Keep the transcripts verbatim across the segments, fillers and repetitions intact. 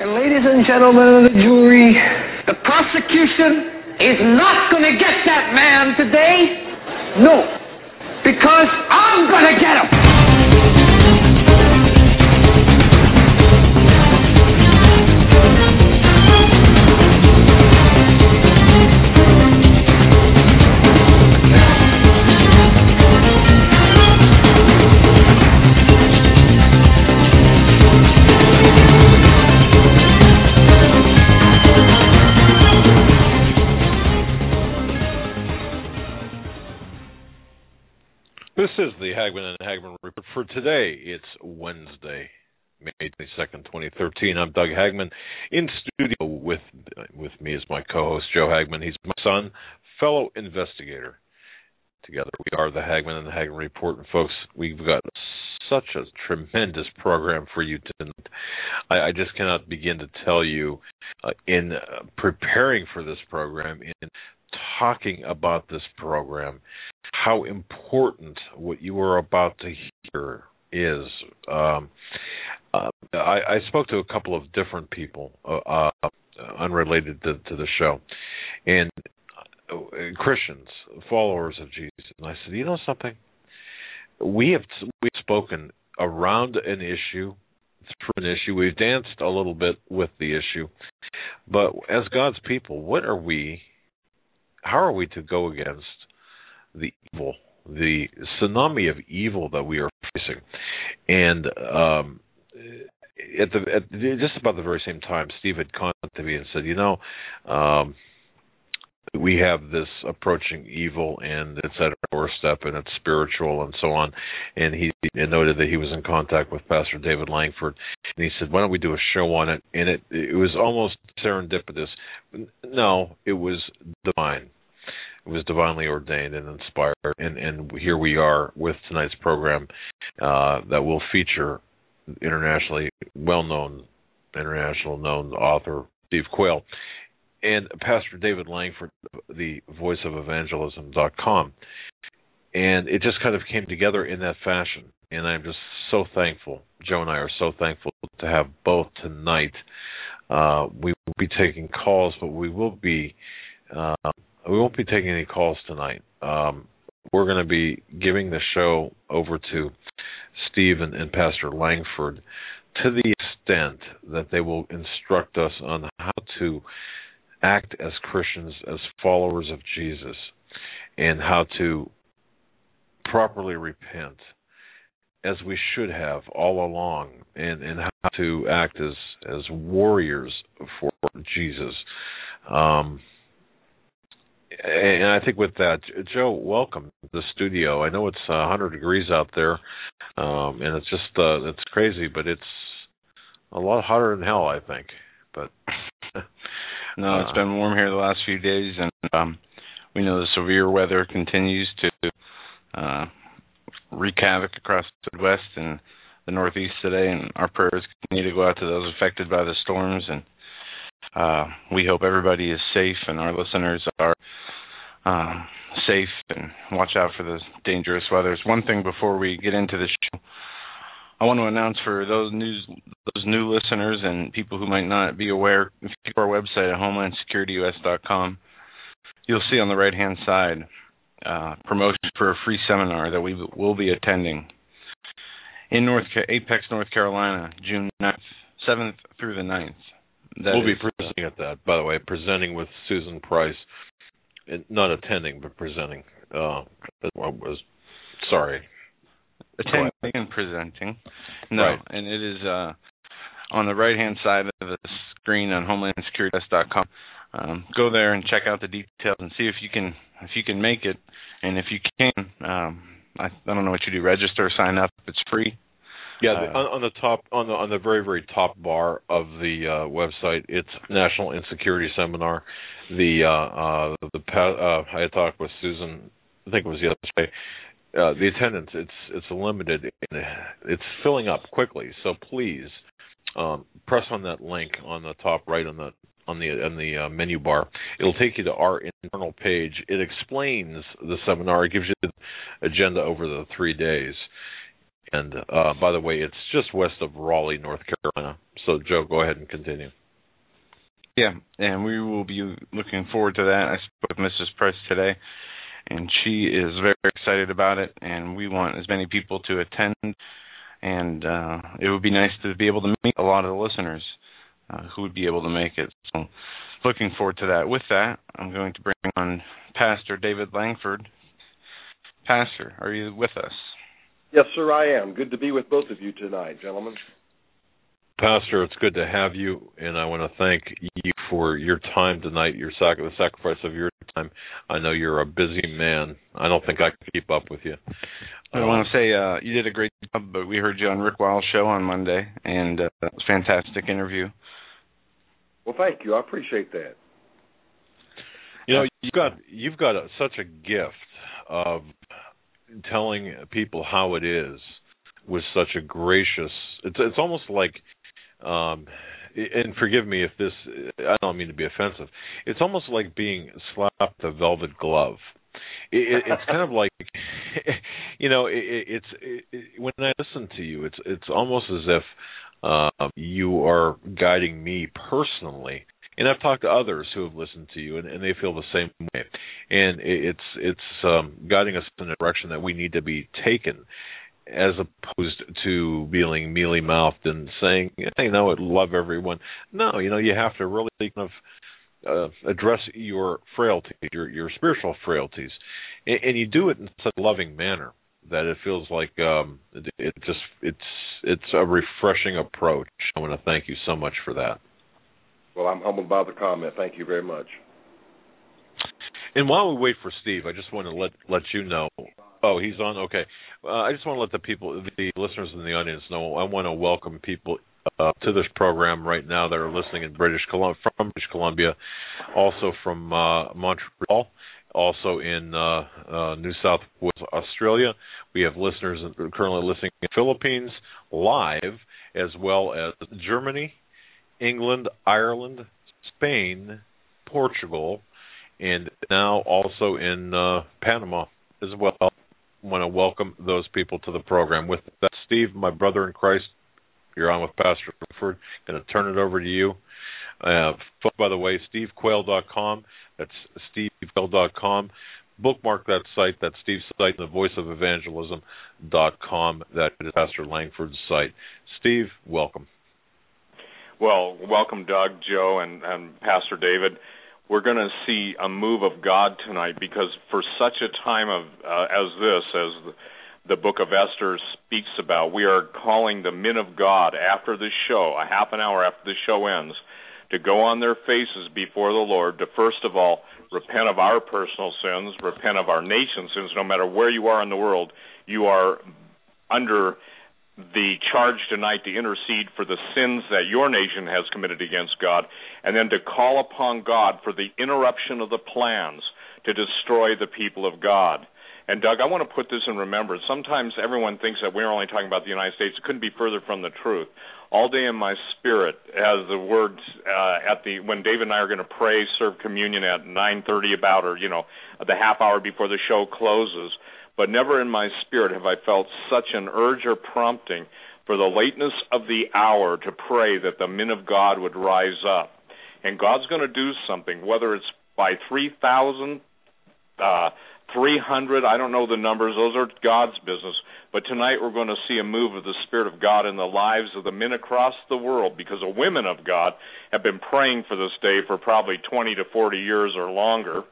And ladies and gentlemen of the jury, the prosecution is not going to get that man today. No. Because I'm going to get him. This is the Hagmann and Hagmann Report for today. It's Wednesday, May twenty-second, twenty thirteen. I'm Doug Hagmann. In studio with with me is my co-host, Joe Hagmann. He's my son, fellow investigator. Together we are the Hagmann and the Hagmann Report. And folks, we've got such a tremendous program for you tonight. I, I just cannot begin to tell you uh, in uh, preparing for this program, in talking about this program, how important what you are about to hear is. Um, uh, I, I spoke to a couple of different people, uh, uh, unrelated to, to the show, and uh, Christians, followers of Jesus. And I said, you know something? We have we've spoken around an issue, through an issue. We've danced a little bit with the issue, but as God's people, what are we? How are we to go against the evil, the tsunami of evil that we are facing? And um, at the at just about the very same time, Steve had contacted me and said, you know, um, we have this approaching evil, and it's at our doorstep, and it's spiritual, and so on. And he noted that he was in contact with Pastor David Langford, and he said, why don't we do a show on it? And it it was almost serendipitous. No, it was divine. It was divinely ordained and inspired, and, and here we are with tonight's program uh, that will feature internationally well-known, international known author Steve Quayle and Pastor David Langford, the voice of evangelism dot com. And it just kind of came together in that fashion, and I'm just so thankful. Joe and I are so thankful to have both tonight. Uh, we will be taking calls, but we will be uh, We won't be taking any calls tonight. Um, we're going to be giving the show over to Steve and, and Pastor Langford to the extent that they will instruct us on how to act as Christians, as followers of Jesus, and how to properly repent as we should have all along, and, and how to act as, as warriors for Jesus. Um And I think with that, Joe, welcome to the studio. I know it's uh, one hundred degrees out there, um, and it's just uh, it's crazy, but it's a lot hotter than hell, I think. But no, it's uh, been warm here the last few days, and um, we know the severe weather continues to uh, wreak havoc across the Midwest and the Northeast today, and our prayers continue to go out to those affected by the storms, and uh, we hope everybody is safe and our listeners are Um, safe and watch out for the dangerous weather. There's one thing before we get into the show. I want to announce for those news, those new listeners and people who might not be aware, if you go to our website at homeland security u s dot com, you'll see on the right-hand side uh, promotion for a free seminar that we will be attending in North Apex, North Carolina, June ninth, seventh through the ninth. That we'll is, be presenting at that, by the way, presenting with Susan Price. Not attending, but presenting. Uh, I was sorry. Attending and presenting. No, right. And it is uh, on the right-hand side of the screen on homeland security u s dot com. Um, go there and check out the details and see if you can if you can make it. And if you can, um, I, I don't know what you do. Register, sign up. It's free. Yeah, the, on, on the top, on the on the very very top bar of the uh, website, it's National Insecurity Seminar. The uh, uh, the uh, I had talked with Susan. I think it was the other day. Uh, the attendance it's it's limited. It's filling up quickly. So please um, press on that link on the top right on the on the on the uh, menu bar. It'll take you to our internal page. It explains the seminar. It gives you the agenda over the three days. And uh, by the way, it's just west of Raleigh, North Carolina. So, Joe, go ahead and continue. Yeah, and we will be looking forward to that. I spoke with Missus Price today, and she is very excited about it, and we want as many people to attend, and uh, it would be nice to be able to meet a lot of the listeners uh, who would be able to make it. So looking forward to that. With that, I'm going to bring on Pastor David Langford. Pastor, are you with us? Yes, sir, I am. Good to be with both of you tonight, gentlemen. Pastor, it's good to have you, and I want to thank you for your time tonight, your sac- the sacrifice of your time. I know you're a busy man. I don't think I could keep up with you. I um, want to say uh, you did a great job, but we heard you on Rick Wiles' show on Monday, and uh, it was a fantastic interview. Well, thank you. I appreciate that. You know, you've got you've got a, such a gift of telling people how it is with such a gracious. It's it's almost like. Um, and forgive me if this, I don't mean to be offensive, it's almost like being slapped a velvet glove. It, it, it's kind of like, you know, it, it's it, it, when I listen to you, it's it's almost as if uh, you are guiding me personally. And I've talked to others who have listened to you, and, and they feel the same way. And it, it's it's um, guiding us in a direction that we need to be taken, as opposed to being mealy-mouthed and saying, hey, no, I love everyone. No, you know, you have to really kind of uh, address your frailties, your your spiritual frailties, and, and you do it in such a loving manner that it feels like um, it, it just it's it's a refreshing approach. I want to thank you so much for that. Well, I'm humbled by the comment. Thank you very much. And while we wait for Steve, I just want to let let you know. Oh, he's on? Okay. Uh, I just want to let the people, the listeners in the audience know, I want to welcome people uh, to this program right now that are listening in British Columbia, from British Columbia, also from uh, Montreal, also in uh, uh, New South Wales, Australia. We have listeners currently listening in the Philippines live, as well as Germany, England, Ireland, Spain, Portugal, and now also in uh, Panama as well. I want to welcome those people to the program. With that, Steve, my brother in Christ, you're on with Pastor Langford. Going to turn it over to you. Uh, by the way, steve quayle dot com. That's steve quayle dot com. Bookmark that site. That's Steve's site, the voice of evangelism dot com. That is Pastor Langford's site. Steve, welcome. Well, welcome, Doug, Joe, and, and Pastor David. We're going to see a move of God tonight, because for such a time of uh, as this, as the, the book of Esther speaks about, we are calling the men of God after this show, a half an hour after the show ends, to go on their faces before the Lord to, first of all, repent of our personal sins, repent of our nation's sins. No matter where you are in the world, you are under the charge tonight to intercede for the sins that your nation has committed against God, and then to call upon God for the interruption of the plans to destroy the people of God. And, Doug, I want to put this in remembrance. Sometimes everyone thinks that we're only talking about the United States. It couldn't be further from the truth. All day in my spirit, as the words uh, at the when David and I are going to pray, serve communion at nine thirty about, or, you know, the half hour before the show closes, but never in my spirit have I felt such an urge or prompting for the lateness of the hour to pray that the men of God would rise up. And God's going to do something, whether it's by three thousand, uh, three hundred, I don't know the numbers, those are God's business. But tonight we're going to see a move of the Spirit of God in the lives of the men across the world, because the women of God have been praying for this day for probably twenty to forty years or longer.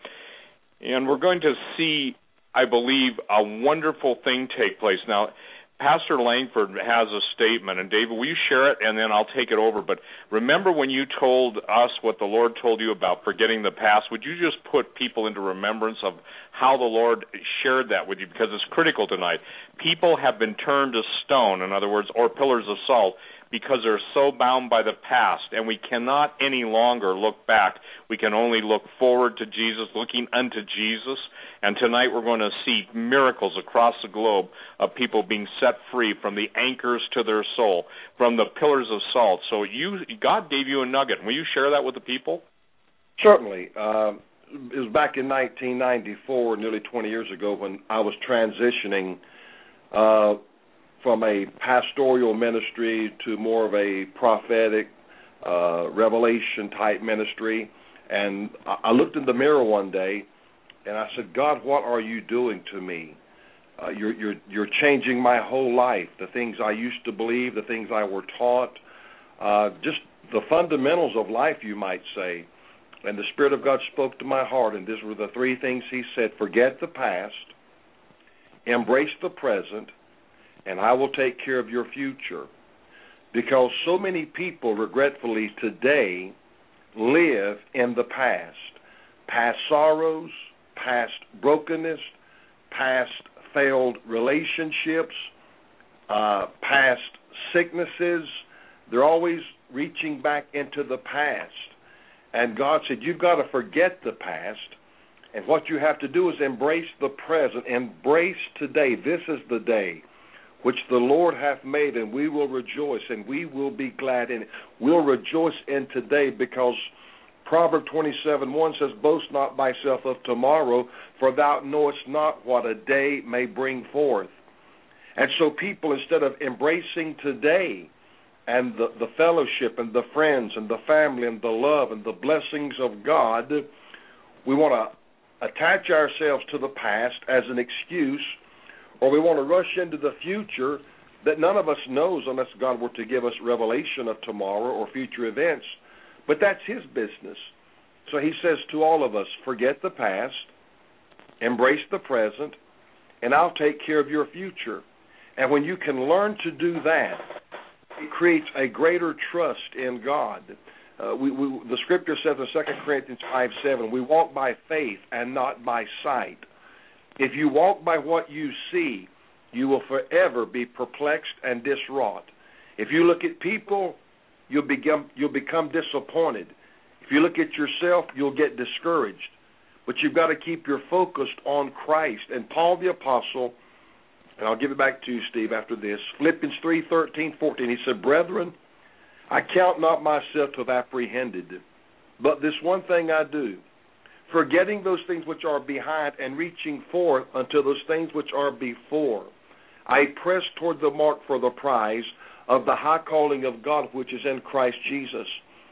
And we're going to see, I believe, a wonderful thing take place. Now, Pastor Langford has a statement, and David, will you share it, and then I'll take it over. But remember when you told us what the Lord told you about forgetting the past, would you just put people into remembrance of how the Lord shared that with you, because it's critical tonight. People have been turned to stone, in other words, or pillars of salt, because they're so bound by the past, and we cannot any longer look back. We can only look forward to Jesus, looking unto Jesus. And tonight we're going to see miracles across the globe of people being set free from the anchors to their soul, from the pillars of salt. So you, God gave you a nugget. Will you share that with the people? Certainly. Uh, it was back in nineteen ninety-four, nearly twenty years ago, when I was transitioning uh, from a pastoral ministry to more of a prophetic uh, revelation type ministry. And I looked in the mirror one day, and I said, God, what are you doing to me? Uh, you're, you're, you're changing my whole life, the things I used to believe, the things I were taught, uh, just the fundamentals of life, you might say. And the Spirit of God spoke to my heart, and these were the three things he said: forget the past, embrace the present, and I will take care of your future. Because so many people, regretfully, today live in the past. Past sorrows, past brokenness, past failed relationships, uh, past sicknesses. They're always reaching back into the past. And God said, you've got to forget the past, and what you have to do is embrace the present. Embrace today. This is the day which the Lord hath made, and we will rejoice, and we will be glad in it. We'll rejoice in today, because Proverbs twenty-seven one says, boast not thyself of tomorrow, for thou knowest not what a day may bring forth. And so people, instead of embracing today and the, the fellowship and the friends and the family and the love and the blessings of God, we want to attach ourselves to the past as an excuse, or we want to rush into the future that none of us knows unless God were to give us revelation of tomorrow or future events. But that's his business. So he says to all of us, forget the past, embrace the present, and I'll take care of your future. And when you can learn to do that, it creates a greater trust in God. Uh, we, we, the Scripture says in Second Corinthians five seven, we walk by faith and not by sight. If you walk by what you see, you will forever be perplexed and diswrought. If you look at people, you'll become, you'll become disappointed. If you look at yourself, you'll get discouraged. But you've got to keep your focus on Christ. And Paul the Apostle, and I'll give it back to you, Steve, after this, Philippians three thirteen, fourteen, he said, brethren, I count not myself to have apprehended, but this one thing I do, forgetting those things which are behind and reaching forth unto those things which are before. I press toward the mark for the prize of the high calling of God which is in Christ Jesus.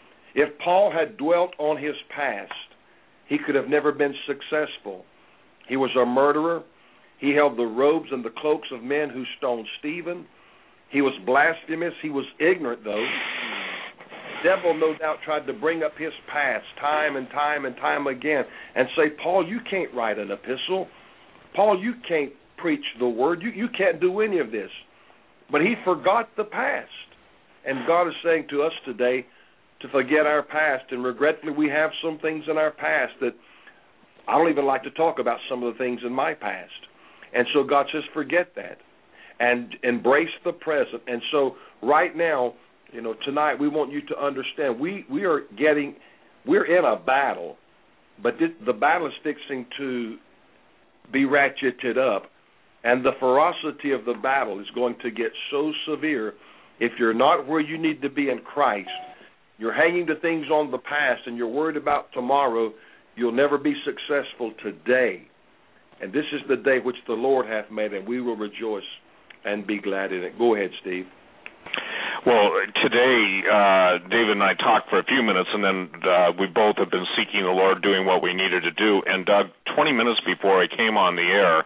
If Paul had dwelt on his past, he could have never been successful. He was a murderer. He held the robes and the cloaks of men who stoned Stephen. He was blasphemous. He was ignorant, though. The devil, no doubt, tried to bring up his past time and time and time again and say, Paul, you can't write an epistle. Paul, you can't preach the word. You, you can't do any of this. But he forgot the past. And God is saying to us today to forget our past. And regretfully, we have some things in our past that I don't even like to talk about some of the things in my past. And so God says, forget that and embrace the present. And so right now, you know, tonight we want you to understand we, we are getting, we're in a battle, but this, the battle is fixing to be ratcheted up, and the ferocity of the battle is going to get so severe. If you're not where you need to be in Christ, you're hanging to things on the past, and you're worried about tomorrow, you'll never be successful today. And this is the day which the Lord hath made, and we will rejoice and be glad in it. Go ahead, Steve. Well, today, uh, David and I talked for a few minutes, and then uh, we both have been seeking the Lord, doing what we needed to do. And, Doug, twenty minutes before I came on the air,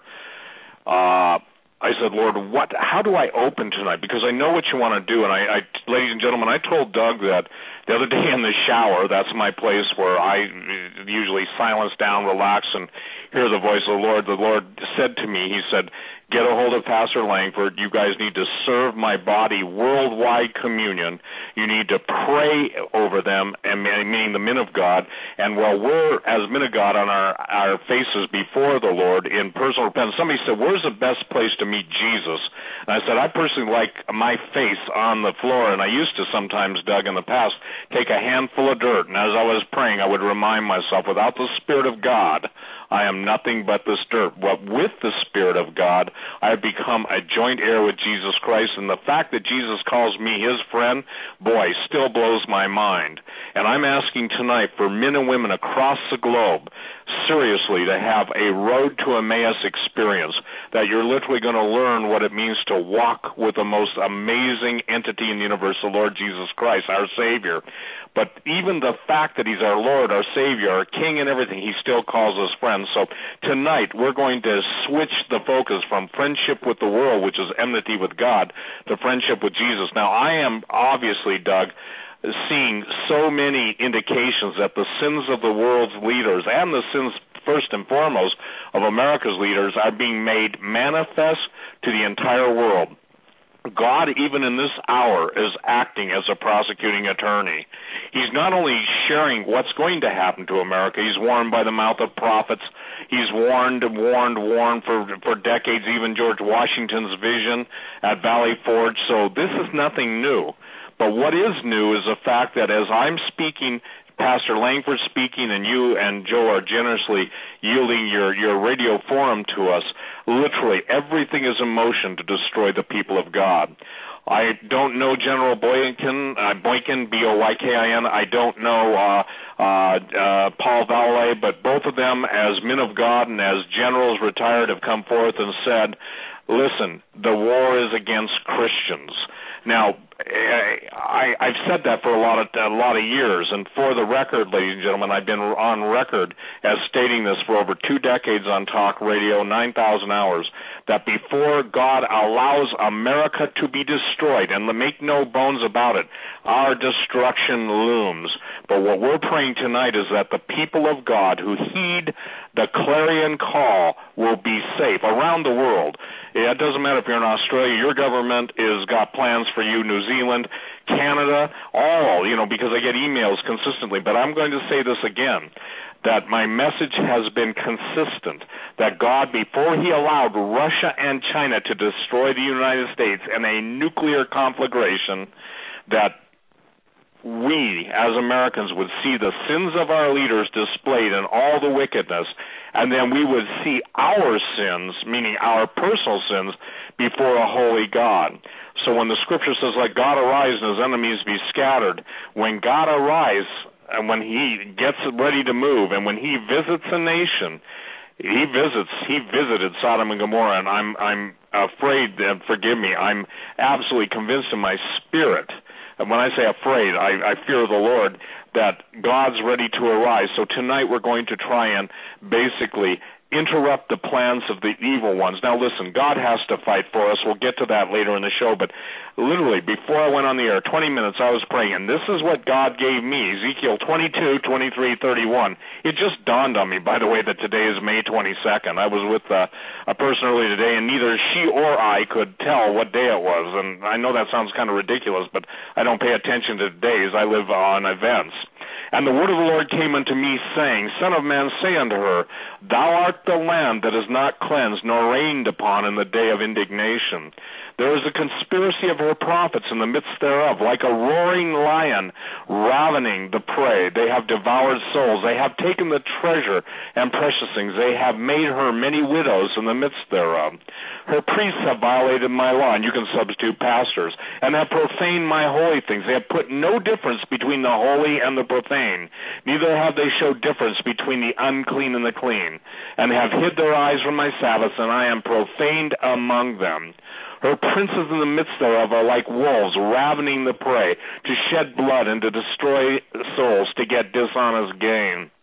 uh, I said, Lord, what? How do I open tonight? Because I know what you want to do. And, I, I, ladies and gentlemen, I told Doug that the other day in the shower, that's my place where I usually silence down, relax, and hear the voice of the Lord. The Lord said to me, he said, get a hold of Pastor Langford. You guys need to serve my body worldwide communion. You need to pray over them, and meaning the men of God. And while we're, as men of God, on our, our faces before the Lord in personal repentance, somebody said, where's the best place to meet Jesus? And I said, I personally like my face on the floor, and I used to sometimes, Doug, in the past, take a handful of dirt, and as I was praying, I would remind myself, without the Spirit of God, I am nothing but this dirt. But with the Spirit of God, I have become a joint heir with Jesus Christ, and the fact that Jesus calls me his friend, boy, still blows my mind. And I'm asking tonight for men and women across the globe, seriously, to have a road to Emmaus experience. that you're literally going to learn what it means to walk with the most amazing entity in the universe, the Lord Jesus Christ, our Savior. But even the fact that he's our Lord, our Savior, our King and everything, he still calls us friends. So tonight we're going to switch the focus from friendship with the world, which is enmity with God, to friendship with Jesus. Now, I am obviously, Doug, seeing so many indications that the sins of the world's leaders and the sins, first and foremost, of America's leaders are being made manifest to the entire world. God, even in this hour, is acting as a prosecuting attorney. He's not only sharing what's going to happen to America, he's warned by the mouth of prophets. He's warned and warned, warned for, for decades, even George Washington's vision at Valley Forge. So this is nothing new. But what is new is the fact that as I'm speaking, Pastor Langford speaking, and you and Joe are generously yielding your, your radio forum to us, literally everything is in motion to destroy the people of God. I don't know General Boykin, uh, Boykin, B O Y K I N. I don't know uh, uh, uh, Paul Vallée, but both of them, as men of God and as generals retired, have come forth and said, listen, the war is against Christians. Now, I, I've said that for a lot of a lot of years, and for the record, ladies and gentlemen, I've been on record as stating this for over two decades on talk radio, nine thousand hours, that before God allows America to be destroyed, and make no bones about it, our destruction looms. But what we're praying tonight is that the people of God who heed the clarion call will be safe around the world. It doesn't matter if you're in Australia, your government has got plans for you, New Zealand, Canada, all, you know, because I get emails consistently. But I'm going to say this again, that my message has been consistent, that God, before he allowed Russia and China to destroy the United States in a nuclear conflagration, that we, as Americans, would see the sins of our leaders displayed in all the wickedness, and then we would see our sins, meaning our personal sins, before a holy God. So when the scripture says, let God arise and his enemies be scattered, when God arise and when he gets ready to move and when he visits a nation, he visits, he visited Sodom and Gomorrah, and I'm, I'm afraid, and forgive me, I'm absolutely convinced in my spirit. And when I say afraid, I, I fear the Lord, that God's ready to arise. So tonight we're going to try and basically interrupt the plans of the evil ones. Now listen, God has to fight for us. We'll get to that later in the show, but literally before I went on the air, twenty minutes I was praying, and this is what God gave me, Ezekiel twenty-two, twenty-three, thirty-one. It just dawned on me, by the way, that today is May twenty-second. I was with uh, a person earlier today, and neither she or I could tell what day it was, and I know that sounds kind of ridiculous, but I don't pay attention to days. I live on events. And the word of the Lord came unto me, saying, Son of man, say unto her, Thou art the land that is not cleansed, nor rained upon in the day of indignation. There is a conspiracy of her prophets in the midst thereof, like a roaring lion ravening the prey. They have devoured souls. They have taken the treasure and precious things. They have made her many widows in the midst thereof. Her priests have violated my law, and you can substitute pastors, and have profaned my holy things. They have put no difference between the holy and the profane. Neither have they showed difference between the unclean and the clean, and have hid their eyes from my Sabbaths, and I am profaned among them. Her princes in the midst thereof are like wolves, ravening the prey, to shed blood and to destroy souls, to get dishonest gain.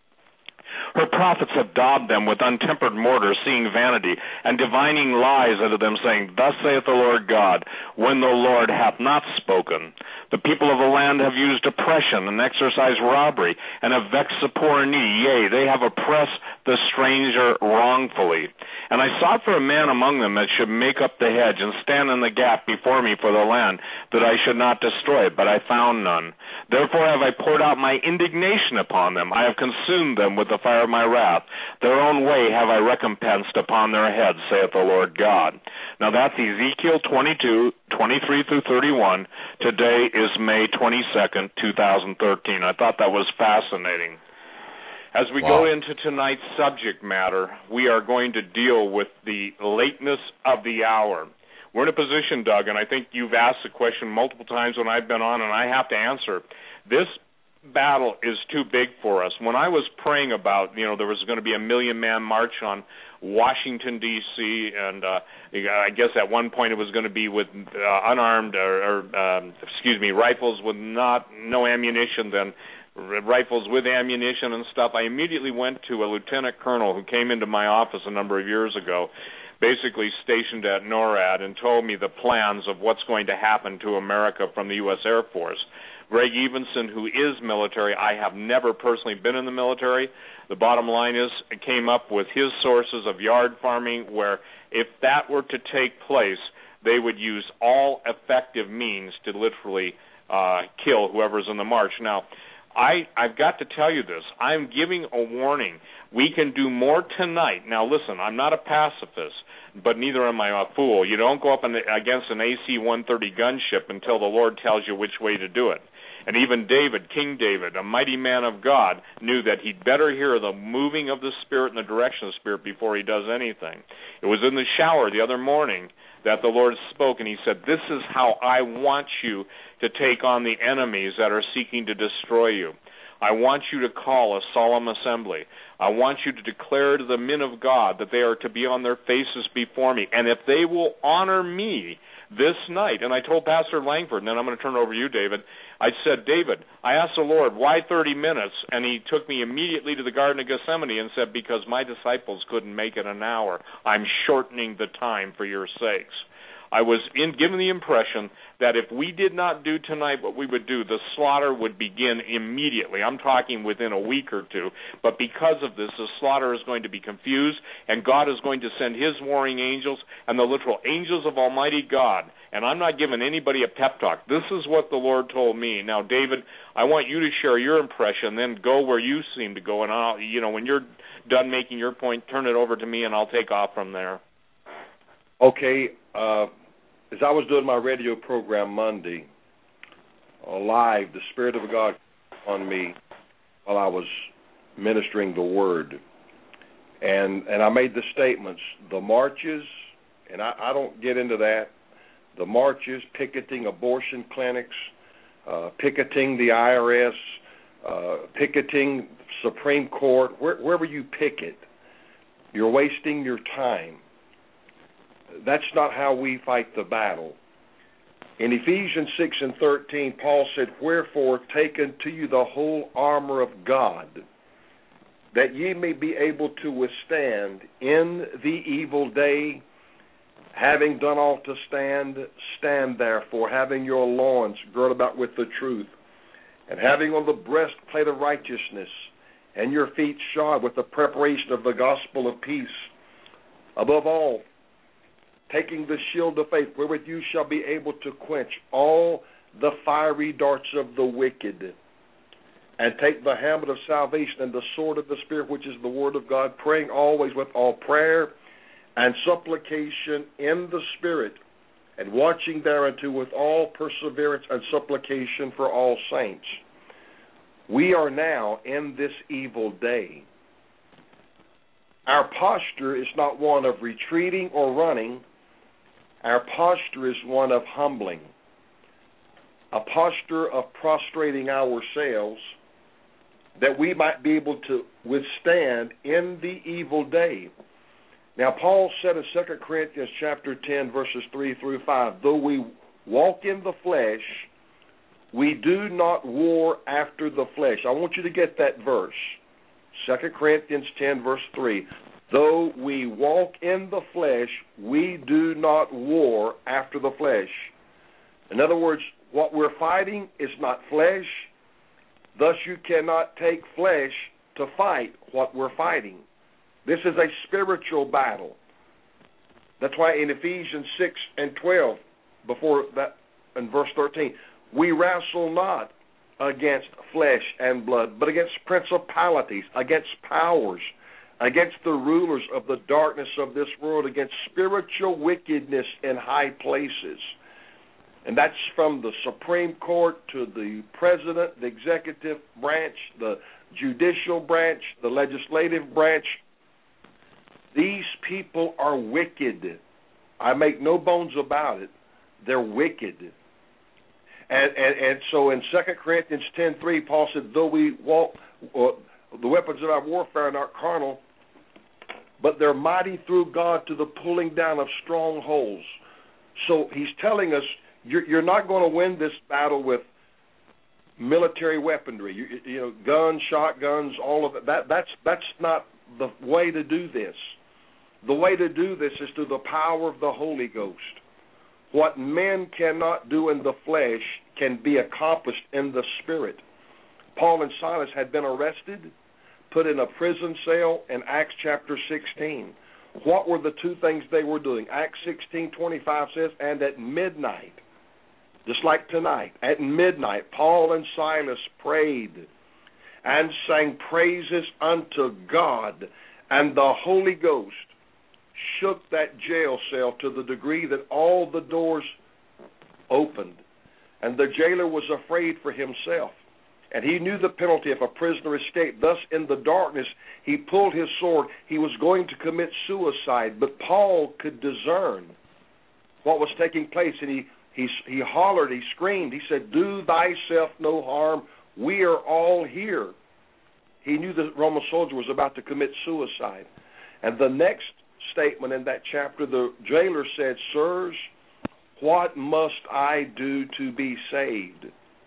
Her prophets have daubed them with untempered mortar, seeing vanity, and divining lies unto them, saying, Thus saith the Lord God, when the Lord hath not spoken. The people of the land have used oppression and exercised robbery, and have vexed the poor and needy. Yea, they have oppressed the stranger wrongfully. And I sought for a man among them that should make up the hedge and stand in the gap before me for the land, that I should not destroy it, but I found none. Therefore have I poured out my indignation upon them. I have consumed them with the fire of my wrath. Their own way have I recompensed upon their heads, saith the Lord God. Now that's Ezekiel twenty-two, twenty-three through thirty-one. Today is May twenty-second, two thousand thirteen. I thought that was fascinating. As we wow. go into tonight's subject matter, we are going to deal with the lateness of the hour. We're in a position, Doug, and I think you've asked the question multiple times when I've been on, and I have to answer. This battle is too big for us. When I was praying about, you know, there was going to be a million-man march on Washington, D C, and uh, I guess at one point it was going to be with uh, unarmed, or, or um, excuse me, rifles with not no ammunition, then r- rifles with ammunition and stuff, I immediately went to a lieutenant colonel who came into my office a number of years ago, basically stationed at NORAD, and told me the plans of what's going to happen to America from the U S Air Force. Greg Evenson, who is military, I have never personally been in the military. The bottom line is, it came up with his sources of yard farming, where if that were to take place, they would use all effective means to literally uh, kill whoever's in the march. Now, I, I've got to tell you this. I'm giving a warning. We can do more tonight. Now, listen, I'm not a pacifist, but neither am I a fool. You don't go up in the, against an A C one thirty gunship until the Lord tells you which way to do it. And even David, King David, a mighty man of God, knew that he'd better hear the moving of the Spirit and the direction of the Spirit before he does anything. It was in the shower the other morning that the Lord spoke, and he said, this is how I want you to take on the enemies that are seeking to destroy you. I want you to call a solemn assembly. I want you to declare to the men of God that they are to be on their faces before me. And if they will honor me this night, and I told Pastor Langford, and then I'm going to turn it over to you, David, I said, David, I asked the Lord, why thirty minutes? And he took me immediately to the Garden of Gethsemane and said, because my disciples couldn't make it an hour. I'm shortening the time for your sakes. I was in, given the impression that if we did not do tonight what we would do, the slaughter would begin immediately. I'm talking within a week or two. But because of this, the slaughter is going to be confused, and God is going to send his warring angels and the literal angels of Almighty God. And I'm not giving anybody a pep talk. This is what the Lord told me. Now, David, I want you to share your impression, then go where you seem to go. And I'll, you know, when you're done making your point, turn it over to me, and I'll take off from there. Okay. Uh, as I was doing my radio program Monday, uh, live, the Spirit of God on me while I was ministering the Word. And and I made the statements, the marches, and I, I don't get into that, the marches, picketing abortion clinics, uh, picketing the I R S, uh, picketing Supreme Court, where, wherever you picket, you're wasting your time. That's not how we fight the battle. In Ephesians six and thirteen, Paul said, wherefore take unto you the whole armor of God, that ye may be able to withstand in the evil day, having done all to stand, stand therefore, having your loins girt about with the truth, and having on the breastplate of righteousness, and your feet shod with the preparation of the gospel of peace. Above all, taking the shield of faith, wherewith you shall be able to quench all the fiery darts of the wicked, and take the helmet of salvation and the sword of the Spirit, which is the word of God, praying always with all prayer and supplication in the Spirit, and watching thereunto with all perseverance and supplication for all saints. We are now in this evil day. Our posture is not one of retreating or running. Our posture is one of humbling, a posture of prostrating ourselves that we might be able to withstand in the evil day. Now, Paul said in Second Corinthians chapter ten, verses three through five, though we walk in the flesh, we do not war after the flesh. I want you to get that verse, Second Corinthians ten, verse three. Though we walk in the flesh, we do not war after the flesh. In other words, what we're fighting is not flesh. Thus, you cannot take flesh to fight what we're fighting. This is a spiritual battle. That's why in Ephesians six and twelve, before that, in verse thirteen, we wrestle not against flesh and blood, but against principalities, against powers, against the rulers of the darkness of this world, against spiritual wickedness in high places. And that's from the Supreme Court to the president, the executive branch, the judicial branch, the legislative branch. These people are wicked. I make no bones about it. They're wicked. And, and, and so in Second Corinthians ten three, Paul said, though we walk, uh, the weapons of our warfare are not carnal, but they're mighty through God to the pulling down of strongholds. So he's telling us you're, you're not going to win this battle with military weaponry, you, you know, guns, shotguns, all of it. That, that's, that's not the way to do this. The way to do this is through the power of the Holy Ghost. What men cannot do in the flesh can be accomplished in the Spirit. Paul and Silas had been arrested, put in a prison cell in Acts chapter sixteen. What were the two things they were doing? Acts sixteen twenty-five says, and at midnight, just like tonight, at midnight, Paul and Silas prayed and sang praises unto God, and the Holy Ghost shook that jail cell to the degree that all the doors opened. And the jailer was afraid for himself. And he knew the penalty if a prisoner escaped. Thus, in the darkness, he pulled his sword. He was going to commit suicide. But Paul could discern what was taking place. And he, he, he hollered, he screamed. He said, do thyself no harm. We are all here. He knew the Roman soldier was about to commit suicide. And the next statement in that chapter, the jailer said, sirs, what must I do to be saved?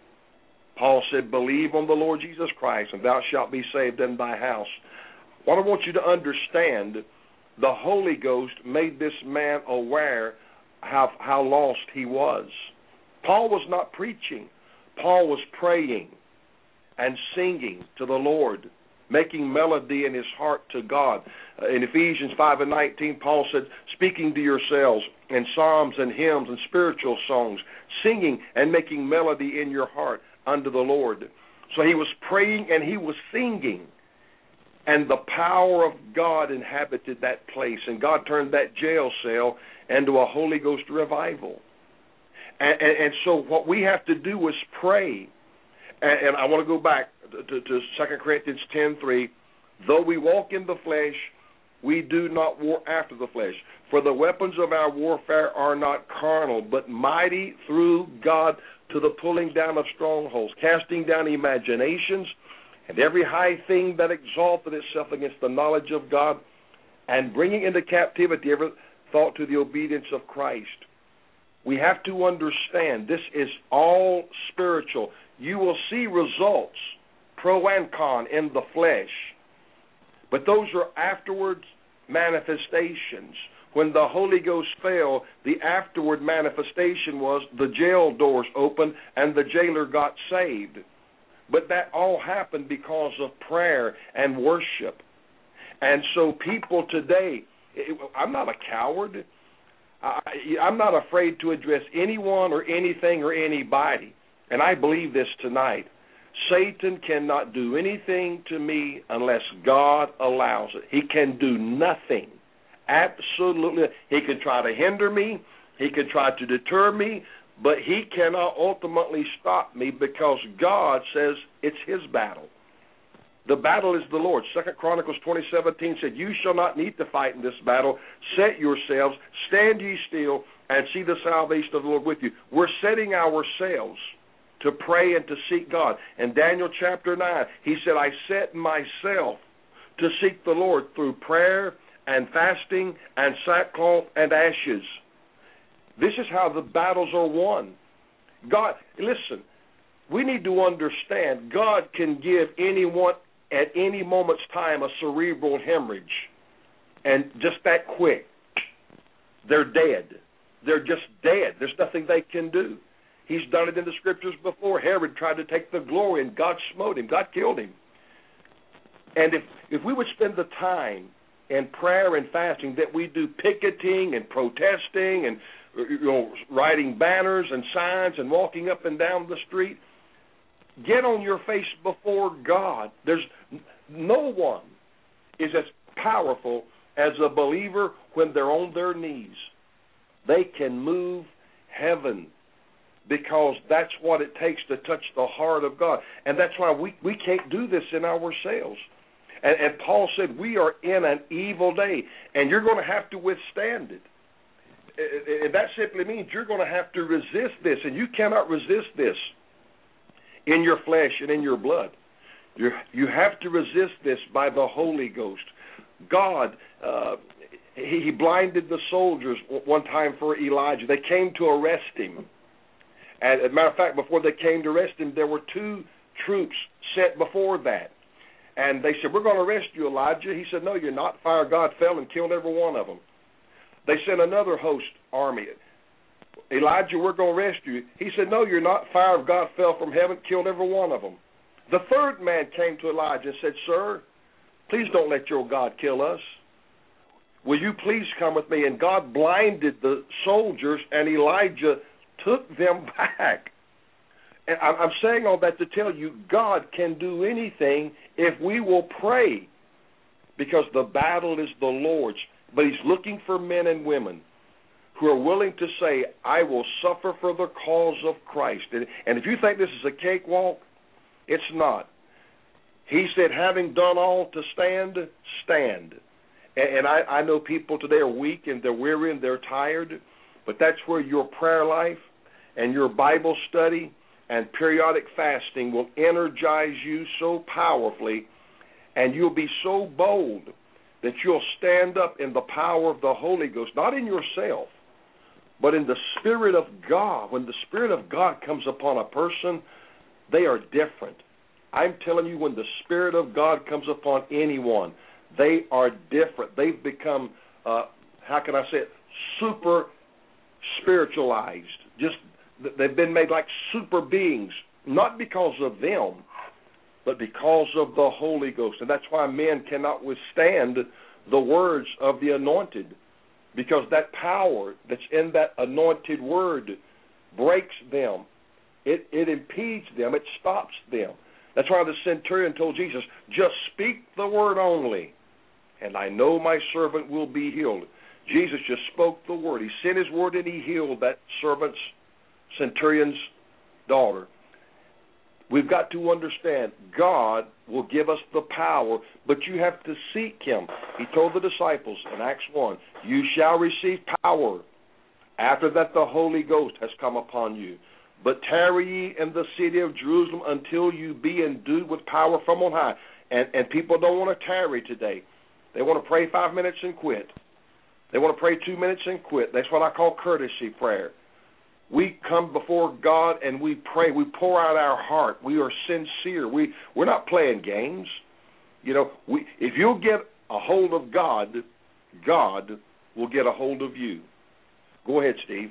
Paul said, believe on the Lord Jesus Christ, and thou shalt be saved in thy house. What I want you to understand, the Holy Ghost made this man aware how, how lost he was. Paul was not preaching. Paul was praying and singing to the Lord, making melody in his heart to God. Uh, in Ephesians five and nineteen, Paul said, speaking to yourselves in psalms and hymns and spiritual songs, singing and making melody in your heart unto the Lord. So he was praying and he was singing, and the power of God inhabited that place, and God turned that jail cell into a Holy Ghost revival. And, and, and so what we have to do is pray. And, and I want to go back to, to Second Corinthians ten three. Though we walk in the flesh, we do not war after the flesh. For the weapons of our warfare are not carnal, but mighty through God to the pulling down of strongholds, casting down imaginations and every high thing that exalted itself against the knowledge of God, and bringing into captivity every thought to the obedience of Christ. We have to understand this is all spiritual. You will see results, pro and con, in the flesh, but those are afterwards manifestations. When the Holy Ghost fell, the afterward manifestation was the jail doors opened and the jailer got saved. But that all happened because of prayer and worship. And so people today, I'm not a coward. I, I'm not afraid to address anyone or anything or anybody. And I believe this tonight. Satan cannot do anything to me unless God allows it. He can do nothing. Absolutely. He can try to hinder me. He can try to deter me. But he cannot ultimately stop me because God says it's his battle. The battle is the Lord. Second Chronicles twenty seventeen said, you shall not need to fight in this battle. Set yourselves, stand ye still, and see the salvation of the Lord with you. We're setting ourselves to pray and to seek God. In Daniel chapter nine, he said, I set myself to seek the Lord through prayer and fasting and sackcloth and ashes. This is how the battles are won. God, listen, we need to understand God can give anyone at any moment's time a cerebral hemorrhage, and just that quick, they're dead. They're just dead. There's nothing they can do. He's done it in the scriptures before. Herod tried to take the glory, and God smote him. God killed him. And if, if we would spend the time in prayer and fasting that we do picketing and protesting and you know, writing banners and signs and walking up and down the street, get on your face before God. There's no one is as powerful as a believer when they're on their knees. They can move heaven because that's what it takes to touch the heart of God. And that's why we, we can't do this in ourselves. And, and Paul said we are in an evil day, and you're going to have to withstand it. and that simply means you're going to have to resist this, and you cannot resist this in your flesh and in your blood. You you have to resist this by the Holy Ghost. God, uh, he, he blinded the soldiers one time for Elijah. They came to arrest him. And as a matter of fact, before they came to arrest him, there were two troops sent before that. And they said, we're going to arrest you, Elijah. He said, no, you're not. Fire of God fell and killed every one of them. They sent another host army. Elijah, we're going to arrest you. He said, no, you're not. Fire of God fell from heaven, killed every one of them. The third man came to Elijah and said, sir, please don't let your God kill us. Will you please come with me? And God blinded the soldiers, and Elijah took them back. And I'm saying all that to tell you, God can do anything if we will pray, because the battle is the Lord's. But he's looking for men and women who are willing to say, I will suffer for the cause of Christ. And, and if you think this is a cakewalk, it's not. He said, having done all to stand, stand. And, and I, I know people today are weak and they're weary and they're tired, but that's where your prayer life and your Bible study and periodic fasting will energize you so powerfully, and you'll be so bold that you'll stand up in the power of the Holy Ghost, not in yourself, but in the Spirit of God. When the Spirit of God comes upon a person, they are different. I'm telling you, when the Spirit of God comes upon anyone, they are different. They've become, uh, how can I say it, super spiritualized. Just they've been made like super beings, not because of them, but because of the Holy Ghost. And that's why men cannot withstand the words of the anointed, because that power that's in that anointed word breaks them. It, it impedes them. It stops them. That's why the centurion told Jesus, just speak the word only, and I know my servant will be healed. Jesus just spoke the word. He sent his word and he healed that servant's, centurion's daughter. We've got to understand God will give us the power, but you have to seek him. He told the disciples in Acts one, you shall receive power. After that the Holy Ghost has come upon you. But tarry ye in the city of Jerusalem until you be endued with power from on high. And, and people don't want to tarry today. They want to pray five minutes and quit. They want to pray two minutes and quit. That's what I call courtesy prayer. We come before God and we pray. We pour out our heart. We are sincere. We, we're not playing games. You know, we, if you'll get a hold of God, God will get a hold of you. Go ahead, Steve.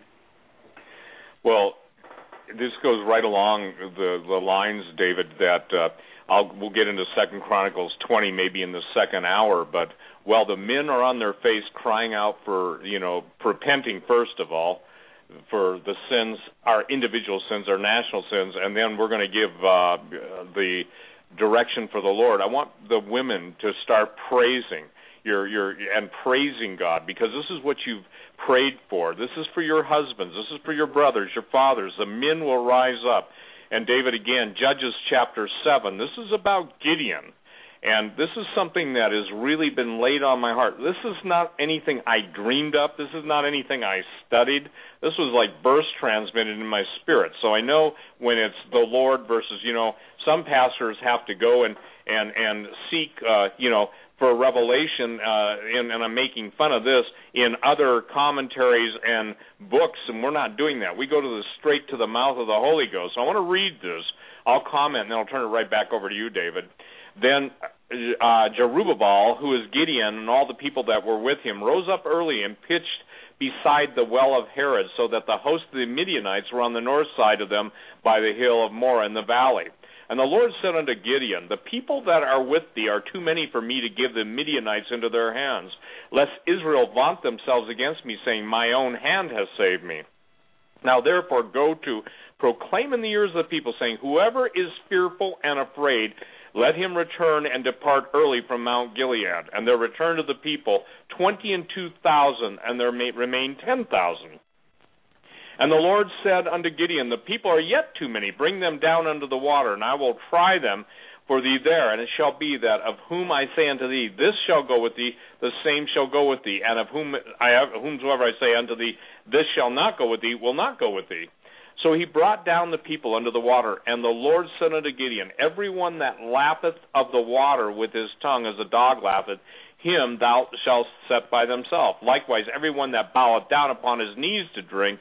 Well, this goes right along the, the lines, David, that uh, I'll, we'll get into Second Chronicles twenty maybe in the second hour, but while the men are on their face crying out for, you know, repenting first of all, for the sins, our individual sins, our national sins, and then we're going to give uh, the direction for the Lord. I want the women to start praising your your and praising God, because this is what you've prayed for. This is for your husbands. This is for your brothers, your fathers. The men will rise up. And David, again, Judges chapter seven. This is about Gideon. And this is something that has really been laid on my heart. This is not anything I dreamed up. This is not anything I studied. This was like burst transmitted in my spirit. So I know when it's the Lord versus, you know, some pastors have to go and, and, and seek, uh, you know, for a revelation, uh, and, and I'm making fun of this, in other commentaries and books, and we're not doing that. We go to the straight to the mouth of the Holy Ghost. So I want to read this. I'll comment, and then I'll turn it right back over to you, David. Then uh, Jerubbaal, who is Gideon, and all the people that were with him, rose up early and pitched beside the well of Herod, so that the host of the Midianites were on the north side of them by the hill of Moreh in the valley. And the Lord said unto Gideon, the people that are with thee are too many for me to give the Midianites into their hands, lest Israel vaunt themselves against me, saying, my own hand has saved me. Now therefore go to proclaim in the ears of the people, saying, whoever is fearful and afraid, let him return and depart early from Mount Gilead. And there returned to the people twenty and two thousand, and there may remain ten thousand. And the Lord said unto Gideon, the people are yet too many. Bring them down under the water, and I will try them for thee there. And it shall be that of whom I say unto thee, this shall go with thee, the same shall go with thee. And of whom I have, whomsoever I say unto thee, this shall not go with thee, will not go with thee. So he brought down the people under the water, and the Lord said unto Gideon, every one that lappeth of the water with his tongue as a dog lappeth, him thou shalt set by themselves. Likewise, every one that boweth down upon his knees to drink,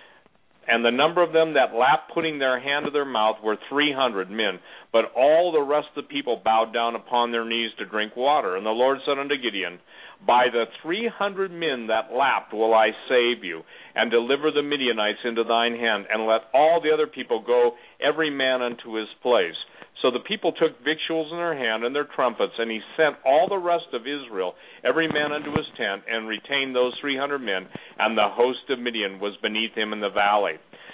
and the number of them that lapped, putting their hand to their mouth, were three hundred men. But all the rest of the people bowed down upon their knees to drink water. And the Lord said unto Gideon, by the three hundred men that lapped will I save you, and deliver the Midianites into thine hand, and let all the other people go, every man unto his place. So the people took victuals in their hand and their trumpets, and he sent all the rest of Israel, every man unto his tent, and retained those three hundred men, and the host of Midian was beneath him in the valley.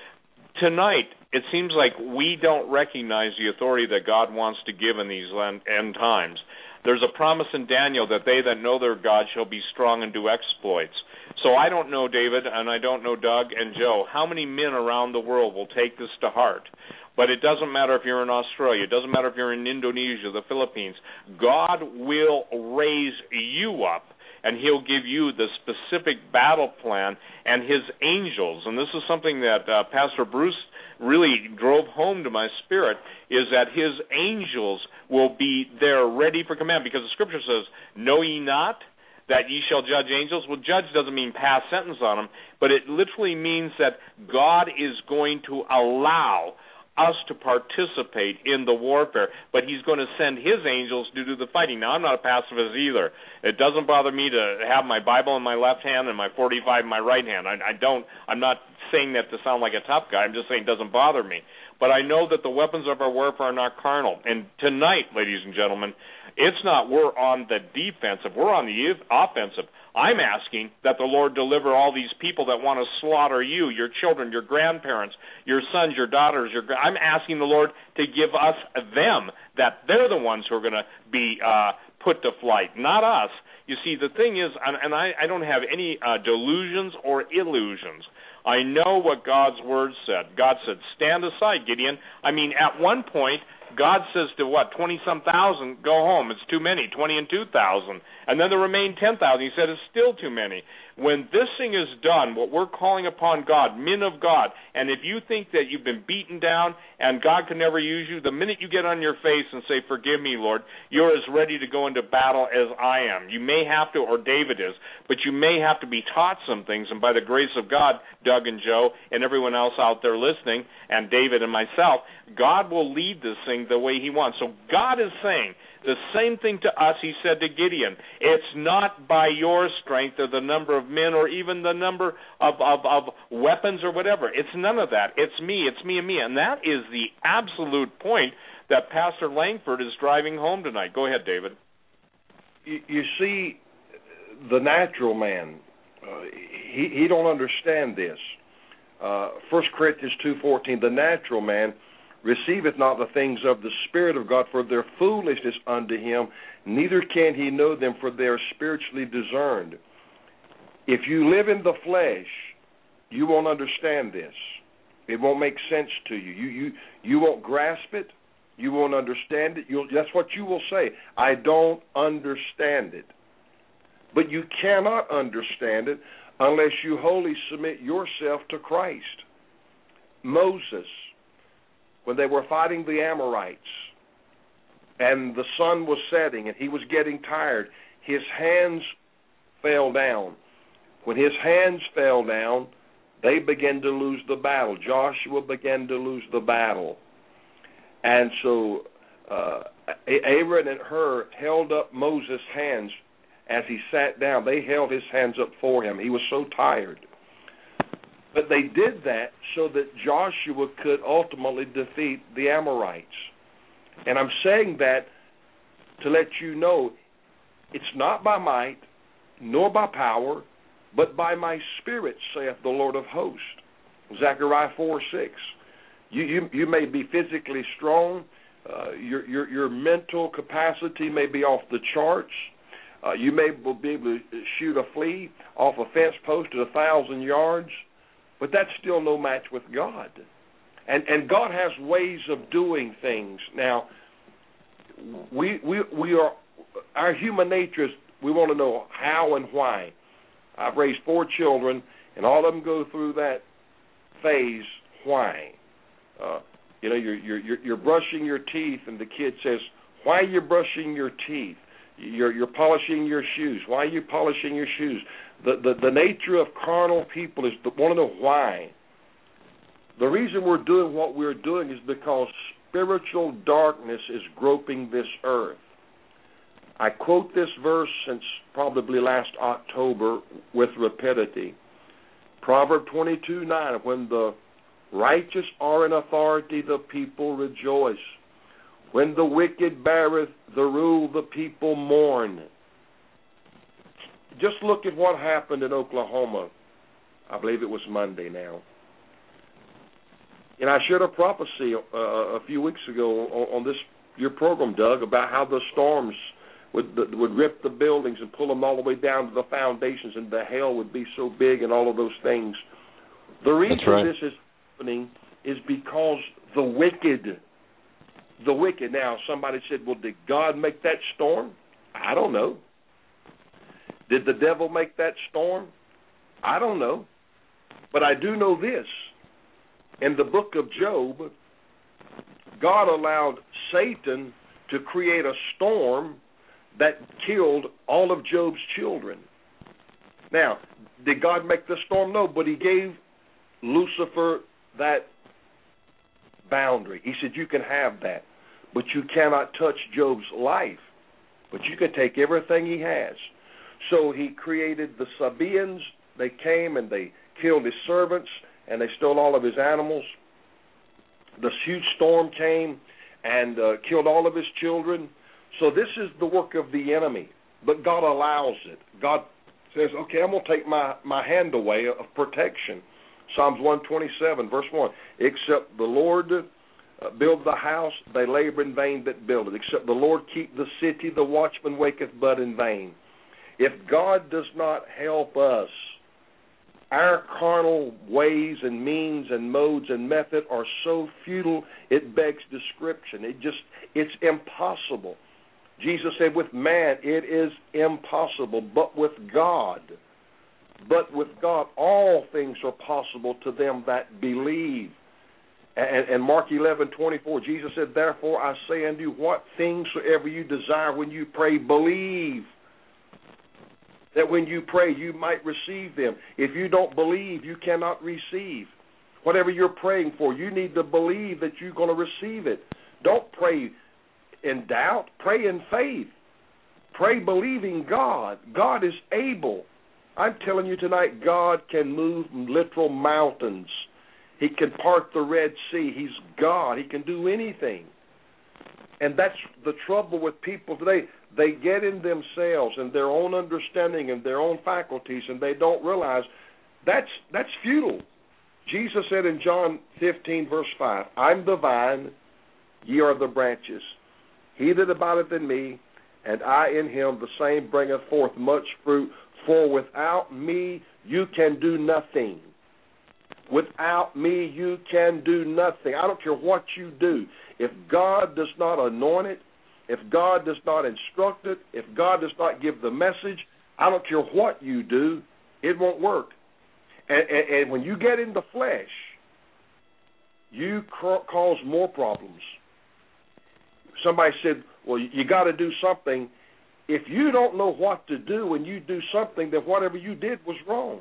Tonight, it seems like we don't recognize the authority that God wants to give in these end times. There's a promise in Daniel that they that know their God shall be strong and do exploits. So I don't know, David, and I don't know Doug and Joe, how many men around the world will take this to heart. But it doesn't matter if you're in Australia. It doesn't matter if you're in Indonesia, the Philippines. God will raise you up, and he'll give you the specific battle plan and his angels. And this is something that uh, Pastor Bruce really drove home to my spirit, is that his angels will be there ready for command. Because the Scripture says, know ye not that ye shall judge angels? Well, judge doesn't mean pass sentence on them, but it literally means that God is going to allow us to participate in the warfare, but he's going to send his angels to do the fighting. Now, I'm not a pacifist either. It doesn't bother me to have my Bible in my left hand and my forty-five in my right hand. I, I don't, I'm not saying that to sound like a tough guy. I'm just saying it doesn't bother me. But I know that the weapons of our warfare are not carnal. And tonight, ladies and gentlemen, it's not we're on the defensive. We're on the offensive. I'm asking that the Lord deliver all these people that want to slaughter you, your children, your grandparents, your sons, your daughters. Your I'm asking the Lord to give us them, that they're the ones who are going to be uh, put to flight, not us. You see, the thing is, and I, I don't have any uh, delusions or illusions. I know what God's word said. God said, stand aside, Gideon. I mean, at one point, God says to what, twenty-some thousand, go home. It's too many, twenty and two thousand. And then there remain ten thousand. He said, it's still too many. When this thing is done, what we're calling upon God, men of God, and if you think that you've been beaten down and God can never use you, the minute you get on your face and say, forgive me, Lord, you're as ready to go into battle as I am. You may have to, or David is, but you may have to be taught some things, and by the grace of God, Doug and Joe and everyone else out there listening, and David and myself, God will lead this thing the way he wants. So God is saying the same thing to us he said to Gideon. It's not by your strength or the number of men or even the number of, of, of weapons or whatever. It's none of that. It's me. It's me and me. And that is the absolute point that Pastor Langford is driving home tonight. Go ahead, David. You, you see, the natural man, uh, he, he don't understand this. Uh, First Corinthians two fourteen, the natural man receiveth not the things of the Spirit of God, for their foolishness unto him, neither can he know them, for they are spiritually discerned. If you live in the flesh, you won't understand this. It won't make sense to you. You you you won't grasp it. You won't understand it. You'll, that's what you will say. I don't understand it. But you cannot understand it unless you wholly submit yourself to Christ. Moses, when they were fighting the Amorites, and the sun was setting, and he was getting tired, his hands fell down. When his hands fell down, they began to lose the battle. Joshua began to lose the battle. And so uh, Aaron and Hur held up Moses' hands as he sat down. They held his hands up for him. He was so tired. But they did that so that Joshua could ultimately defeat the Amorites. And I'm saying that to let you know it's not by might, nor by power, but by my Spirit, saith the Lord of hosts. Zechariah four six. You, you, you may be physically strong. Uh, your, your, your mental capacity may be off the charts. Uh, you may be able to shoot a flea off a fence post at a thousand yards. But that's still no match with God. And and God has ways of doing things. Now, we we we are our human nature is we want to know how and why. I've raised four children, and all of them go through that phase. Why? Uh, you know, you're you're you're brushing your teeth, and the kid says, "Why are you brushing your teeth?" You're you're polishing your shoes. Why are you polishing your shoes? The the, the nature of carnal people is to want to know why. The reason we're doing what we're doing is because spiritual darkness is groping this earth. I quote this verse since probably last October with rapidity. Proverbs twenty-two nine, when the righteous are in authority, the people rejoice. When the wicked beareth the rule, the people mourn. Just look at what happened in Oklahoma. I believe it was Monday now. And I shared a prophecy uh, a few weeks ago on, on this your program, Doug, about how the storms would would rip the buildings and pull them all the way down to the foundations, and the hail would be so big and all of those things. The reason right. this is happening is because the wicked, the wicked. Now, somebody said, well, did God make that storm? I don't know. Did the devil make that storm? I don't know. But I do know this. In the book of Job, God allowed Satan to create a storm that killed all of Job's children. Now, did God make the storm? No, but he gave Lucifer that boundary. He said, you can have that, but you cannot touch Job's life, but you can take everything he has. So he created the Sabaeans. They came and they killed his servants, and they stole all of his animals. The huge storm came and uh, killed all of his children. So this is the work of the enemy, but God allows it. God says, okay, I'm going to take my, my hand away of protection. Psalms one twenty-seven, verse one, except the Lord uh, build the house, they labor in vain that build it. Except the Lord keep the city, the watchman waketh but in vain. If God does not help us, our carnal ways and means and modes and method are so futile, it begs description. It just, it's impossible. Jesus said, with man it is impossible, but with God, but with God all things are possible to them that believe. And, and Mark eleven twenty-four, Jesus said, therefore I say unto you, what things soever you desire when you pray, believe that when you pray, you might receive them. If you don't believe, you cannot receive. Whatever you're praying for, you need to believe that you're going to receive it. Don't pray in doubt. Pray in faith. Pray believing God. God is able. I'm telling you tonight, God can move literal mountains. He can part the Red Sea. He's God. He can do anything. And that's the trouble with people today. They get in themselves and their own understanding and their own faculties, and they don't realize that's that's futile. Jesus said in John fifteen, verse five, I'm the vine, ye are the branches. He that abideth in me, and I in him, the same bringeth forth much fruit. For without me you can do nothing. Without me you can do nothing. I don't care what you do. If God does not anoint it, if God does not instruct it, if God does not give the message, I don't care what you do, it won't work. And, and, and when you get in the flesh, you ca- cause more problems. Somebody said, well, you got to do something. If you don't know what to do when you do something, then whatever you did was wrong.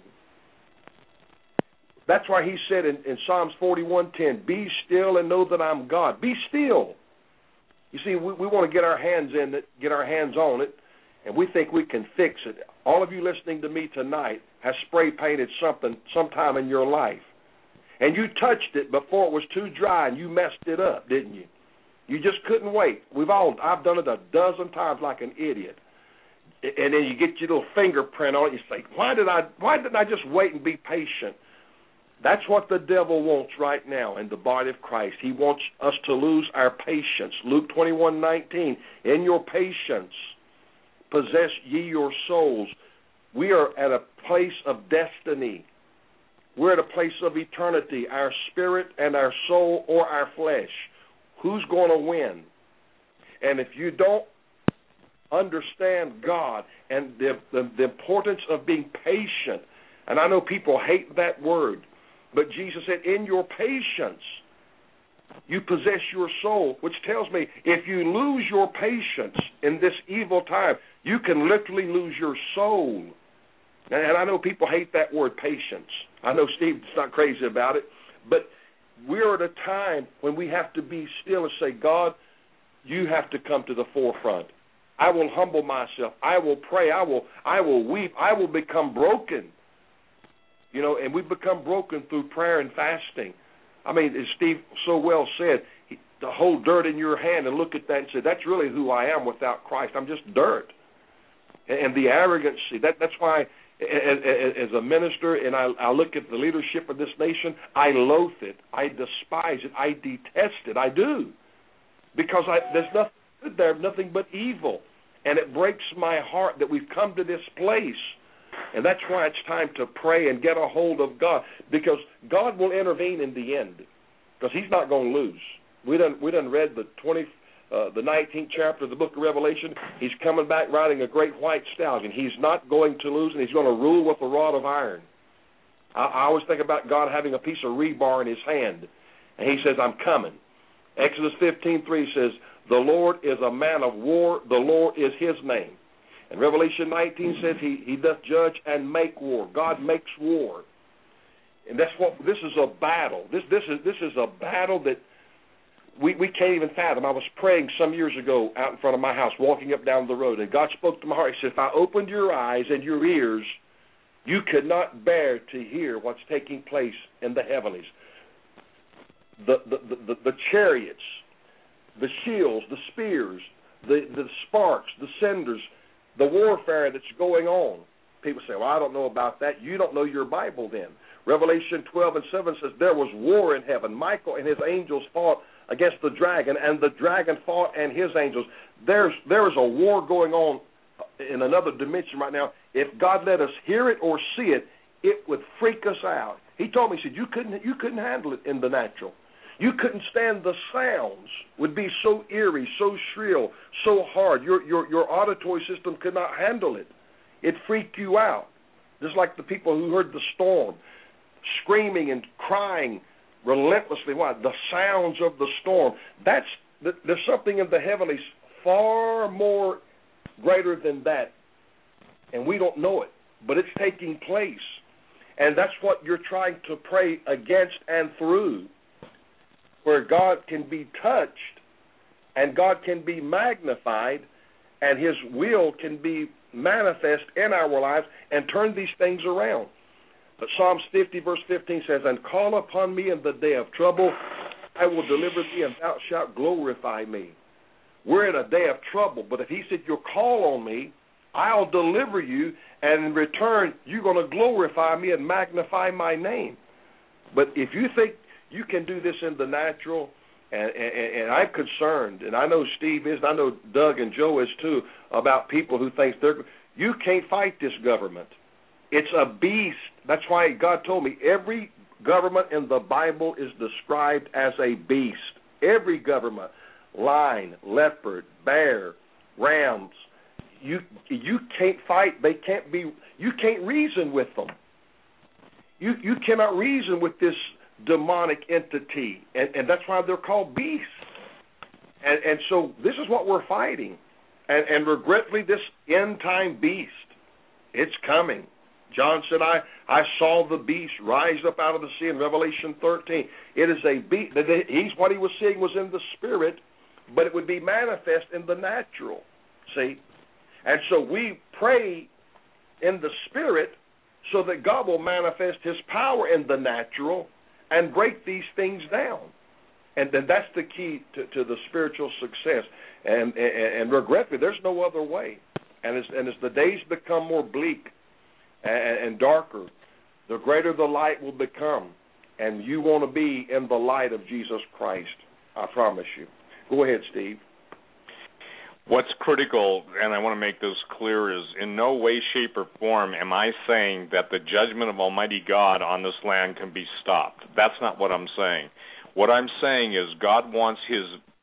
That's why he said in, in Psalms forty-one ten, be still and know that I'm God. Be still. You see, we, we want to get our hands in it, get our hands on it, and we think we can fix it. All of you listening to me tonight has spray painted something sometime in your life, and you touched it before it was too dry, and you messed it up, didn't you? You just couldn't wait. We've all, I've done it a dozen times like an idiot. And then you get your little fingerprint on it. You say, why did I? Why didn't I just wait and be patient? That's what the devil wants right now in the body of Christ. He wants us to lose our patience. Luke twenty-one nineteen, in your patience possess ye your souls. We are at a place of destiny. We're at a place of eternity, our spirit and our soul or our flesh. Who's going to win? And if you don't understand God and the, the, the importance of being patient, and I know people hate that word, but Jesus said, in your patience, you possess your soul, which tells me if you lose your patience in this evil time, you can literally lose your soul. And I know people hate that word, patience. I know Steve's not crazy about it, but we're at a time when we have to be still and say, God, you have to come to the forefront. I will humble myself. I will pray. I will I will weep. I will become broken. You know, and we become broken through prayer and fasting. I mean, as Steve so well said, he, to hold dirt in your hand and look at that and say, that's really who I am without Christ. I'm just dirt. And, and the arrogancy, that, that's why as, as a minister, and I, I look at the leadership of this nation, I loathe it. I despise it. I detest it. I do. Because I, there's nothing good there, nothing but evil. And it breaks my heart that we've come to this place. And that's why it's time to pray and get a hold of God, because God will intervene in the end, because He's not going to lose. We done we done read the twenty, uh, the nineteenth chapter of the book of Revelation. He's coming back riding a great white stallion. He's not going to lose, and He's going to rule with a rod of iron. I, I always think about God having a piece of rebar in His hand, and He says, "I'm coming." Exodus fifteen three says, "The Lord is a man of war. The Lord is His name." And Revelation nineteen says he, he doth judge and make war. God makes war. And that's what this is, a battle. This this is this is a battle that we, we can't even fathom. I was praying some years ago out in front of my house, walking up down the road, and God spoke to my heart. He said, if I opened your eyes and your ears, you could not bear to hear what's taking place in the heavenlies. The the, the, the, the chariots, the shields, the spears, the, the sparks, the cinders, the warfare that's going on. People say, well, I don't know about that. You don't know your Bible then. Revelation twelve and seven says there was war in heaven. Michael and his angels fought against the dragon, and the dragon fought and his angels. There's there is a war going on in another dimension right now. If God let us hear it or see it, it would freak us out. He told me, he said, you couldn't you couldn't handle it in the natural. You couldn't stand the sounds. Would be so eerie, so shrill, so hard. Your your your auditory system could not handle it. It freaked you out. Just like the people who heard the storm, screaming and crying relentlessly. Why? The sounds of the storm. That's there's something in the heavenlies far more greater than that, and we don't know it, but it's taking place, and that's what you're trying to pray against and through, where God can be touched and God can be magnified and His will can be manifest in our lives and turn these things around. But Psalms fifty verse fifteen says, and call upon me in the day of trouble, I will deliver thee, and thou shalt glorify me. We're in a day of trouble, but if He said, you'll call on me, I'll deliver you, and in return, you're going to glorify me and magnify my name. But if you think you can do this in the natural, and, and, and I'm concerned, and I know Steve is, and I know Doug and Joe is too, about people who think they're, you can't fight this government. It's a beast. That's why God told me every government in the Bible is described as a beast. Every government, lion, leopard, bear, rams, you you can't fight. They can't be. You can't reason with them. You you cannot reason with this demonic entity, and, and that's why they're called beasts. And, and so this is what we're fighting. And, and regretfully, this end-time beast, it's coming. John said, I, I saw the beast rise up out of the sea in Revelation thirteen. It is a beast. He's, what he was seeing was in the spirit, but it would be manifest in the natural. See? And so we pray in the spirit so that God will manifest His power in the natural and break these things down. And then that's the key to, to the spiritual success. And, and, and regretfully, there's no other way. And as, and as the days become more bleak and, and darker, the greater the light will become. And you want to be in the light of Jesus Christ. I promise you. Go ahead, Steve. What's critical, and I want to make this clear, is in no way, shape, or form am I saying that the judgment of Almighty God on this land can be stopped. That's not what I'm saying. What I'm saying is God wants His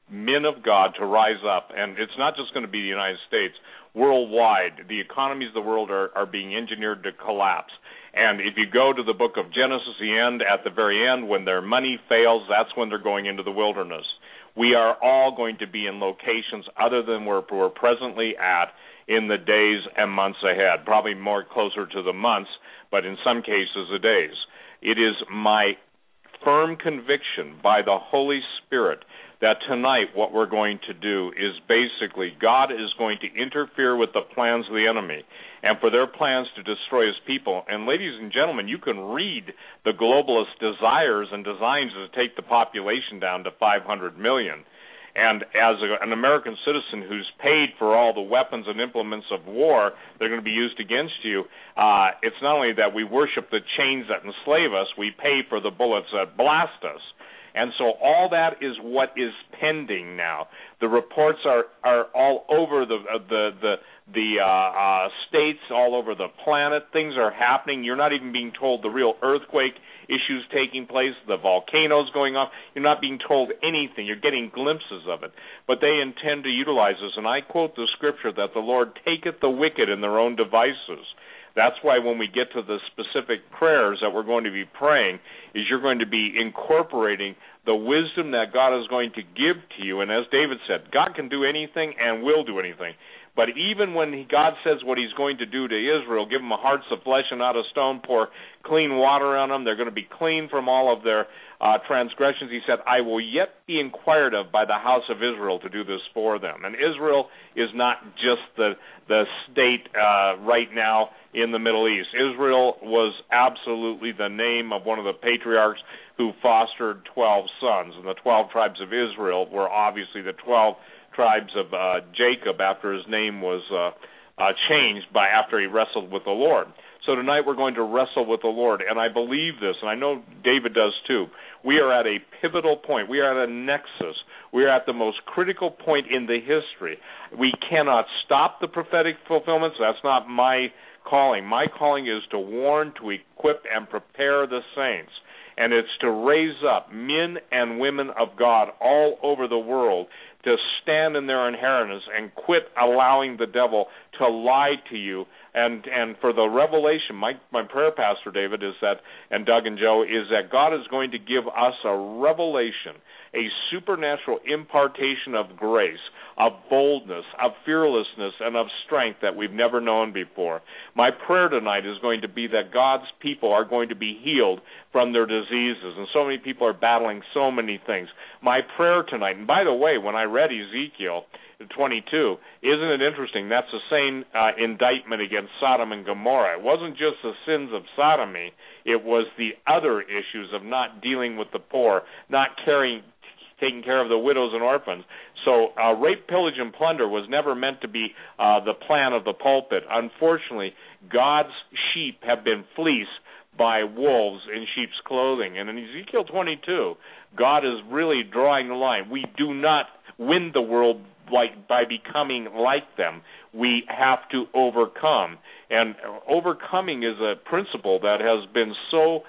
men of God to rise up, and it's not just going to be the United States. Worldwide, the economies of the world are, are being engineered to collapse. And if you go to the book of Genesis, the end, at the very end, when their money fails, that's when they're going into the wilderness. We are all going to be in locations other than where we're presently at in the days and months ahead, probably more closer to the months, but in some cases the days. It is my firm conviction by the Holy Spirit that tonight what we're going to do is basically God is going to interfere with the plans of the enemy and for their plans to destroy his people. And ladies and gentlemen, you can read the globalist desires and designs to take the population down to five hundred million. And as a, an American citizen who's paid for all the weapons and implements of war that are going to be used against you, uh, it's not only that we worship the chains that enslave us, we pay for the bullets that blast us. And so all that is what is pending now. The reports are, are all over the uh, the the, the uh, uh, states, all over the planet. Things are happening. You're not even being told the real earthquake issues taking place, the volcanoes going off. You're not being told anything. You're getting glimpses of it. But they intend to utilize this. And I quote the scripture that the Lord taketh the wicked in their own devices. That's why when we get to the specific prayers that we're going to be praying, is you're going to be incorporating the wisdom that God is going to give to you. And as David said, God can do anything and will do anything. But even when he, God says what he's going to do to Israel, give them a hearts of flesh and not of stone, pour clean water on them, they're going to be clean from all of their uh, transgressions. He said, I will yet be inquired of by the house of Israel to do this for them. And Israel is not just the, the state uh, right now in the Middle East. Israel was absolutely the name of one of the patriarchs who fostered twelve sons. And the twelve tribes of Israel were obviously the twelve tribes of uh, Jacob after his name was uh, uh, changed by after he wrestled with the Lord. So tonight we're going to wrestle with the Lord, and I believe this, and I know David does too. We are at a pivotal point. We are at a nexus. We are at the most critical point in the history. We cannot stop the prophetic fulfillments. That's not my calling. My calling is to warn, to equip, and prepare the saints. And it's to raise up men and women of God all over the world to stand in their inheritance and quit allowing the devil to lie to you. And and for the revelation, my, my prayer, Pastor David, is that, and Doug and Joe, is that God is going to give us a revelation, a supernatural impartation of grace, of boldness, of fearlessness, and of strength that we've never known before. My prayer tonight is going to be that God's people are going to be healed from their diseases, and so many people are battling so many things. My prayer tonight, and by the way, when I read Ezekiel twenty-two, isn't it interesting? That's the same uh, indictment against Sodom and Gomorrah. It wasn't just the sins of sodomy, it was the other issues of not dealing with the poor, not caring, taking care of the widows and orphans. So uh, rape, pillage, and plunder was never meant to be uh, the plan of the pulpit. Unfortunately, God's sheep have been fleeced by wolves in sheep's clothing. And in Ezekiel twenty-two, God is really drawing the line. We do not win the world like by becoming like them. We have to overcome. And overcoming is a principle that has been so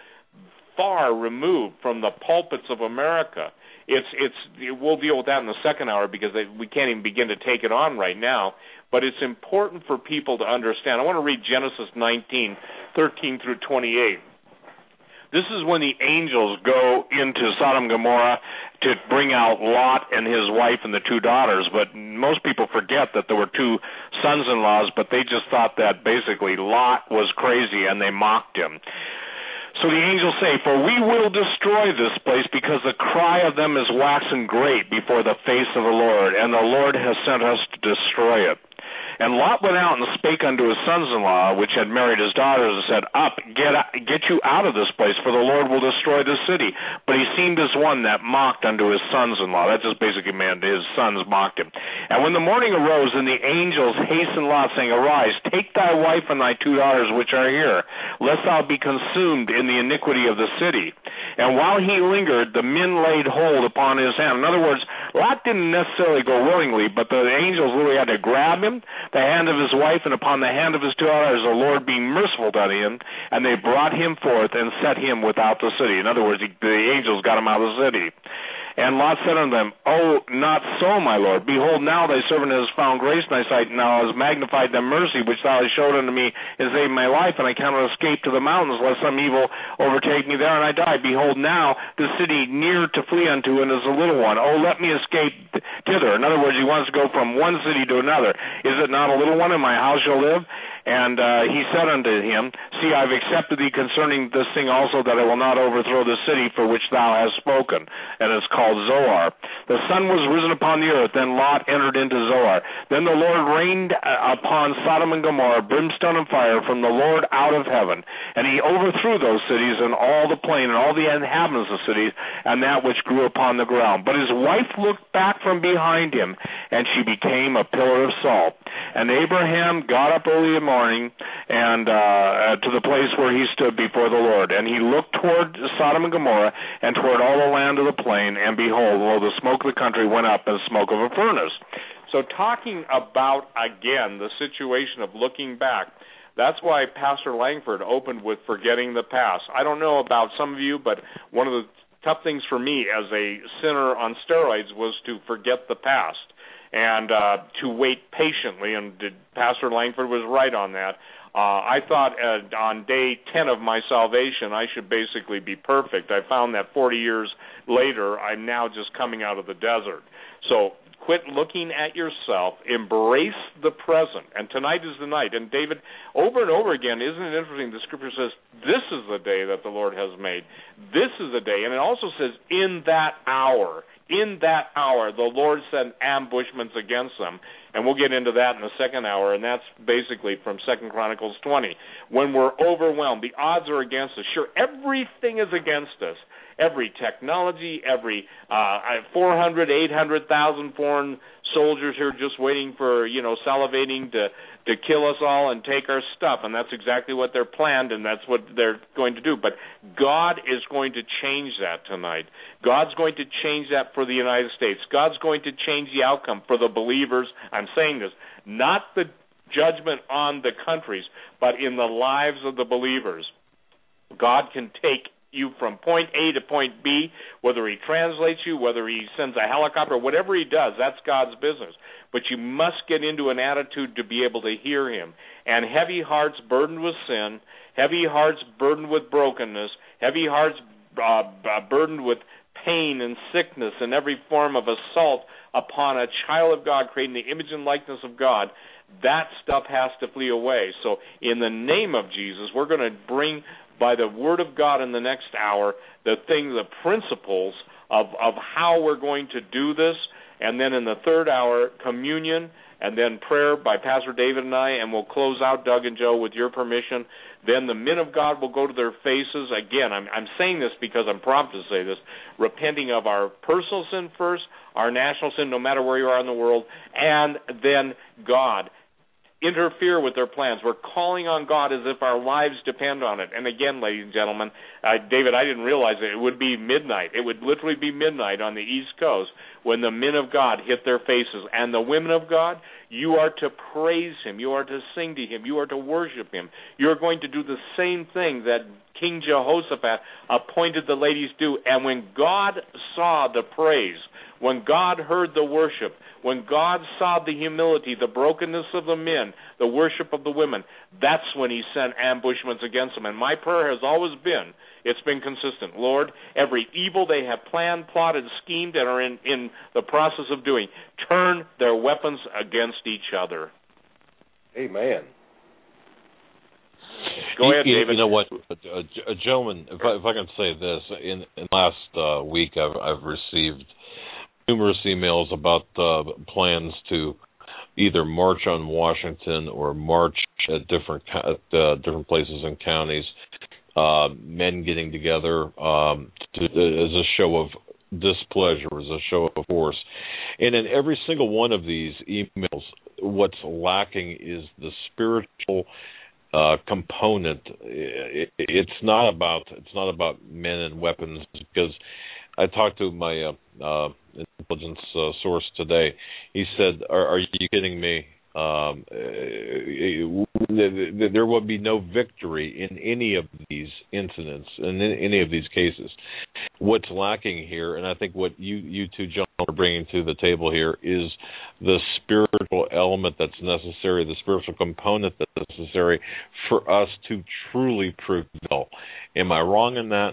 far removed from the pulpits of America. It's it's we'll deal with that in the second hour because we can't even begin to take it on right now. But it's important for people to understand. I want to read Genesis nineteen, thirteen through twenty-eight. This is when the angels go into Sodom and Gomorrah to bring out Lot and his wife and the two daughters. But most people forget that there were two sons-in-laws, but they just thought that basically Lot was crazy and they mocked him. So the angels say, for we will destroy this place because the cry of them is waxen great before the face of the Lord, and the Lord has sent us to destroy it. And Lot went out and spake unto his sons-in-law, which had married his daughters, and said, Up, get get you out of this place, for the Lord will destroy this city. But he seemed as one that mocked unto his sons-in-law. That just basically meant his sons mocked him. And when the morning arose, and the angels hastened Lot, saying, Arise, take thy wife and thy two daughters which are here, lest thou be consumed in the iniquity of the city. And while he lingered, the men laid hold upon his hand. In other words, Lot didn't necessarily go willingly, but the angels literally had to grab him, the hand of his wife, and upon the hand of his two daughters, the Lord being merciful to him, and they brought him forth and set him without the city. In other words, he, the angels got him out of the city. And Lot said unto them, Oh, not so, my Lord. Behold, now thy servant has found grace in thy sight, and thou hast magnified the mercy which thou hast showed unto me and saved my life, and I cannot escape to the mountains, lest some evil overtake me there, and I die. Behold, now the city near to flee unto, and is a little one. Oh, let me escape thither. In other words, he wants to go from one city to another. Is it not a little one, in my house shall live? And uh, he said unto him, See, I have accepted thee concerning this thing also, that I will not overthrow the city for which thou hast spoken. And it's called Zoar. The sun was risen upon the earth, then Lot entered into Zoar. Then the Lord rained upon Sodom and Gomorrah brimstone and fire from the Lord out of heaven. And he overthrew those cities and all the plain and all the inhabitants of cities and that which grew upon the ground. But his wife looked back from behind him, and she became a pillar of salt. And Abraham got up early in the morning and uh, to the place where he stood before the Lord. And he looked toward Sodom and Gomorrah and toward all the land of the plain, and behold, lo, the smoke of the country went up as smoke of a furnace. So talking about, again, the situation of looking back, that's why Pastor Langford opened with forgetting the past. I don't know about some of you, but one of the tough things for me as a sinner on steroids was to forget the past and uh, to wait patiently, and did, Pastor Langford was right on that. Uh, I thought uh, on day ten of my salvation I should basically be perfect. I found that forty years later I'm now just coming out of the desert. So quit looking at yourself, embrace the present, and tonight is the night. And David, over and over again, isn't it interesting, the Scripture says, this is the day that the Lord has made. This is the day. And it also says, in that hour, in that hour, the Lord sent ambushments against them. And we'll get into that in the second hour, and that's basically from Second Chronicles twenty. When we're overwhelmed, the odds are against us. Sure, everything is against us. Every technology, every uh, four hundred, eight hundred thousand foreign soldiers here just waiting for, you know, salivating to, to kill us all and take our stuff. And that's exactly what they're planned, and that's what they're going to do. But God is going to change that tonight. God's going to change that for the United States. God's going to change the outcome for the believers. I'm saying this, not the judgment on the countries, but in the lives of the believers. God can take you from point A to point B, whether he translates you, whether he sends a helicopter, whatever he does, that's God's business. But you must get into an attitude to be able to hear him. And heavy hearts burdened with sin, heavy hearts burdened with brokenness, heavy hearts uh, burdened with pain and sickness and every form of assault upon a child of God, creating the image and likeness of God, that stuff has to flee away. So in the name of Jesus, we're going to bring, by the word of God in the next hour, the thing, the principles of, of how we're going to do this. And then in the third hour, communion, and then prayer by Pastor David and I, and we'll close out, Doug and Joe, with your permission. Then the men of God will go to their faces. Again, I'm, I'm saying this because I'm prompted to say this, repenting of our personal sin first, our national sin, no matter where you are in the world, and then God. Interfere with their plans. We're calling on God as if our lives depend on it. And again, ladies and gentlemen, uh, David, I didn't realize it. It would be midnight. It would literally be midnight on the East Coast when the men of God hit their faces. And the women of God, you are to praise him. You are to sing to him. You are to worship him. You're going to do the same thing that King Jehoshaphat appointed the ladies to do. And when God saw the praise, when God heard the worship, when God saw the humility, the brokenness of the men, the worship of the women, that's when he sent ambushments against them. And my prayer has always been, it's been consistent, Lord, every evil they have planned, plotted, schemed, and are in, in the process of doing, turn their weapons against each other. Amen. Go ahead, David. You know what, uh, gentlemen, if I, if I can say this, in, in last uh, week I've, I've received numerous emails about uh, plans to either march on Washington or march at different at, uh, different places and counties, uh, men getting together um, to, uh, as a show of displeasure, as a show of force. And in every single one of these emails, what's lacking is the spiritual uh, component. It, it's not about it's not about men and weapons, because I talked to my uh, uh, intelligence uh, source today. He said, are, are you kidding me? Uh, Um, there would be no victory in any of these incidents, in any of these cases. What's lacking here, and I think what you, you two gentlemen are bringing to the table here, is the spiritual element that's necessary, the spiritual component that's necessary for us to truly prevail. Am I wrong in that?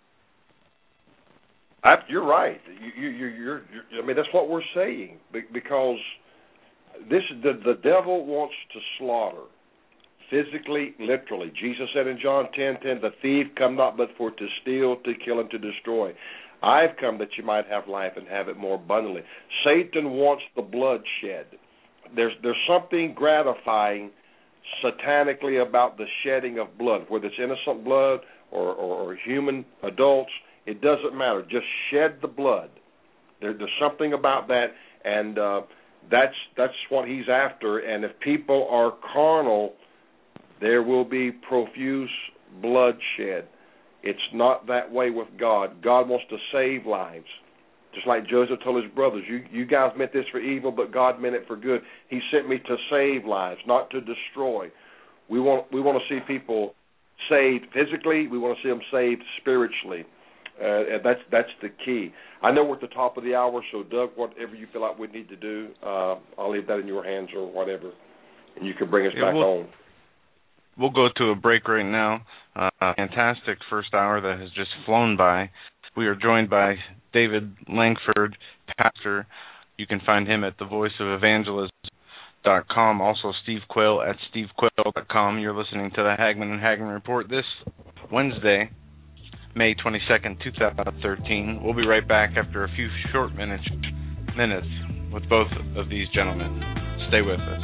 I, you're right. You, you, you're, you're, I mean, that's what we're saying, because this the, the devil wants to slaughter, physically, literally. Jesus said in John ten ten, the thief come not but for to steal, to kill, and to destroy. I've come that you might have life and have it more abundantly. Satan wants the bloodshed. There's there's something gratifying satanically about the shedding of blood, whether it's innocent blood or, or, or human adults. It doesn't matter. Just shed the blood. There, there's something about that, and uh, that's that's what he's after. And if people are carnal, there will be profuse bloodshed. It's not that way with God. God wants to save lives. Just like Joseph told his brothers, you, you guys meant this for evil, but God meant it for good. He sent me to save lives, not to destroy. We want we want to see people saved physically. We want to see them saved spiritually. Uh, and that's that's the key. I know we're at the top of the hour, so Doug, whatever you feel like we need to do, uh, I'll leave that in your hands or whatever, and you can bring us yeah, back we'll, on. We'll go to a break right now. Uh, fantastic first hour that has just flown by. We are joined by David Langford, pastor. You can find him at the voice of evangelism dot com. Also, Steve Quayle at steve quayle dot com. You're listening to the Hagman and Hagman Report this Wednesday, May twenty-second, twenty thirteen. We'll be right back after a few short minutes minutes with both of these gentlemen. Stay with us.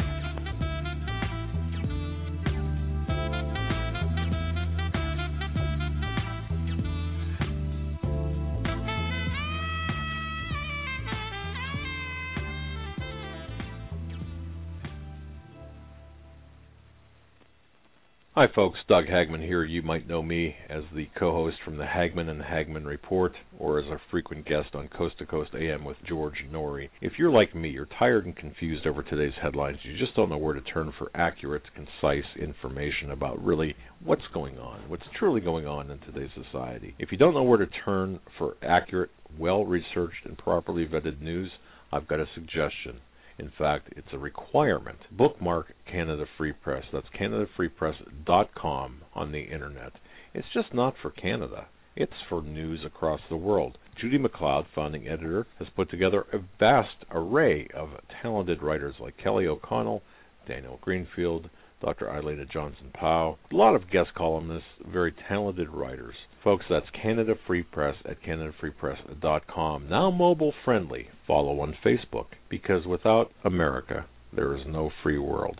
Hi folks, Doug Hagman here. You might know me as the co-host from the Hagman and Hagman Report, or as a frequent guest on Coast to Coast A M with George Norrie. If you're like me, you're tired and confused over today's headlines. You just don't know where to turn for accurate, concise information about really what's going on, what's truly going on in today's society. If you don't know where to turn for accurate, well-researched, and properly vetted news, I've got a suggestion. In fact, it's a requirement. Bookmark Canada Free Press. That's canada free press dot com on the Internet. It's just not for Canada. It's for news across the world. Judy McLeod, founding editor, has put together a vast array of talented writers like Kelly O'Connell, Daniel Greenfield, Doctor Eileen Johnson-Powell, a lot of guest columnists, very talented writers. Folks, that's Canada Free Press at canada free press dot com. Now mobile friendly. Follow on Facebook, because without America, there is no free world.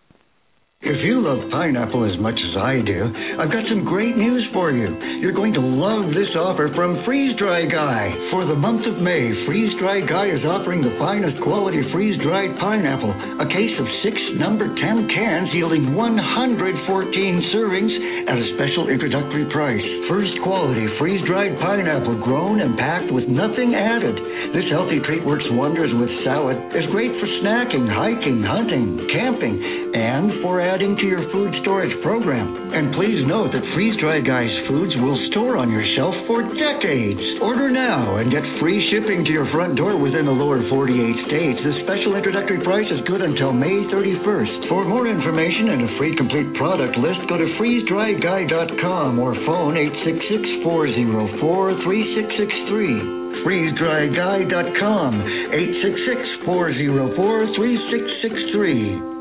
If you love pineapple as much as I do, I've got some great news for you. You're going to love this offer from Freeze Dry Guy. For the month of May, Freeze Dry Guy is offering the finest quality freeze-dried pineapple, a case of six number ten cans yielding one hundred fourteen servings at a special introductory price. First quality freeze-dried pineapple grown and packed with nothing added. This healthy treat works wonders with salad, is great for snacking, hiking, hunting, camping, and for adding to your food storage program. And please note that Freeze Dry Guy's foods will store on your shelf for decades. Order now and get free shipping to your front door within the lower forty-eight states. This special introductory price is good until May thirty-first. For more information and a free complete product list, go to freeze dry guy dot com or phone eight six six, four zero four, three six six three. freeze dry guy dot com, eight six six, four zero four, three six six three.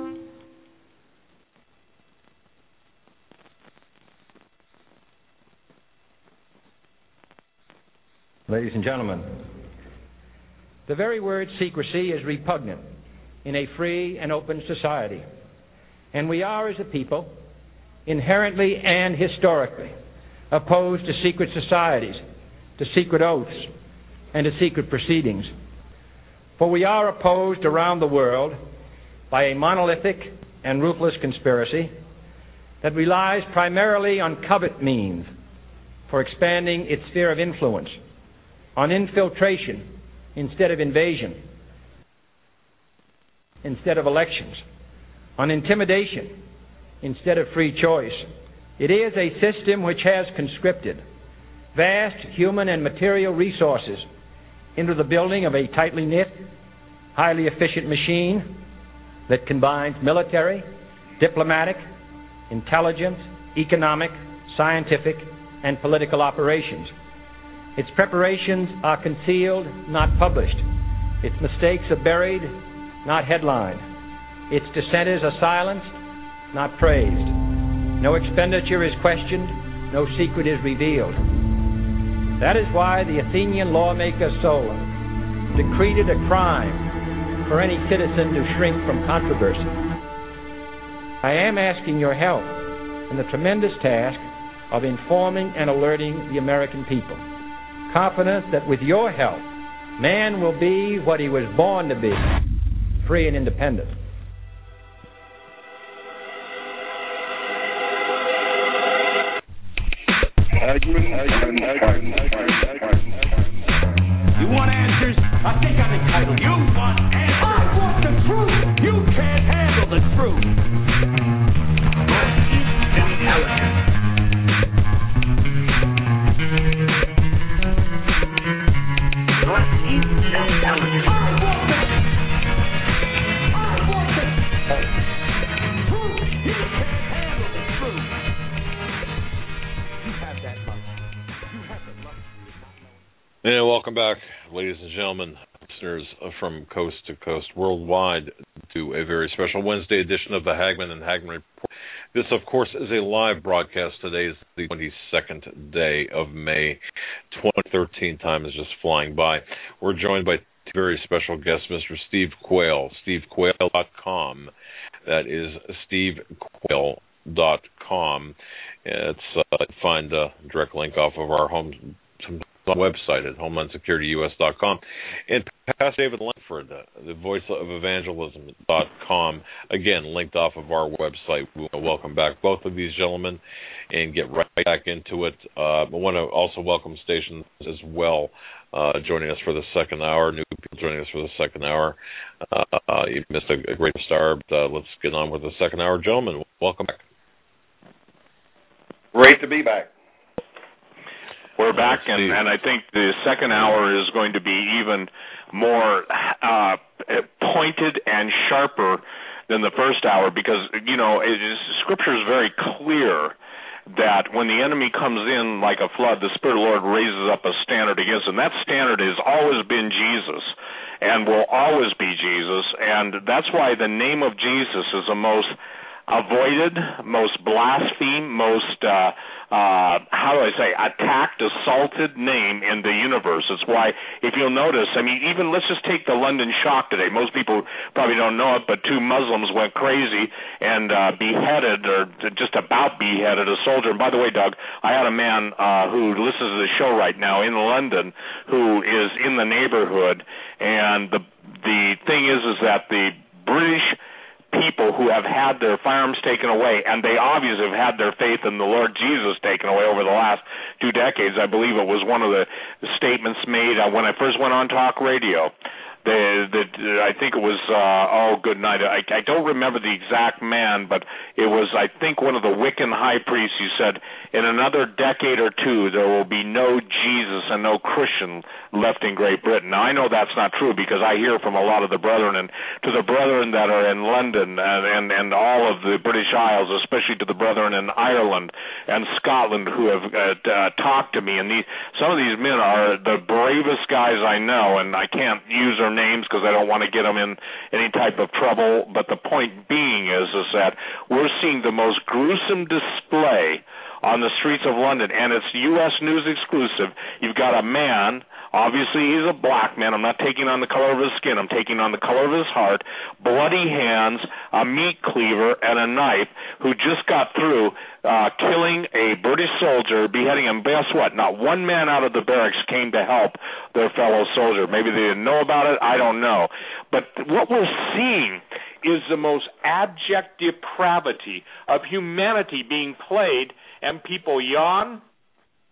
Ladies and gentlemen, the very word secrecy is repugnant in a free and open society. And we are, as a people, inherently and historically opposed to secret societies, to secret oaths, and to secret proceedings. For we are opposed around the world by a monolithic and ruthless conspiracy that relies primarily on covert means for expanding its sphere of influence, on infiltration instead of invasion. instead of elections, on intimidation instead of free choice. It is a system which has conscripted vast human and material resources into the building of a tightly knit, highly efficient machine that combines military, diplomatic, intelligence, economic, scientific, and political operations. Its preparations are concealed, not published. Its mistakes are buried, not headlined. Its dissenters are silenced, not praised. No expenditure is questioned, no secret is revealed. That is why the Athenian lawmaker Solon decreed it a crime for any citizen to shrink from controversy. I am asking your help in the tremendous task of informing and alerting the American people, confident that with your help, man will be what he was born to be, free and independent. You want answers? I think I'm entitled. You want answers? I want the truth. You can't handle the truth. And welcome back, ladies and gentlemen, listeners from coast to coast worldwide, to a very special Wednesday edition of the Hagman and Hagman Report. This, of course, is a live broadcast. Today is the twenty-second day of May, twenty thirteen. Time is just flying by. We're joined by two very special guests, Mister Steve Quayle, steve quayle dot com. That is steve quayle dot com. It's uh, find a direct link off of our home website at homeland security u s dot com, and Pastor David Langford, uh, the voice of evangelism dot com, again linked off of our website. We want to welcome back both of these gentlemen and get right back into it. Uh, I want to also welcome stations as well uh, joining us for the second hour, new people joining us for the second hour. Uh, uh, you missed a, a great start, but uh, let's get on with the second hour. Gentlemen, welcome back. Great to be back. We're back, and, and I think the second hour is going to be even more uh, pointed and sharper than the first hour because, you know, it is, Scripture is very clear that when the enemy comes in like a flood, the Spirit of the Lord raises up a standard against him. That standard has always been Jesus and will always be Jesus, and that's why the name of Jesus is the most avoided, most blasphemed, most, uh, uh, how do I say, attacked, assaulted name in the universe. It's why, if you'll notice, I mean, even let's just take the London shock today. Most people probably don't know it, but two Muslims went crazy and uh, beheaded, or just about beheaded, a soldier. And by the way, Doug, I had a man uh, who listens to the show right now in London who is in the neighborhood, and the the thing is, is that the British people who have had their firearms taken away, and they obviously have had their faith in the Lord Jesus taken away over the last two decades. I believe it was one of the statements made uh, when I first went on talk radio. The, the, I think it was, uh, oh, good night. I, I don't remember the exact man, but it was, I think, one of the Wiccan high priests who said, in another decade or two, there will be no Jesus and no Christian left in Great Britain. Now, I know that's not true because I hear from a lot of the brethren, and to the brethren that are in London and, and, and all of the British Isles, especially to the brethren in Ireland and Scotland who have uh, uh, talked to me. And these, some of these men are the bravest guys I know, and I can't use their names because I don't want to get them in any type of trouble. But the point being is, is that we're seeing the most gruesome display on the streets of London, and it's U S News exclusive. You've got a man, obviously he's a black man. I'm not taking on the color of his skin. I'm taking on the color of his heart, bloody hands, a meat cleaver, and a knife, who just got through uh, killing a British soldier, beheading him. Guess what? Not one man out of the barracks came to help their fellow soldier. Maybe they didn't know about it. I don't know. But what we're seeing is the most abject depravity of humanity being played, and people yawn,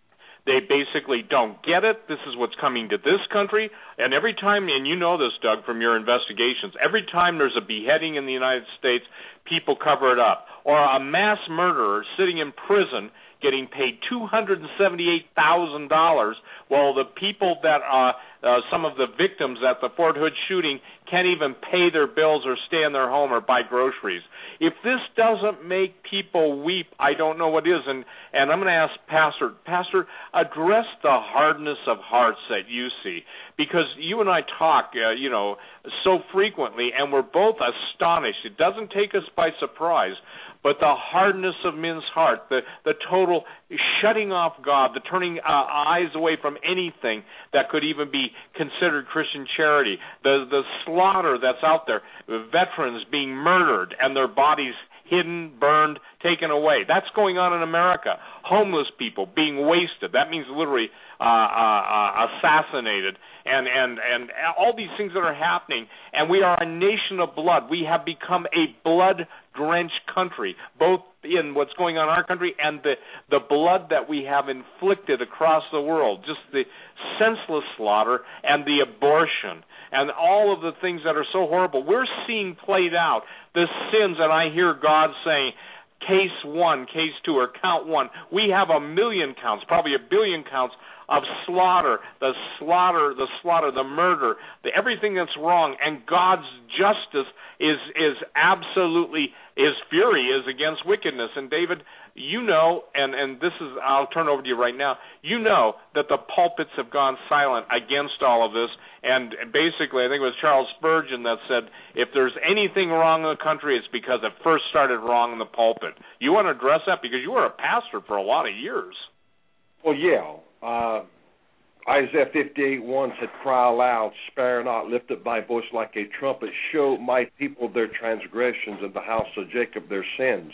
They basically don't get it. This is what's coming to this country. And every time, and you know this, Doug, from your investigations, every time there's a beheading in the United States, people cover it up. Or a mass murderer sitting in prison getting paid two hundred seventy-eight thousand dollars, while the people that uh, uh, some of the victims at the Fort Hood shooting can't even pay their bills or stay in their home or buy groceries. If this doesn't make people weep, I don't know what is. And, and I'm going to ask Pastor, Pastor, address the hardness of hearts that you see, because you and I talk, uh, you know, so frequently, and we're both astonished. It doesn't take us by surprise. But the hardness of men's heart, the, the total shutting off God, the turning uh, eyes away from anything that could even be considered Christian charity, the, the slaughter that's out there, veterans being murdered and their bodies hidden, burned, taken away. That's going on in America. Homeless people being wasted. That means literally uh, uh, uh, assassinated. And, and, and all these things that are happening. And we are a nation of blood. We have become a blood-drenched country, both in what's going on in our country and the, the blood that we have inflicted across the world, just the senseless slaughter and the abortion and all of the things that are so horrible. We're seeing played out the sins, and I hear God saying, case one, case two, or count one. We have a million counts, probably a billion counts of slaughter, the slaughter, the slaughter, the murder, the, everything that's wrong, and God's justice is is absolutely, His fury is against wickedness. And David, you know, and, and this is, I'll turn over to you right now, you know that the pulpits have gone silent against all of this, and basically I think it was Charles Spurgeon that said, if there's anything wrong in the country, it's because it first started wrong in the pulpit. You want to address that? Because you were a pastor for a lot of years. Well, yeah. Uh, Isaiah fifty-eight one said, cry aloud, spare not, lift up thy voice like a trumpet, show my people their transgressions and the house of Jacob their sins.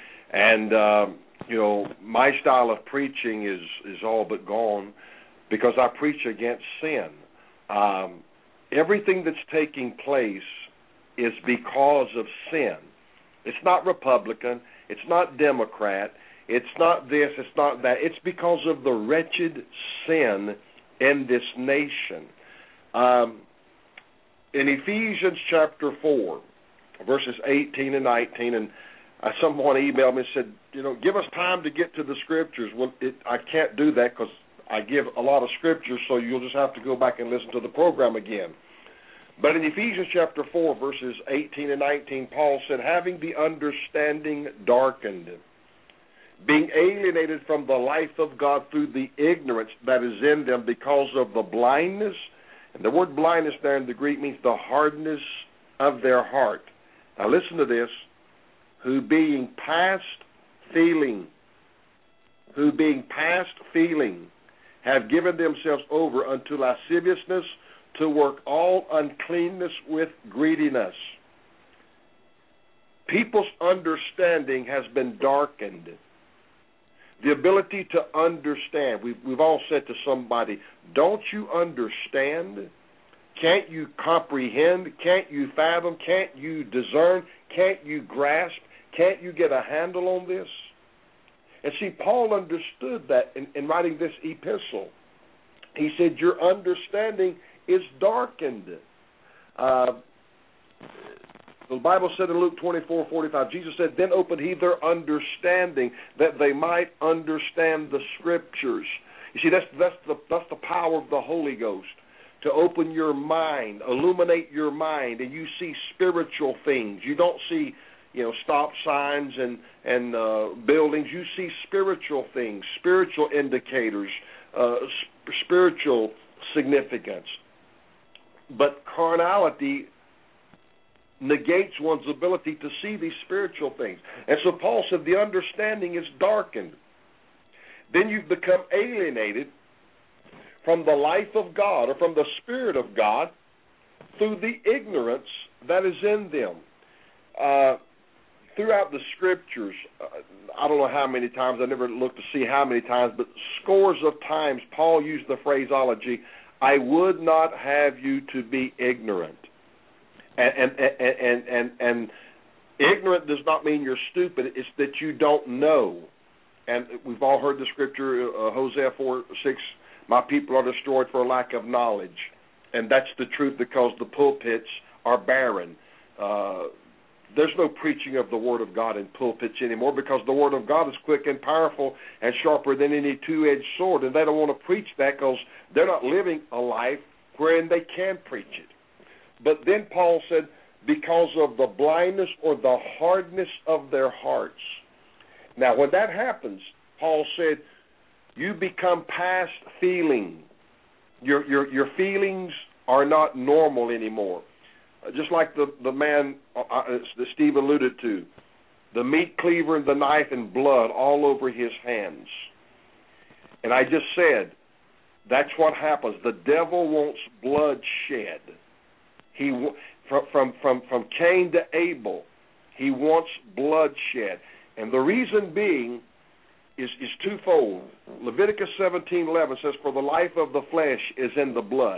And, uh, you know, my style of preaching is, is all but gone because I preach against sin. Um, everything that's taking place is because of sin. It's not Republican. It's not Democrat. It's not this, it's not that. It's because of the wretched sin in this nation. Um, in Ephesians chapter four, verses eighteen and nineteen, and uh, someone emailed me and said, you know, give us time to get to the scriptures. Well, it, I can't do that because I give a lot of scriptures, so you'll just have to go back and listen to the program again. But in Ephesians chapter four, verses eighteen and nineteen, Paul said, having the understanding darkened, being alienated from the life of God through the ignorance that is in them because of the blindness. And the word blindness there in the Greek means the hardness of their heart. Now listen to this. Who being past feeling, who being past feeling, have given themselves over unto lasciviousness to work all uncleanness with greediness. People's understanding has been darkened. The ability to understand. We've, we've all said to somebody, don't you understand? Can't you comprehend? Can't you fathom? Can't you discern? Can't you grasp? Can't you get a handle on this? And see, Paul understood that in, in writing this epistle. He said, your understanding is darkened. Uh, The Bible said in Luke twenty-four forty-five, Jesus said, then opened he their understanding that they might understand the Scriptures. You see, that's that's the that's the power of the Holy Ghost, to open your mind, illuminate your mind, and you see spiritual things. You don't see, you know, stop signs and, and uh, buildings. You see spiritual things, spiritual indicators, uh, sp- spiritual significance. But carnality negates one's ability to see these spiritual things. And so Paul said the understanding is darkened. Then you've become alienated from the life of God or from the Spirit of God through the ignorance that is in them. Uh, throughout the Scriptures, uh, I don't know how many times, I never looked to see how many times, but scores of times Paul used the phraseology, I would not have you to be ignorant. And, and and and and ignorant does not mean you're stupid. It's that you don't know. And we've all heard the scripture, uh, Hosea four six, my people are destroyed for lack of knowledge. And that's the truth, because the pulpits are barren. Uh, there's no preaching of the Word of God in pulpits anymore, because the Word of God is quick and powerful and sharper than any two-edged sword. And they don't want to preach that because they're not living a life wherein they can preach it. But then Paul said, because of the blindness or the hardness of their hearts. Now, when that happens, Paul said, you become past feeling. Your your your feelings are not normal anymore. Uh, just like the, the man uh, that Steve alluded to, the meat cleaver and the knife and blood all over his hands. And I just said, that's what happens. The devil wants blood shed. He from from from from Cain to Abel, he wants blood shed. And the reason being is, is twofold. Leviticus seventeen eleven says, for the life of the flesh is in the blood.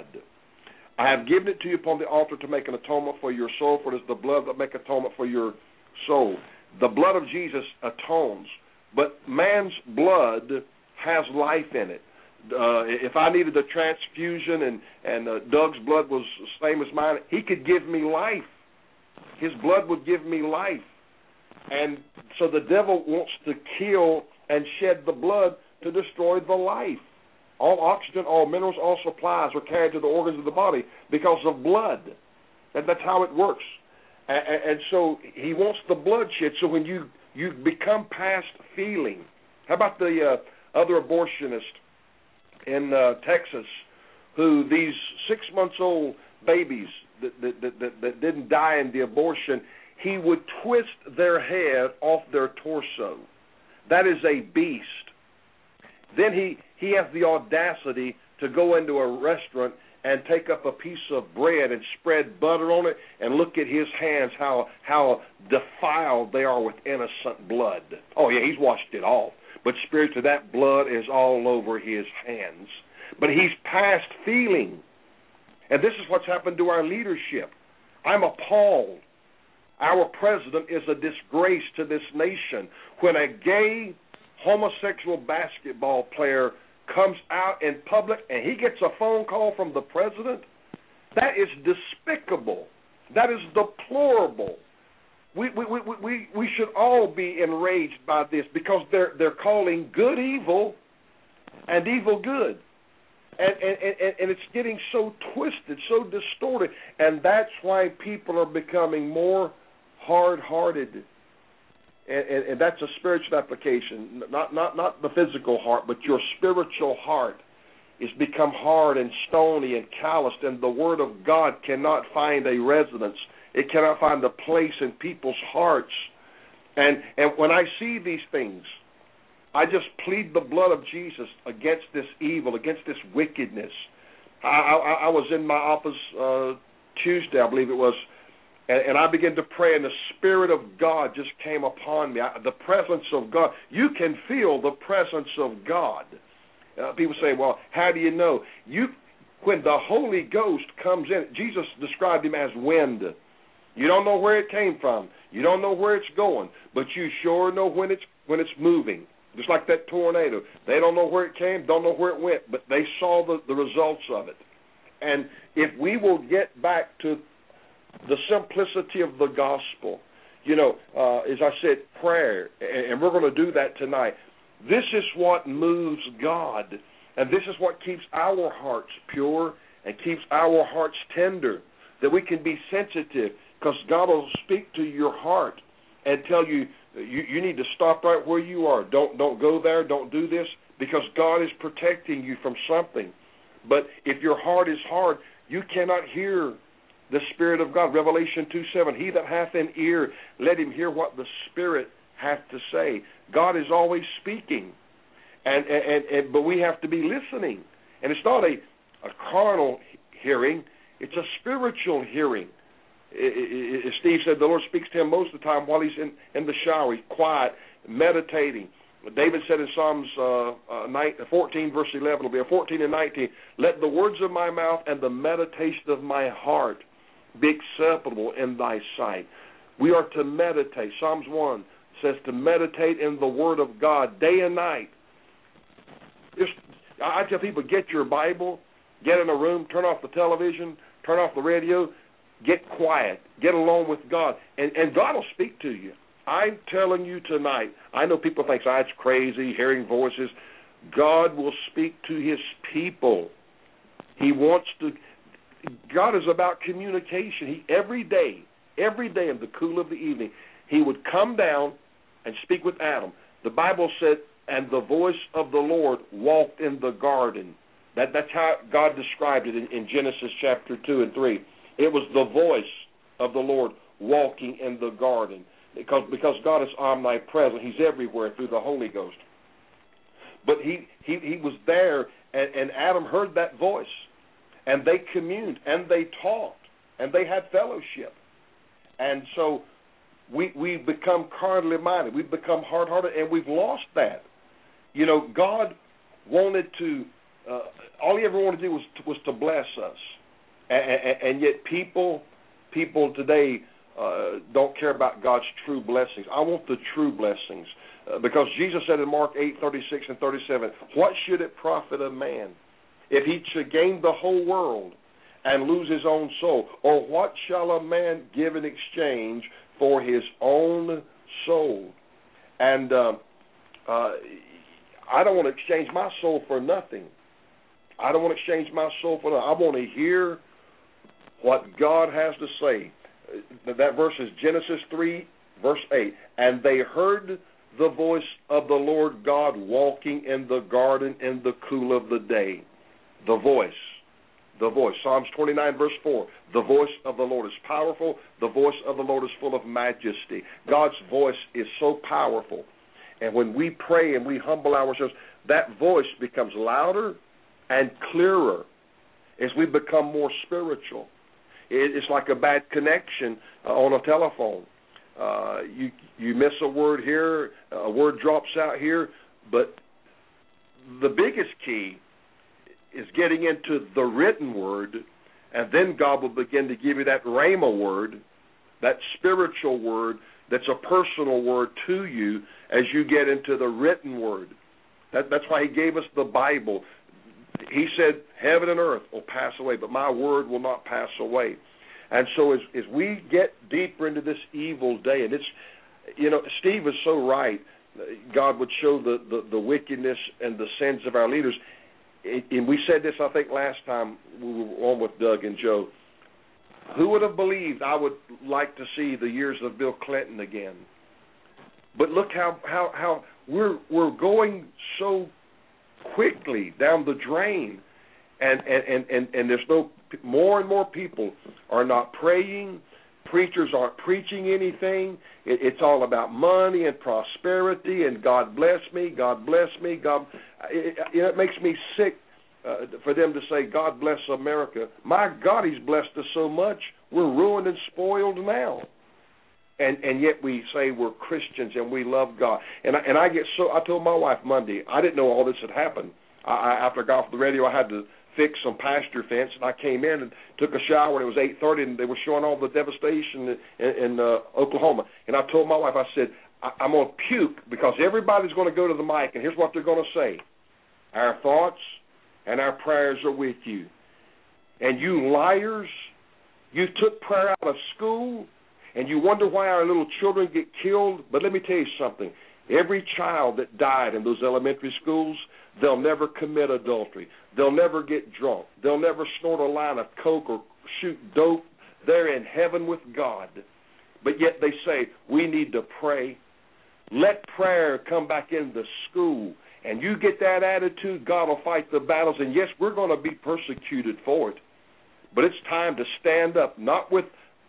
I have given it to you upon the altar to make an atonement for your soul, for it is the blood that make atonement for your soul. The blood of Jesus atones, but man's blood has life in it. Uh, if I needed a transfusion and, and uh, Doug's blood was the same as mine, he could give me life. His blood would give me life. And so the devil wants to kill and shed the blood to destroy the life. All oxygen, all minerals, all supplies are carried to the organs of the body because of blood. And that's how it works. And, and so he wants the blood shed. So when you, you become past feeling, how about the uh, other abortionist in uh, Texas who these six-months-old babies that, that, that, that, that didn't die in the abortion, he would twist their head off their torso. That is a beast. Then he, he has the audacity to go into a restaurant and take up a piece of bread and spread butter on it and look at his hands, how how defiled they are with innocent blood. Oh, yeah, he's washed it off. But spiritually, that blood is all over his hands. But he's past feeling. And this is what's happened to our leadership. I'm appalled. Our president is a disgrace to this nation. When a gay homosexual basketball player comes out in public and he gets a phone call from the president, that is despicable. That is deplorable. We we we we, we should all be enraged by this, because they're they're calling good evil and evil good. And, and, and, and it's getting so twisted, so distorted, and that's why people are becoming more hard-hearted. And, and, and that's a spiritual application, not, not, not the physical heart, but your spiritual heart is become hard and stony and calloused, and the Word of God cannot find a residence. It cannot find a place in people's hearts. And, and when I see these things, I just plead the blood of Jesus against this evil, against this wickedness. I, I, I was in my office uh, Tuesday, I believe it was, and, and I began to pray, and the Spirit of God just came upon me. I, the presence of God. You can feel the presence of God. Uh, people say, well, how do you know? You, when the Holy Ghost comes in, Jesus described him as wind. You don't know where it came from. You don't know where it's going, but you sure know when it's when it's moving. Just like that tornado. They don't know where it came, don't know where it went, but they saw the, the results of it. And if we will get back to the simplicity of the gospel, you know, uh, as I said, prayer, and, and we're going to do that tonight. This is what moves God, and this is what keeps our hearts pure and keeps our hearts tender, that we can be sensitive, because God will speak to your heart and tell you, You, you need to stop right where you are. Don't don't go there. Don't do this, because God is protecting you from something. But if your heart is hard, you cannot hear the Spirit of God. Revelation two seven, he that hath an ear, let him hear what the Spirit hath to say. God is always speaking, and and, and, and but we have to be listening. And it's not a, a carnal hearing. It's a spiritual hearing. As Steve said, the Lord speaks to him most of the time while he's in, in the shower. He's quiet, meditating. David said in Psalms uh, uh, fourteen, verse eleven, it'll be a fourteen and nineteen, let the words of my mouth and the meditation of my heart be acceptable in thy sight. We are to meditate. Psalms one, says to meditate in the Word of God day and night. Just, I tell people, get your Bible, get in a room, turn off the television, turn off the radio, get quiet, get alone with God, and, and God will speak to you. I'm telling you tonight, I know people think, oh, it's crazy, hearing voices. God will speak to His people. He wants to, God is about communication. He, every day, every day in the cool of the evening, He would come down and speak with Adam. The Bible said, and the voice of the Lord walked in the garden. That, that's how God described it in, in Genesis chapter two and three. It was the voice of the Lord walking in the garden. Because, because God is omnipresent. He's everywhere through the Holy Ghost. But he, he, he was there, and, and Adam heard that voice. And they communed, and they talked, and they had fellowship. And so we, we've become carnally minded. We've become hard-hearted, and we've lost that. You know, God wanted to, uh, all He ever wanted to do was to, was to bless us. And, and, and yet people, people today uh, don't care about God's true blessings. I want the true blessings. Uh, because Jesus said in Mark eight, thirty-six and thirty-seven, what should it profit a man if he should gain the whole world and lose his own soul? Or what shall a man give in exchange for his own soul? And uh, uh, I don't want to exchange my soul for nothing. I don't want to exchange my soul for nothing. I want to hear what God has to say. That verse is Genesis three, verse eight. And they heard the voice of the Lord God walking in the garden in the cool of the day. The voice. The voice. Psalms twenty-nine, verse four. The voice of the Lord is powerful. The voice of the Lord is full of majesty. God's voice is so powerful. And when we pray and we humble ourselves, that voice becomes louder and clearer as we become more spiritual. It's like a bad connection uh, on a telephone. Uh, you you miss a word here, a word drops out here, but the biggest key is getting into the written word, and then God will begin to give you that rhema word, that spiritual word that's a personal word to you as you get into the written word. That, that's why He gave us the Bible. He said, heaven and earth will pass away, but my word will not pass away. And so as, as we get deeper into this evil day, and it's, you know, Steve is so right. God would show the, the, the wickedness and the sins of our leaders. And we said this, I think, last time we were on with Doug and Joe. Who would have believed I would like to see the years of Bill Clinton again? But look how, how, how we're we're going so quickly down the drain, and and, and, and there's no more and more people are not praying. Preachers aren't preaching anything. It, it's all about money and prosperity and God bless me, God bless me, God. It, it makes me sick uh, for them to say God bless America. My God, He's blessed us so much. We're ruined and spoiled now. And and yet we say we're Christians and we love God. And I, and I get so, I told my wife Monday, I didn't know all this had happened. I, I, after I got off the radio, I had to fix some pasture fence, and I came in and took a shower, and it was eight thirty, and they were showing all the devastation in, in uh, Oklahoma. And I told my wife, I said, I, I'm going to puke because everybody's going to go to the mic, and here's what they're going to say. Our thoughts and our prayers are with you. And you liars, you took prayer out of school, and you wonder why our little children get killed. But let me tell you something. Every child that died in those elementary schools, they'll never commit adultery. They'll never get drunk. They'll never snort a line of coke or shoot dope. They're in heaven with God. But yet they say, we need to pray. Let prayer come back into school. And you get that attitude, God will fight the battles. And yes, we're going to be persecuted for it. But it's time to stand up, not with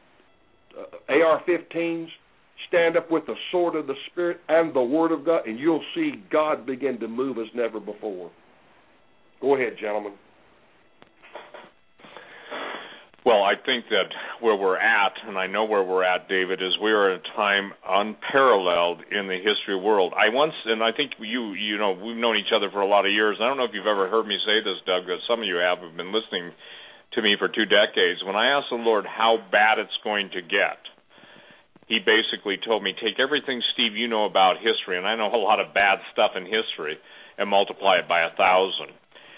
uh, A R fifteens, stand up with the sword of the Spirit and the Word of God, and you'll see God begin to move as never before. Go ahead, gentlemen. Well, I think that where we're at, and I know where we're at, David, is we are at a time unparalleled in the history of the world. I once, and I think you, you know, we've known each other for a lot of years. I don't know if you've ever heard me say this, Doug, that some of you have, have been listening to me for two decades. When I asked the Lord how bad it's going to get, he basically told me, take everything, Steve, you know about history, and I know a lot of bad stuff in history, and multiply it by a thousand.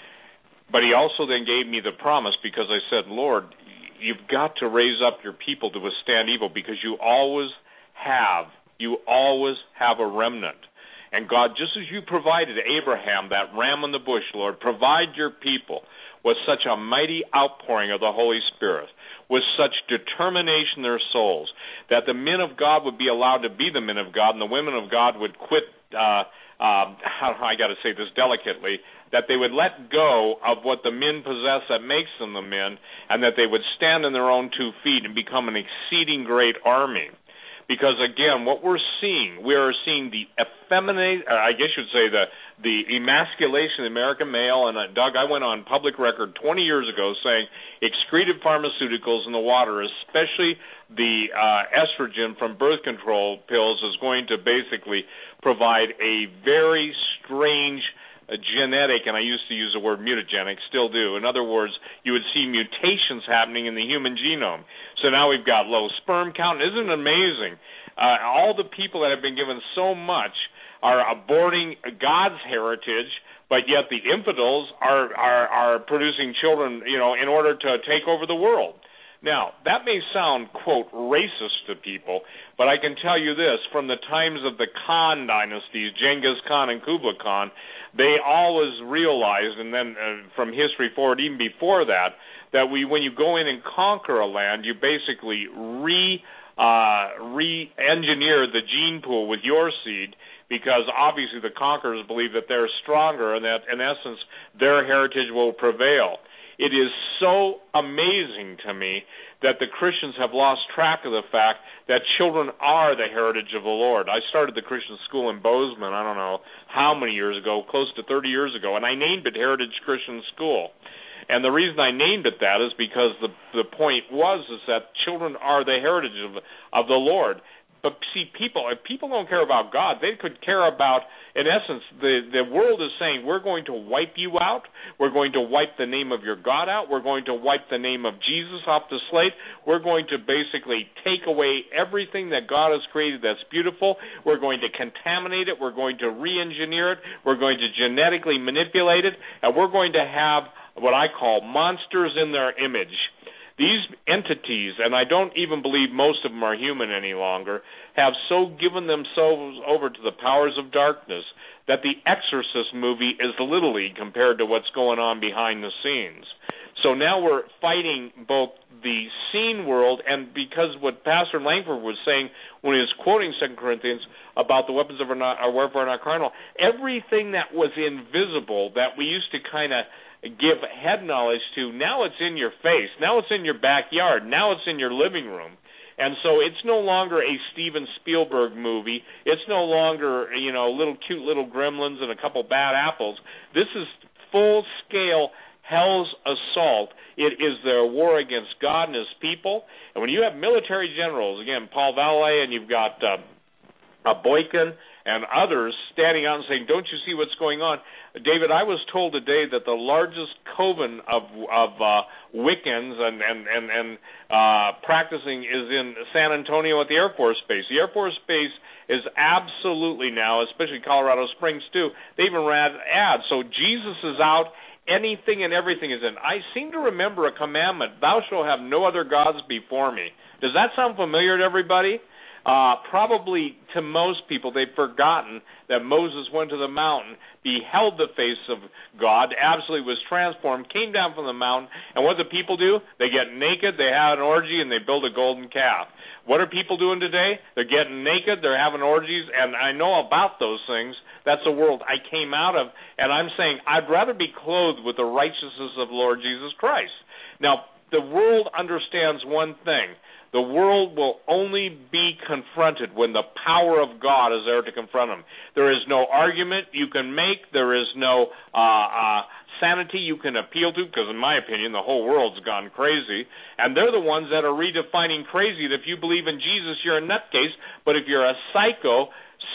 But he also then gave me the promise, because I said, Lord, you've got to raise up your people to withstand evil, because you always have, you always have a remnant. And God, just as you provided Abraham that ram in the bush, Lord, provide your people with such a mighty outpouring of the Holy Spirit, with such determination in their souls, that the men of God would be allowed to be the men of God, and the women of God would quit, uh, uh, how, I got to say this delicately, that they would let go of what the men possess that makes them the men, and that they would stand on their own two feet and become an exceeding great army. Because, again, what we're seeing, we are seeing the effeminate, I guess you'd say the the emasculation of the American male. And, uh, Doug, I went on public record twenty years ago saying excreted pharmaceuticals in the water, especially the uh, estrogen from birth control pills, is going to basically provide a very strange a genetic, and I used to use the word mutagenic, still do. In other words, you would see mutations happening in the human genome. So now we've got low sperm count. Isn't it amazing? Uh, all the people that have been given so much are aborting God's heritage, but yet the infidels are, are, are producing children, you know, in order to take over the world. Now, that may sound, quote, racist to people, but I can tell you this, from the times of the Khan dynasties, Genghis Khan and Kublai Khan, they always realized, and then uh, from history forward, even before that, that we, when you go in and conquer a land, you basically re, uh, re-engineer the gene pool with your seed, because obviously the conquerors believe that they're stronger and that, in essence, their heritage will prevail. It is so amazing to me that the Christians have lost track of the fact that children are the heritage of the Lord. I started the Christian school in Bozeman, I don't know how many years ago, close to thirty years ago, and I named it Heritage Christian School. And the reason I named it that is because the the point was is that children are the heritage of, of the Lord. But see, people, if people don't care about God, they could care about, in essence, the, the world is saying, we're going to wipe you out, we're going to wipe the name of your God out, we're going to wipe the name of Jesus off the slate, we're going to basically take away everything that God has created that's beautiful, we're going to contaminate it, we're going to re-engineer it, we're going to genetically manipulate it, and we're going to have what I call monsters in their image. These entities, and I don't even believe most of them are human any longer, have so given themselves over to the powers of darkness that the Exorcist movie is Little League compared to what's going on behind the scenes. So now we're fighting both the seen world, and because what Pastor Langford was saying when he was quoting Second Corinthians about the weapons of our, not, our warfare are not carnal, everything that was invisible that we used to kind of give head knowledge to, now it's in your face, now it's in your backyard, now it's in your living room. And so it's no longer a Steven Spielberg movie. It's no longer, you know, little cute little gremlins and a couple bad apples. This is full-scale hell's assault. It is their war against God and his people. And when you have military generals, again, Paul Valle, and you've got uh, uh, Boykin and others standing out and saying, don't you see what's going on? David, I was told today that the largest coven of of uh, Wiccans and and and, and uh, practicing is in San Antonio at the Air Force Base. The Air Force Base is absolutely now, especially Colorado Springs too. They even ran ads. So Jesus is out. Anything and everything is in. I seem to remember a commandment: "Thou shalt have no other gods before me." Does that sound familiar to everybody? Uh, probably to most people, they've forgotten that Moses went to the mountain, beheld the face of God, absolutely was transformed, came down from the mountain, and what do the people do? They get naked, they have an orgy, and they build a golden calf. What are people doing today? They're getting naked, they're having orgies, and I know about those things. That's the world I came out of, and I'm saying I'd rather be clothed with the righteousness of Lord Jesus Christ. Now, the world understands one thing. The world will only be confronted when the power of God is there to confront them. There is no argument you can make. There is no uh, uh, sanity you can appeal to, because in my opinion, the whole world's gone crazy. And they're the ones that are redefining crazy. That if you believe in Jesus, you're a nutcase. But if you're a psycho,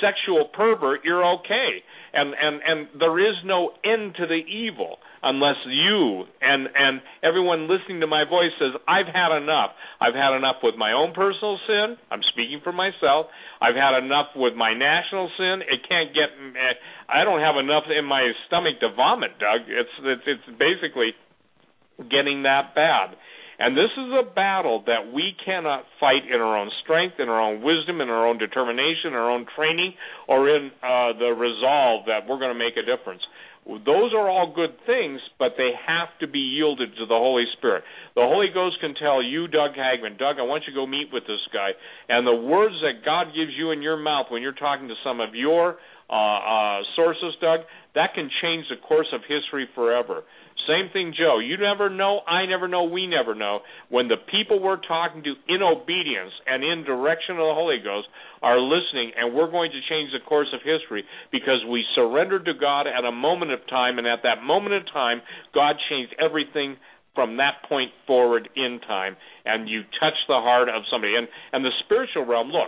sexual pervert, you're okay. And, and, and there is no end to the evil unless you and, and everyone listening to my voice says, I've had enough. I've had enough with my own personal sin. I'm speaking for myself. I've had enough with my national sin. It can't get, I don't have enough in my stomach to vomit, Doug. It's, it's, it's basically getting that bad. And this is a battle that we cannot fight in our own strength, in our own wisdom, in our own determination, our own training, or in uh, the resolve that we're going to make a difference. Those are all good things, but they have to be yielded to the Holy Spirit. The Holy Ghost can tell you, Doug Hagman, Doug, I want you to go meet with this guy. And the words that God gives you in your mouth when you're talking to some of your uh, uh, sources, Doug, that can change the course of history forever. Same thing, Joe. You never know, I never know, we never know. When the people we're talking to in obedience and in direction of the Holy Ghost are listening, and we're going to change the course of history because we surrendered to God at a moment of time, and at that moment of time, God changed everything from that point forward in time, and you touch the heart of somebody. And, and the spiritual realm, look,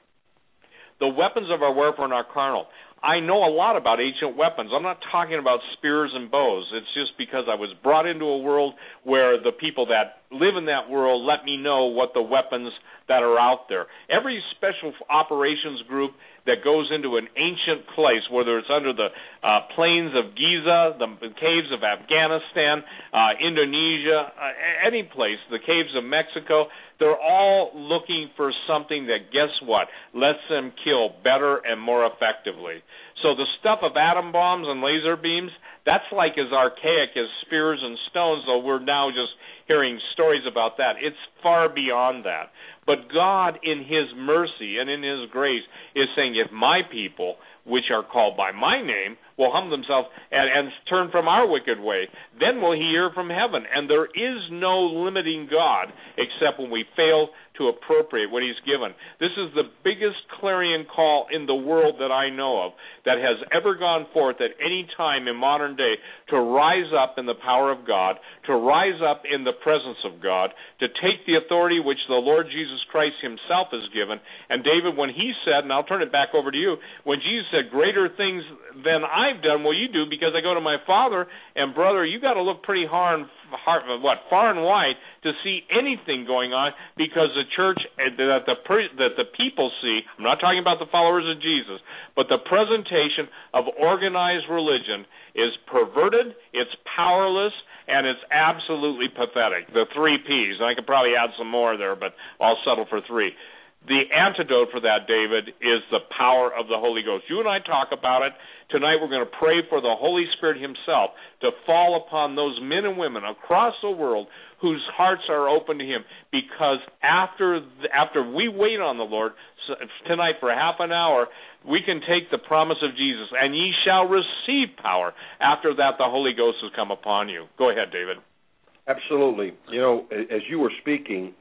the weapons of our warfare are not carnal. I know a lot about ancient weapons. I'm not talking about spears and bows. It's just because I was brought into a world where the people that live in that world let me know what the weapons that are out there. Every special operations group that goes into an ancient place, whether it's under the uh, plains of Giza, the caves of Afghanistan, uh, Indonesia, uh, any place, the caves of Mexico, they're all looking for something that, guess what, lets them kill better and more effectively. So the stuff of atom bombs and laser beams, that's like as archaic as spears and stones, though we're now just hearing stories about that. It's far beyond that. But God, in His mercy and in His grace, is saying, if my people, which are called by my name, will humble themselves and, and turn from our wicked way, then will He hear from heaven. And there is no limiting God except when we fail to appropriate what He's given. This is the biggest clarion call in the world that I know of that has ever gone forth at any time in modern day to rise up in the power of God, to rise up in the presence of God, to take the authority which the Lord Jesus Christ Himself has given. And David, when He said, and I'll turn it back over to you, when Jesus said, greater things than I've done will you do because I go to my Father, and brother, you got to look pretty hard, hard, what, far and wide to see anything going on, because the church that the that the people see, I'm not talking about the followers of Jesus, but the presentation of organized religion is perverted, it's powerless, and it's absolutely pathetic. The three P's, and I could probably add some more there, but I'll settle for three. The antidote for that, David, is the power of the Holy Ghost. You and I talk about it. Tonight we're going to pray for the Holy Spirit Himself to fall upon those men and women across the world whose hearts are open to Him, because after after we wait on the Lord tonight for half an hour, we can take the promise of Jesus, and ye shall receive power. After that, the Holy Ghost has come upon you. Go ahead, David. Absolutely. You know, as you were speaking,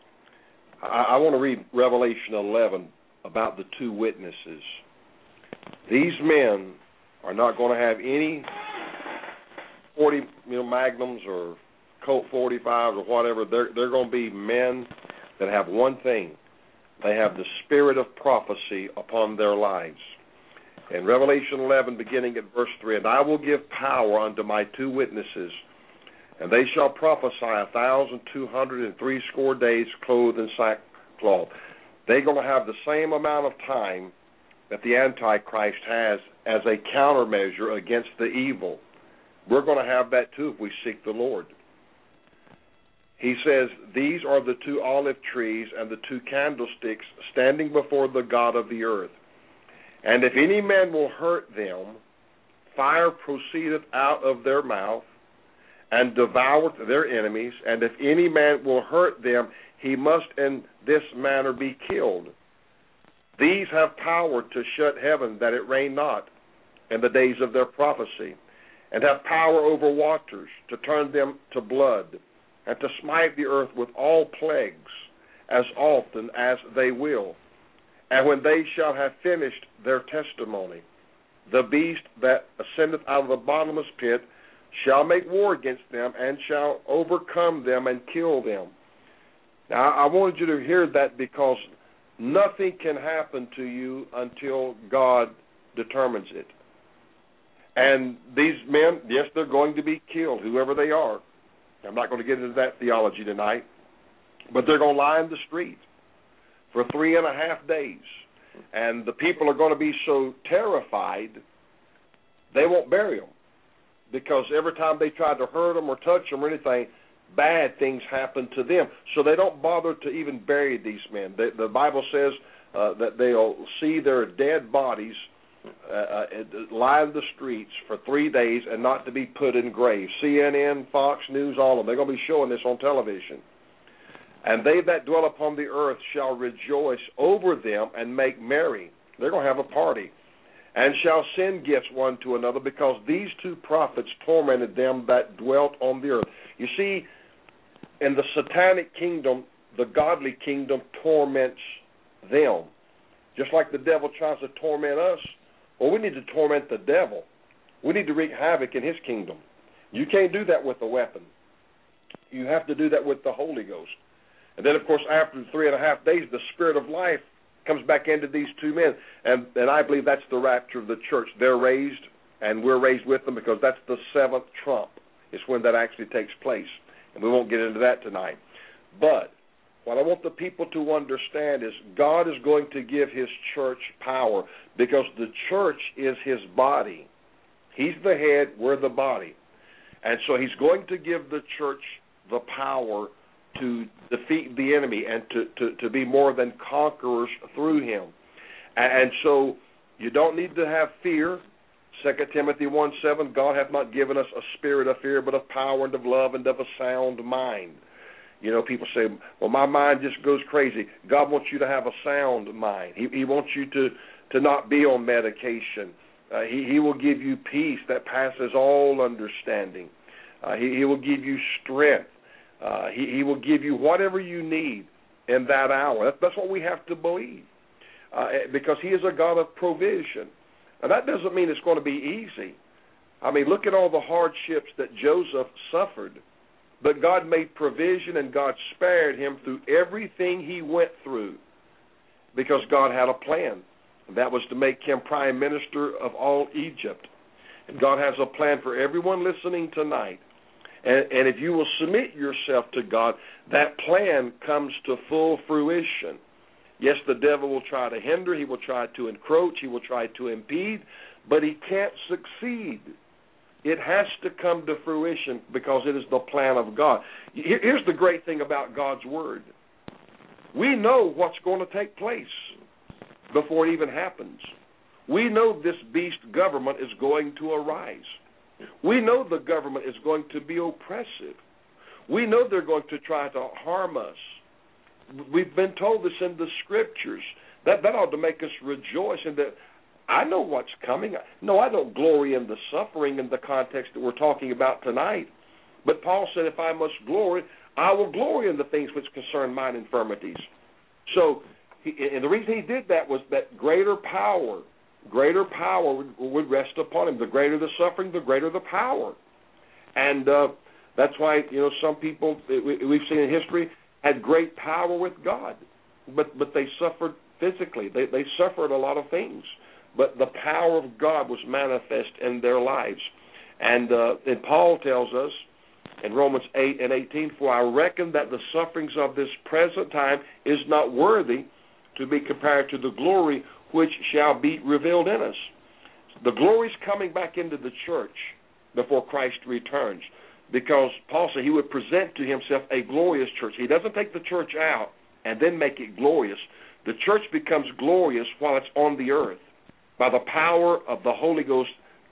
I, I want to read Revelation eleven about the two witnesses. These men are not going to have any forty you know, Magnums or Colt forty-fives or whatever. They're, they're going to be men that have one thing. They have the spirit of prophecy upon their lives. In Revelation eleven, beginning at verse three, and I will give power unto my two witnesses, and they shall prophesy a thousand two hundred and threescore days clothed in sackcloth. They're going to have the same amount of time that the Antichrist has as a countermeasure against the evil. We're going to have that too if we seek the Lord. He says, these are the two olive trees and the two candlesticks standing before the God of the earth. And if any man will hurt them, fire proceedeth out of their mouth and devoureth their enemies. And if any man will hurt them, he must in this manner be killed. These have power to shut heaven that it rain not in the days of their prophecy, and have power over waters to turn them to blood, and to smite the earth with all plagues as often as they will. And when they shall have finished their testimony, the beast that ascendeth out of the bottomless pit shall make war against them, and shall overcome them and kill them. Now, I wanted you to hear that, because nothing can happen to you until God determines it. And these men, yes, they're going to be killed, whoever they are. I'm not going to get into that theology tonight, but they're going to lie in the street for three and a half days. And the people are going to be so terrified, they won't bury them. Because every time they try to hurt them or touch them or anything, bad things happen to them. So they don't bother to even bury these men. The, the Bible says uh, that they'll see their dead bodies uh, uh, lie in the streets for three days and not to be put in graves. C N N, Fox News, all of them. They're going to be showing this on television. And they that dwell upon the earth shall rejoice over them and make merry. They're going to have a party. And shall send gifts one to another, because these two prophets tormented them that dwelt on the earth. You see, in the satanic kingdom, the godly kingdom torments them. Just like the devil tries to torment us, well, we need to torment the devil. We need to wreak havoc in his kingdom. You can't do that with a weapon. You have to do that with the Holy Ghost. And then, of course, after three and a half days, the Spirit of life comes back into these two men. And, and I believe that's the rapture of the church. They're raised, and we're raised with them, because that's the seventh trump. It's when that actually takes place. And we won't get into that tonight. But what I want the people to understand is God is going to give his church power, because the church is his body. He's the head, we're the body. And so he's going to give the church the power to defeat the enemy and to, to, to be more than conquerors through him. And so you don't need to have fear. Second Timothy one seven, God hath not given us a spirit of fear, but of power and of love and of a sound mind. You know, people say, well, my mind just goes crazy. God wants you to have a sound mind. He, he wants you to, to not be on medication. Uh, he, he will give you peace that passes all understanding. Uh, he, he will give you strength. Uh, he, he will give you whatever you need in that hour. That's, that's what we have to believe, uh, because he is a God of provision. Now, that doesn't mean it's going to be easy. I mean, look at all the hardships that Joseph suffered, but God made provision and God spared him through everything he went through, because God had a plan. And that was to make him prime minister of all Egypt. And God has a plan for everyone listening tonight. And, and if you will submit yourself to God, that plan comes to full fruition. Yes, the devil will try to hinder, he will try to encroach, he will try to impede, but he can't succeed. It has to come to fruition because it is the plan of God. Here, here's the great thing about God's Word. We know what's going to take place before it even happens. We know this beast government is going to arise. We know the government is going to be oppressive. We know they're going to try to harm us. We've been told this in the Scriptures. That, that ought to make us rejoice in that. I know what's coming. No, I don't glory in the suffering in the context that we're talking about tonight. But Paul said, if I must glory, I will glory in the things which concern mine infirmities. So, he, and the reason he did that was that greater power Greater power would, would rest upon him. The greater the suffering, the greater the power. And uh, that's why, you know, some people we, we've seen in history had great power with God, but but they suffered physically. They they suffered a lot of things, but the power of God was manifest in their lives. And uh, and Paul tells us in Romans eight and eighteen, for I reckon that the sufferings of this present time is not worthy to be compared to the glory which shall be revealed in us. The glory is coming back into the church before Christ returns, because Paul said he would present to himself a glorious church. He doesn't take the church out and then make it glorious. The church becomes glorious while it's on the earth by the power of the Holy Ghost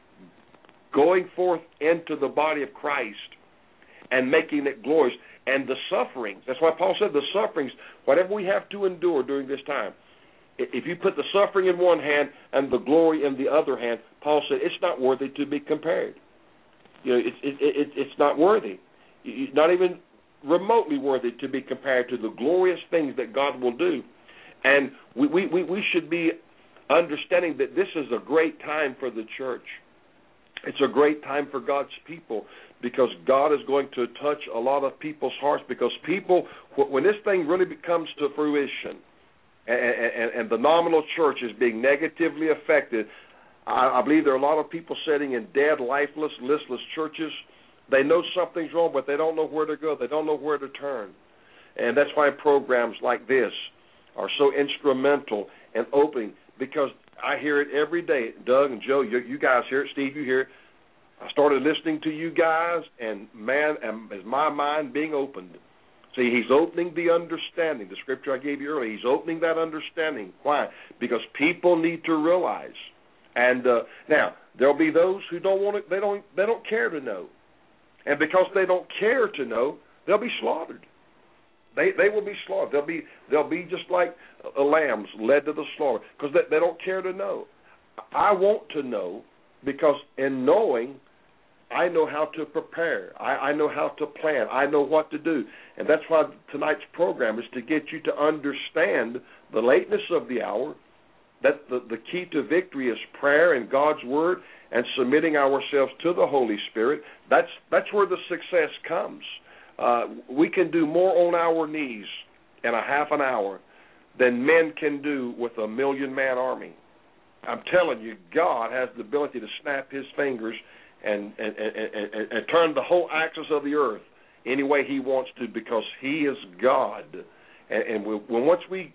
going forth into the body of Christ and making it glorious. And the sufferings, that's why Paul said the sufferings, whatever we have to endure during this time, if you put the suffering in one hand and the glory in the other hand, Paul said it's not worthy to be compared. You know, it's it, it, it's not worthy, not even remotely worthy to be compared to the glorious things that God will do. And we we we should be understanding that this is a great time for the church. It's a great time for God's people, because God is going to touch a lot of people's hearts, because people, when this thing really comes to fruition, and, and, and the nominal church is being negatively affected. I, I believe there are a lot of people sitting in dead, lifeless, listless churches. They know something's wrong, but they don't know where to go. They don't know where to turn. And that's why programs like this are so instrumental in opening, because I hear it every day. Doug and Joe, you, you guys hear it. Steve, you hear it. I started listening to you guys, and, man, is my mind being opened. See, he's opening the understanding. The scripture I gave you earlier, he's opening that understanding. Why? Because people need to realize. And uh, now, there'll be those who don't want to, they don't, they don't care to know. And because they don't care to know, they'll be slaughtered. They they will be slaughtered. They'll be they'll be just like uh, lambs led to the slaughter because they, they don't care to know. I want to know, because in knowing, I know how to prepare. I, I know how to plan. I know what to do. And that's why tonight's program is to get you to understand the lateness of the hour, that the, the key to victory is prayer and God's Word and submitting ourselves to the Holy Spirit. That's, that's where the success comes. Uh, we can do more on our knees in a half an hour than men can do with a million-man army. I'm telling you, God has the ability to snap his fingers and, and, and, and, and turn the whole axis of the earth any way he wants to, because he is God. And, and we, when once we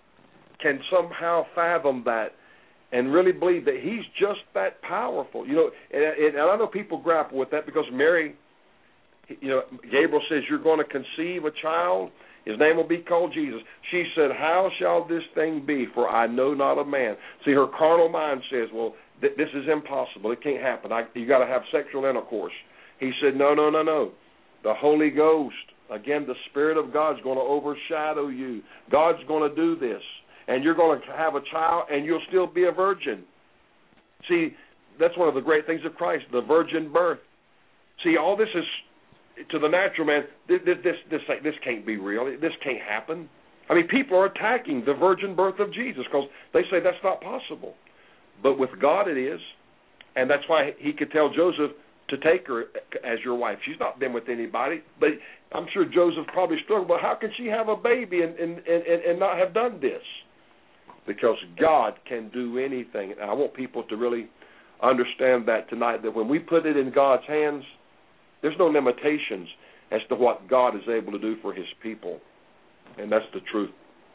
can somehow fathom that and really believe that he's just that powerful, you know, and, and I know people grapple with that because Mary, you know, Gabriel says, you're going to conceive a child. His name will be called Jesus. She said, how shall this thing be? For I know not a man. See, her carnal mind says, well, th- this is impossible. It can't happen. I, you got to have sexual intercourse. He said, no, no, no, no. The Holy Ghost, again, the Spirit of God is going to overshadow you. God's going to do this. And you're going to have a child, and you'll still be a virgin. See, that's one of the great things of Christ, the virgin birth. See, all this is, to the natural man, this this this this, this can't be real. This can't happen. I mean, people are attacking the virgin birth of Jesus because they say that's not possible. But with God it is, and that's why he could tell Joseph to take her as your wife. She's not been with anybody, but I'm sure Joseph probably struggled. But how can she have a baby and and, and, and not have done this? Because God can do anything. And I want people to really understand that tonight, that when we put it in God's hands, there's no limitations as to what God is able to do for his people. And that's the truth.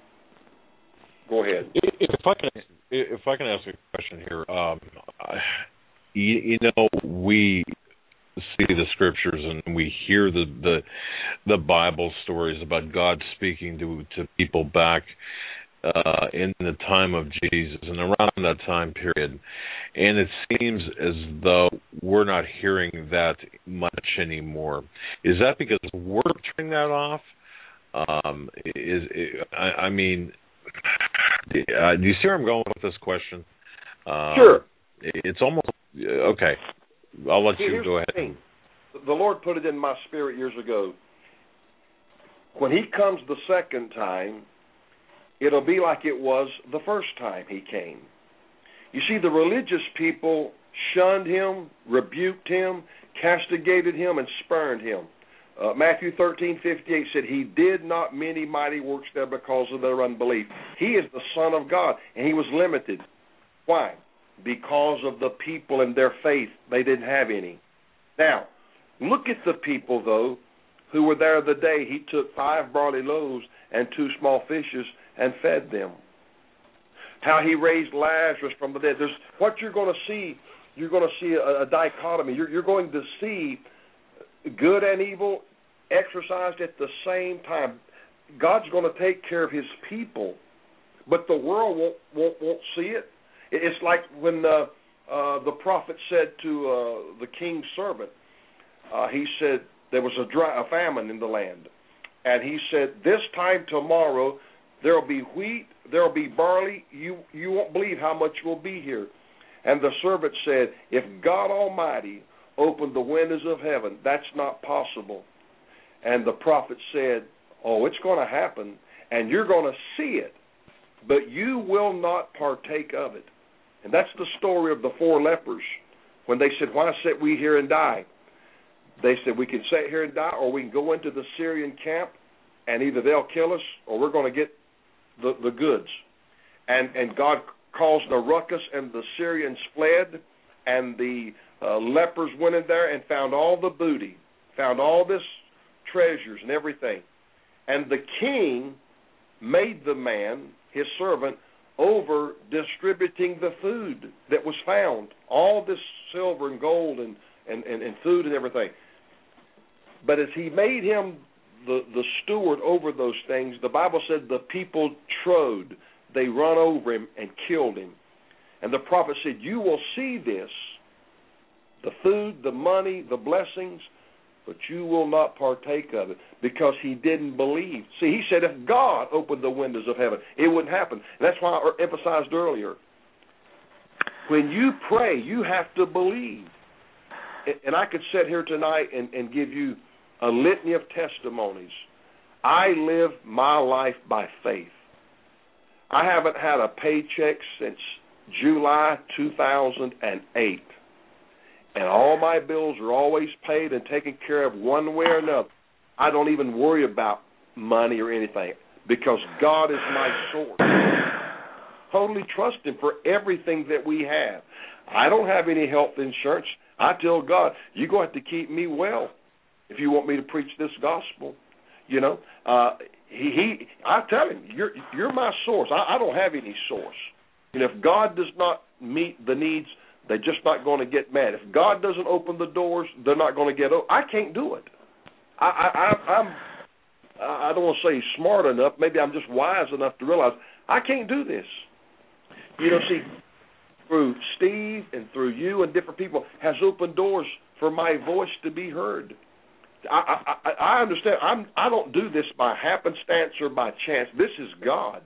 Go ahead. If I can, if I can ask a question here, um, you, you know, we see the scriptures and we hear the, the the Bible stories about God speaking to to people back uh, in the time of Jesus and around that time period, and it seems as though we're not hearing that much anymore. Is that because we're turning that off? Um, is I, I mean, uh, do you see where I'm going with this question? Uh, sure. It's almost okay. I'll let you Here's go ahead. The, thing. the Lord put it in my spirit years ago. When he comes the second time, it'll be like it was the first time he came. You see, the religious people shunned him, rebuked him, castigated him, and spurned him. Uh, Matthew thirteen fifty-eight said, he did not many mighty works there because of their unbelief. He is the Son of God, and he was limited. Why? Because of the people and their faith. They didn't have any. Now, look at the people, though, who were there the day he took five barley loaves and two small fishes and fed them. How he raised Lazarus from the dead. There's what you're going to see. You're going to see a, a dichotomy. You're, you're going to see good and evil exercised at the same time. God's going to take care of his people, but the world won't won't, won't see it. It's like when the uh, the prophet said to uh, the king's servant, uh, he said there was a, dry, a famine in the land, and he said, this time tomorrow there will be wheat, there will be barley. You you won't believe how much will be here. And the servant said, if God Almighty opened the windows of heaven, that's not possible. And the prophet said, oh, it's going to happen, and you're going to see it, but you will not partake of it. And that's the story of the four lepers. When they said, why sit we here and die? They said, we can sit here and die, or we can go into the Syrian camp, and either they'll kill us, or we're going to get the, the goods. And, and God caused a ruckus, and the Syrians fled, and the uh, lepers went in there and found all the booty, found all this treasures and everything. And the king made the man, his servant, over distributing the food that was found, all this silver and gold and, and, and, and food and everything. But as he made him the, the steward over those things, the Bible said the people trode. They run over him and killed him. And the prophet said, you will see this, the food, the money, the blessings, but you will not partake of it because he didn't believe. See, he said if God opened the windows of heaven, it wouldn't happen. And that's why I emphasized earlier, when you pray, you have to believe. And I could sit here tonight and, and give you a litany of testimonies. I live my life by faith. I haven't had a paycheck since July two thousand eight. And all my bills are always paid and taken care of one way or another. I don't even worry about money or anything because God is my source. Totally trust Him for everything that we have. I don't have any health insurance. I tell God, you're going to have to keep me well if you want me to preach this gospel. You know, uh, he, he, I tell Him, you're, you're my source. I, I don't have any source. And if God does not meet the needs, they're just not going to get mad. If God doesn't open the doors, they're not going to get open. I can't do it. I, I, I, I'm, I don't want to say smart enough. Maybe I'm just wise enough to realize I can't do this. You know, see, through Steve and through you and different people has opened doors for my voice to be heard. I, I, I understand. I'm, I don't do this by happenstance or by chance. This is God.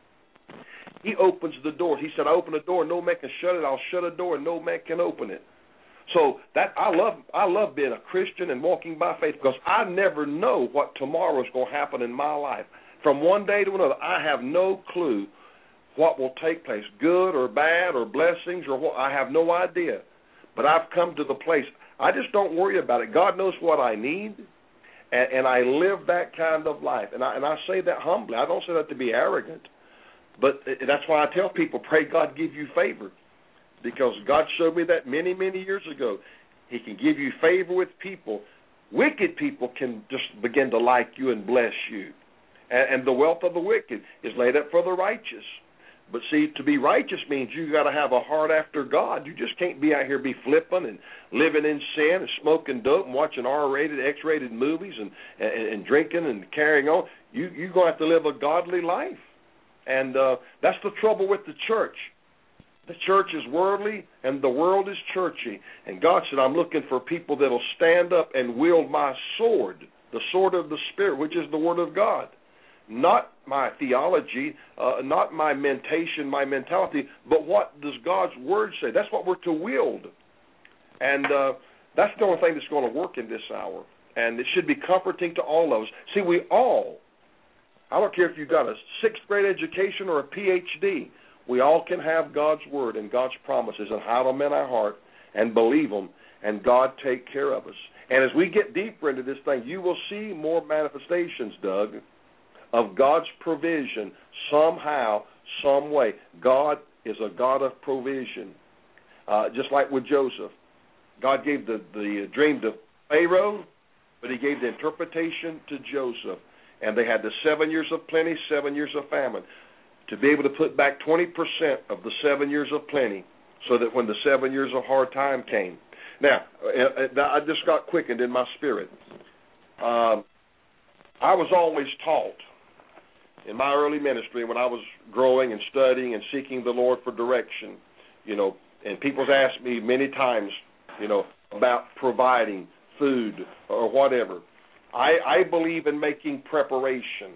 He opens the door. He said, I open a door, no man can shut it. I'll shut a door, and no man can open it. So that I love I love being a Christian and walking by faith because I never know what tomorrow is going to happen in my life. From one day to another, I have no clue what will take place, good or bad or blessings or what. I have no idea. But I've come to the place, I just don't worry about it. God knows what I need, and, and I live that kind of life. And I, and I say that humbly. I don't say that to be arrogant. But that's why I tell people, pray God give you favor. Because God showed me that many, many years ago. He can give you favor with people. Wicked people can just begin to like you and bless you. And, and the wealth of the wicked is laid up for the righteous. But see, to be righteous means you got to have a heart after God. You just can't be out here be flipping and living in sin and smoking dope and watching R-rated, X-rated movies and, and, and drinking and carrying on. You, you're going to have to live a godly life. And uh, that's the trouble with the church. The church is worldly and the world is churchy. And God said, I'm looking for people that will stand up and wield my sword, the sword of the Spirit, which is the Word of God. Not my theology, uh, not my mentation, my mentality, but what does God's Word say? That's what we're to wield. And uh, that's the only thing that's going to work in this hour. And it should be comforting to all of us. See, we all, I don't care if you've got a sixth grade education or a P H D, we all can have God's Word and God's promises and hide them in our heart and believe them, and God take care of us. And as we get deeper into this thing, you will see more manifestations, Doug, of God's provision somehow, some way. God is a God of provision. Uh, just like with Joseph. God gave the, the dream to Pharaoh, but he gave the interpretation to Joseph. And they had the seven years of plenty, seven years of famine, to be able to put back twenty percent of the seven years of plenty so that when the seven years of hard time came. Now, I just got quickened in my spirit. Um, I was always taught in my early ministry when I was growing and studying and seeking the Lord for direction, you know, and people's asked me many times, you know, about providing food or whatever. I, I believe in making preparation.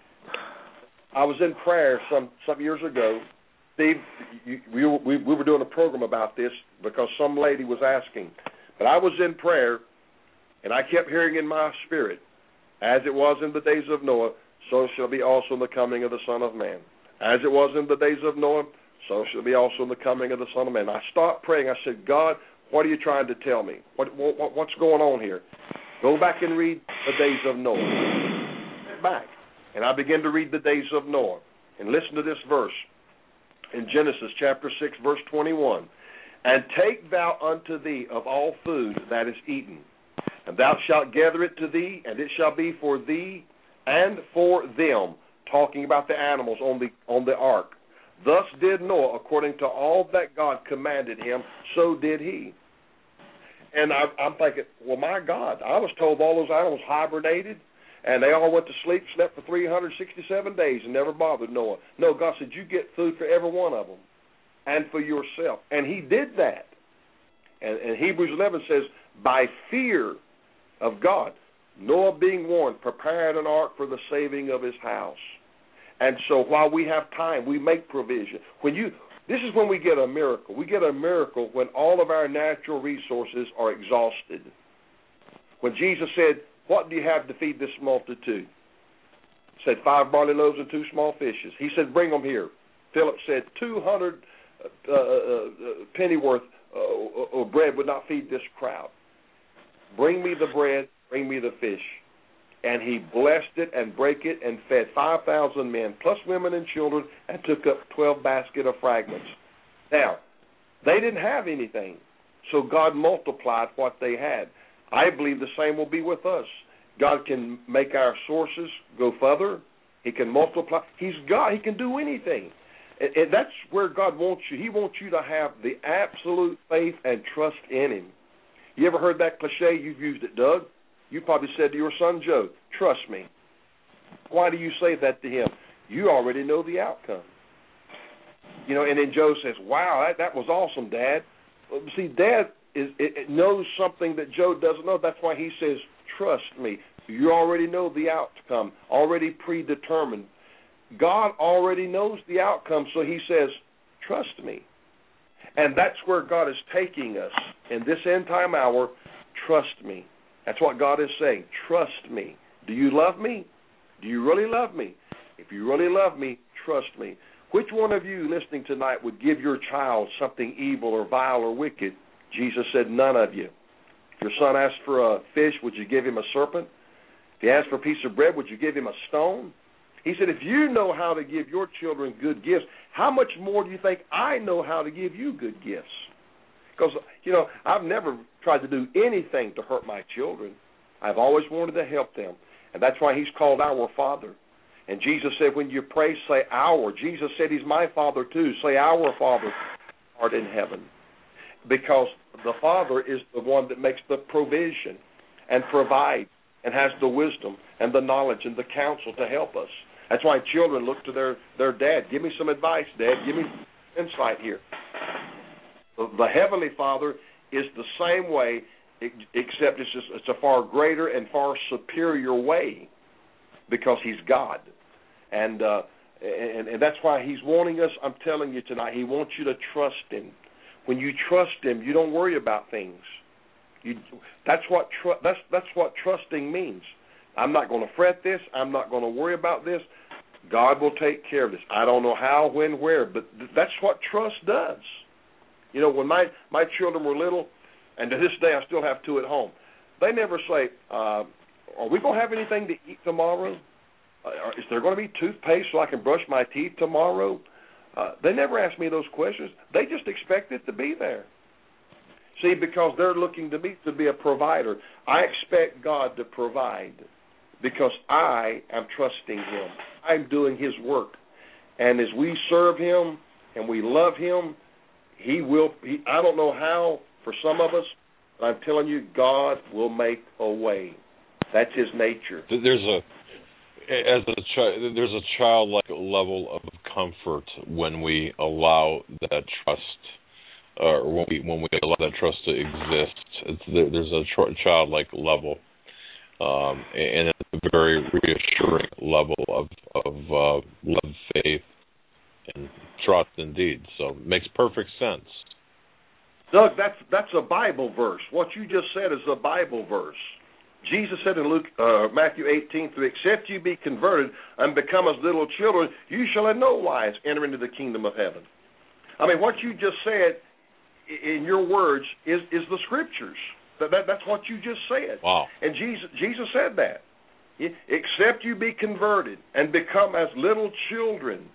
I was in prayer some, some years ago. Steve, you, we, we, we were doing a program about this because some lady was asking. But I was in prayer, and I kept hearing in my spirit, as it was in the days of Noah, so shall be also in the coming of the Son of Man. As it was in the days of Noah, so shall be also in the coming of the Son of Man. I stopped praying. I said, God, what are you trying to tell me? What, what What's going on here? Go back and read the days of Noah. Back. And I began to read the days of Noah. And listen to this verse in Genesis chapter six, verse twenty-one. And take thou unto thee of all food that is eaten, and thou shalt gather it to thee, and it shall be for thee and for them, talking about the animals on the on the ark. Thus did Noah, according to all that God commanded him, so did he. And I, I'm thinking, well, my God, I was told all those animals hibernated, and they all went to sleep, slept for three hundred sixty-seven days, and never bothered Noah. No, God said, you get food for every one of them, and for yourself. And he did that. And, and Hebrews eleven says, by fear of God, Noah being warned, prepared an ark for the saving of his house. And so while we have time, we make provision. When you, this is when we get a miracle. We get a miracle when all of our natural resources are exhausted. When Jesus said, what do you have to feed this multitude? He said, five barley loaves and two small fishes. He said, bring them here. Philip said, two hundred uh, uh, pennyworth uh, of bread would not feed this crowd. Bring me the bread, bring me the fish. And he blessed it and brake it and fed five thousand men, plus women and children, and took up twelve baskets of fragments. Now, they didn't have anything, so God multiplied what they had. I believe the same will be with us. God can make our sources go further. He can multiply. He's God. He can do anything. And, and that's where God wants you. He wants you to have the absolute faith and trust in him. You ever heard that cliche? You've used it, Doug. You probably said to your son, Joe, trust me. Why do you say that to him? You already know the outcome. You know, and then Joe says, wow, that, that was awesome, Dad. Well, see, Dad is it, it knows something that Joe doesn't know. That's why he says, trust me. You already know the outcome, already predetermined. God already knows the outcome, so he says, trust me. And that's where God is taking us in this end time hour. Trust me. That's what God is saying. Trust me. Do you love me? Do you really love me? If you really love me, trust me. Which one of you listening tonight would give your child something evil or vile or wicked? Jesus said, none of you. If your son asked for a fish, would you give him a serpent? If he asked for a piece of bread, would you give him a stone? He said, if you know how to give your children good gifts, how much more do you think I know how to give you good gifts? Because, you know, I've never tried to do anything to hurt my children. I've always wanted to help them. And that's why he's called our Father. And Jesus said, when you pray, say our. Jesus said he's my Father too. Say our Father who art in heaven. Because the Father is the one that makes the provision and provides and has the wisdom and the knowledge and the counsel to help us. That's why children look to their, their dad. Give me some advice, Dad. Give me some insight here. The Heavenly Father is the same way, except it's just it's a far greater and far superior way, because he's God, and uh, and and that's why he's wanting us. I'm telling you tonight, he wants you to trust him. When you trust him, you don't worry about things. You, that's what tr- that's that's what trusting means. I'm not going to fret this. I'm not going to worry about this. God will take care of this. I don't know how, when, where, but th- that's what trust does. You know, when my, my children were little, and to this day I still have two at home, they never say, uh, are we going to have anything to eat tomorrow? Uh, is there going to be toothpaste so I can brush my teeth tomorrow? Uh, they never ask me those questions. They just expect it to be there. See, because they're looking to me to be a provider. I expect God to provide because I am trusting him. I'm doing his work. And as we serve him and we love him, he will, he, I don't know how for some of us, but I'm telling you, God will make a way. That's his nature. There's a, as a chi- there's a childlike level of comfort when we allow that trust, or when we when we allow that trust to exist. It's, there, there's a tr- childlike level, um, and it's a very reassuring level of of uh, love, faith, and trust indeed. So it makes perfect sense. Doug, that's that's a Bible verse. What you just said is a Bible verse. Jesus said in Luke, uh, Matthew eighteen, except you be converted and become as little children, you shall in no wise enter into the kingdom of heaven. I mean, what you just said in your words is, is the scriptures. That, that That's what you just said. Wow. And Jesus, Jesus said that. Except you be converted and become as little children,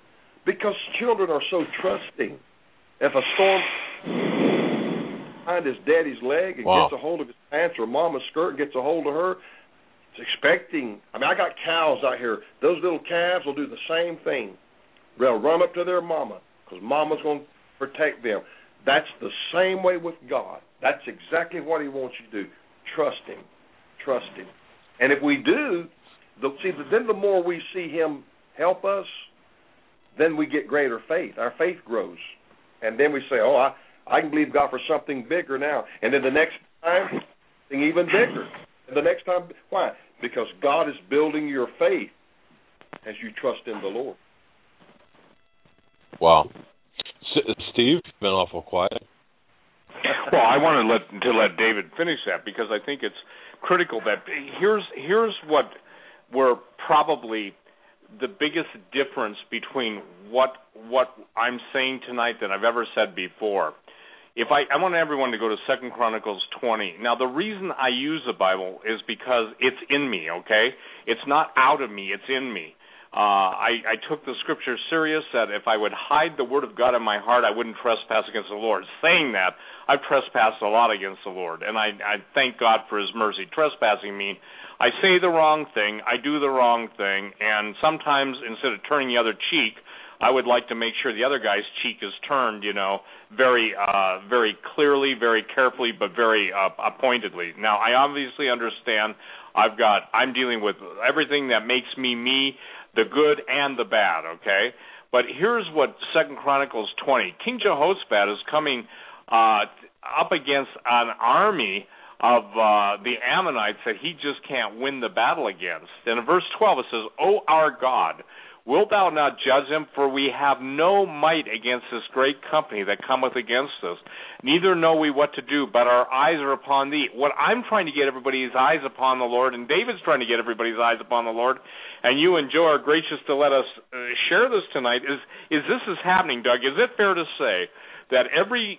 Because children are so trusting. If a storm behind his daddy's leg and wow. gets a hold of his pants, or mama's skirt and gets a hold of her, it's expecting. I mean, I got cows out here. Those little calves will do the same thing. They'll run up to their mama because mama's going to protect them. That's the same way with God. That's exactly what he wants you to do. Trust him. Trust him. And if we do, the, see, then the more we see him help us, then we get greater faith. Our faith grows. And then we say, oh, I, I can believe God for something bigger now. And then the next time, something even bigger. And the next time, why? Because God is building your faith as you trust in the Lord. Wow. S- Steve, you've been awful quiet. Well, I want to let to let David finish that, because I think it's critical that here's here's what we're probably the biggest difference between what what I'm saying tonight than I've ever said before. If I, I want everyone to go to Second Chronicles twenty. Now, the reason I use the Bible is because it's in me, okay? It's not out of me, it's in me. Uh, I, I took the scripture serious that if I would hide the word of God in my heart, I wouldn't trespass against the Lord. Saying that, I've trespassed a lot against the Lord, and I, I thank God for his mercy. Trespassing means I say the wrong thing, I do the wrong thing, and sometimes instead of turning the other cheek, I would like to make sure the other guy's cheek is turned, you know, very uh, very clearly, very carefully, but very uh, pointedly. Now, I obviously understand I've got, I'm dealing with everything that makes me me, the good and the bad, okay? But here's what Second Chronicles twenty. King Jehoshaphat is coming uh, up against an army of uh, the Ammonites that he just can't win the battle against. And in verse twelve it says, O our God, wilt thou not judge them? For we have no might against this great company that cometh against us. Neither know we what to do, but our eyes are upon thee. What I'm trying to get everybody's eyes upon the Lord, and David's trying to get everybody's eyes upon the Lord, and you and Joe are gracious to let us uh, share this tonight, is, is this is happening, Doug. Is it fair to say that every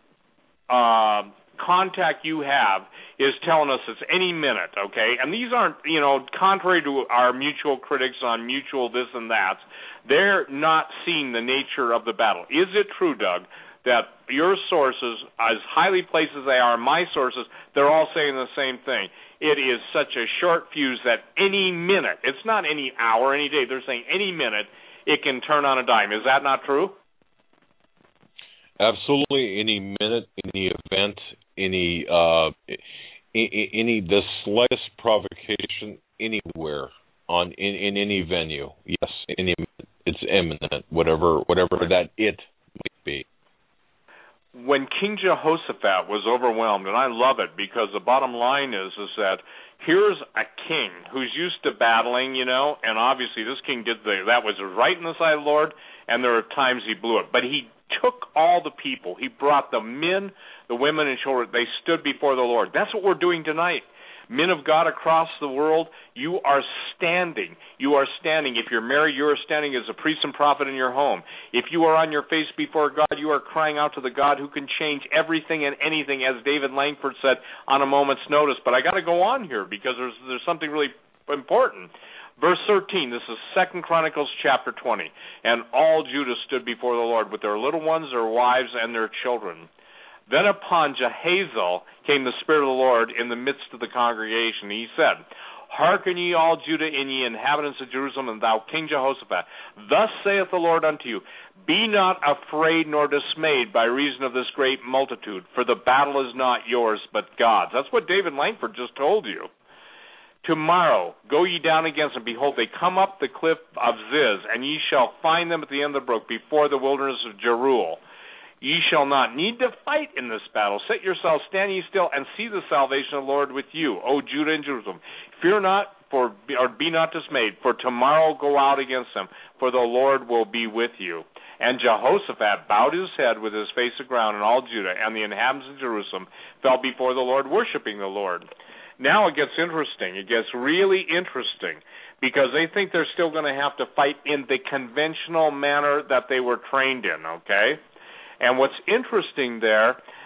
uh, contact you have is telling us it's any minute, okay? And these aren't, you know, contrary to our mutual critics on mutual this and that, they're not seeing the nature of the battle. Is it true, Doug, that your sources, as highly placed as they are, my sources, they're all saying the same thing? It is such a short fuse that any minute, it's not any hour, any day, they're saying any minute, it can turn on a dime. Is that not true? Absolutely. Any minute, any event, any uh, any the slightest provocation anywhere on in, in any venue. Yes, any it's imminent. Whatever whatever that it might be. When King Jehoshaphat was overwhelmed, and I love it because the bottom line is is that here's a king who's used to battling, you know, and obviously this king did the that was right in the sight of the Lord, and there are times he blew it, but he took all the people. He brought the men, the women, and children. They stood before the Lord. That's what we're doing tonight. Men of God across the world, you are standing. You are standing. If you're married, you are standing as a priest and prophet in your home. If you are on your face before God, you are crying out to the God who can change everything and anything, as David Langford said, on a moment's notice. But I got to go on here because there's there's something really important. Verse thirteen, this is Second Chronicles chapter twenty. And all Judah stood before the Lord with their little ones, their wives, and their children. Then upon Jehaziel came the Spirit of the Lord in the midst of the congregation. He said, Hearken ye all Judah, and ye inhabitants of Jerusalem, and thou King Jehoshaphat. Thus saith the Lord unto you, Be not afraid nor dismayed by reason of this great multitude, for the battle is not yours, but God's. That's what David Langford just told you. Tomorrow go ye down against them. Behold, they come up the cliff of Ziz, and ye shall find them at the end of the brook, before the wilderness of Jeruel. Ye shall not need to fight in this battle. Set yourselves, stand ye still, and see the salvation of the Lord with you, O Judah and Jerusalem. Fear not, for or be not dismayed, for tomorrow go out against them, for the Lord will be with you. And Jehoshaphat bowed his head with his face to the ground, and all Judah and the inhabitants of Jerusalem fell before the Lord, worshiping the Lord. Now it gets interesting. It gets really interesting, because they think they're still going to have to fight in the conventional manner that they were trained in, okay? And what's interesting there,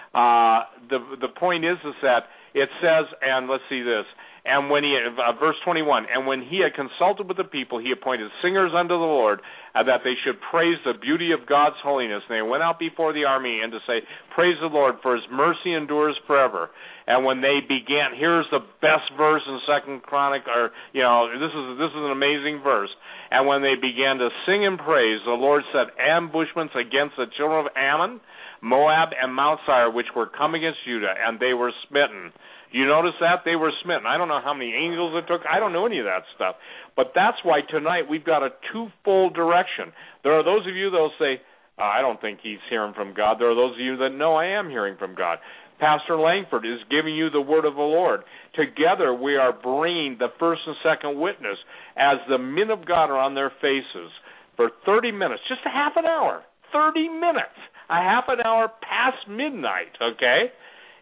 uh, the the point is is that it says, and let's see this, and when he, uh, verse twenty-one, and when he had consulted with the people, he appointed singers unto the Lord, uh, that they should praise the beauty of God's holiness. And they went out before the army and to say, praise the Lord, for his mercy endures forever. And when they began, here's the best verse in Second Chronic, or you know, this is this is an amazing verse. And when they began to sing and praise, the Lord set ambushments against the children of Ammon, Moab, and Mount Seir, which were come against Judah, and they were smitten. You notice that? They were smitten. I don't know how many angels it took. I don't know any of that stuff. But that's why tonight we've got a twofold direction. There are those of you that will say, oh, I don't think he's hearing from God. There are those of you that know I am hearing from God. Pastor Langford is giving you the word of the Lord. Together we are bringing the first and second witness as the men of God are on their faces for thirty minutes, just a half an hour, thirty minutes, a half an hour past midnight, okay?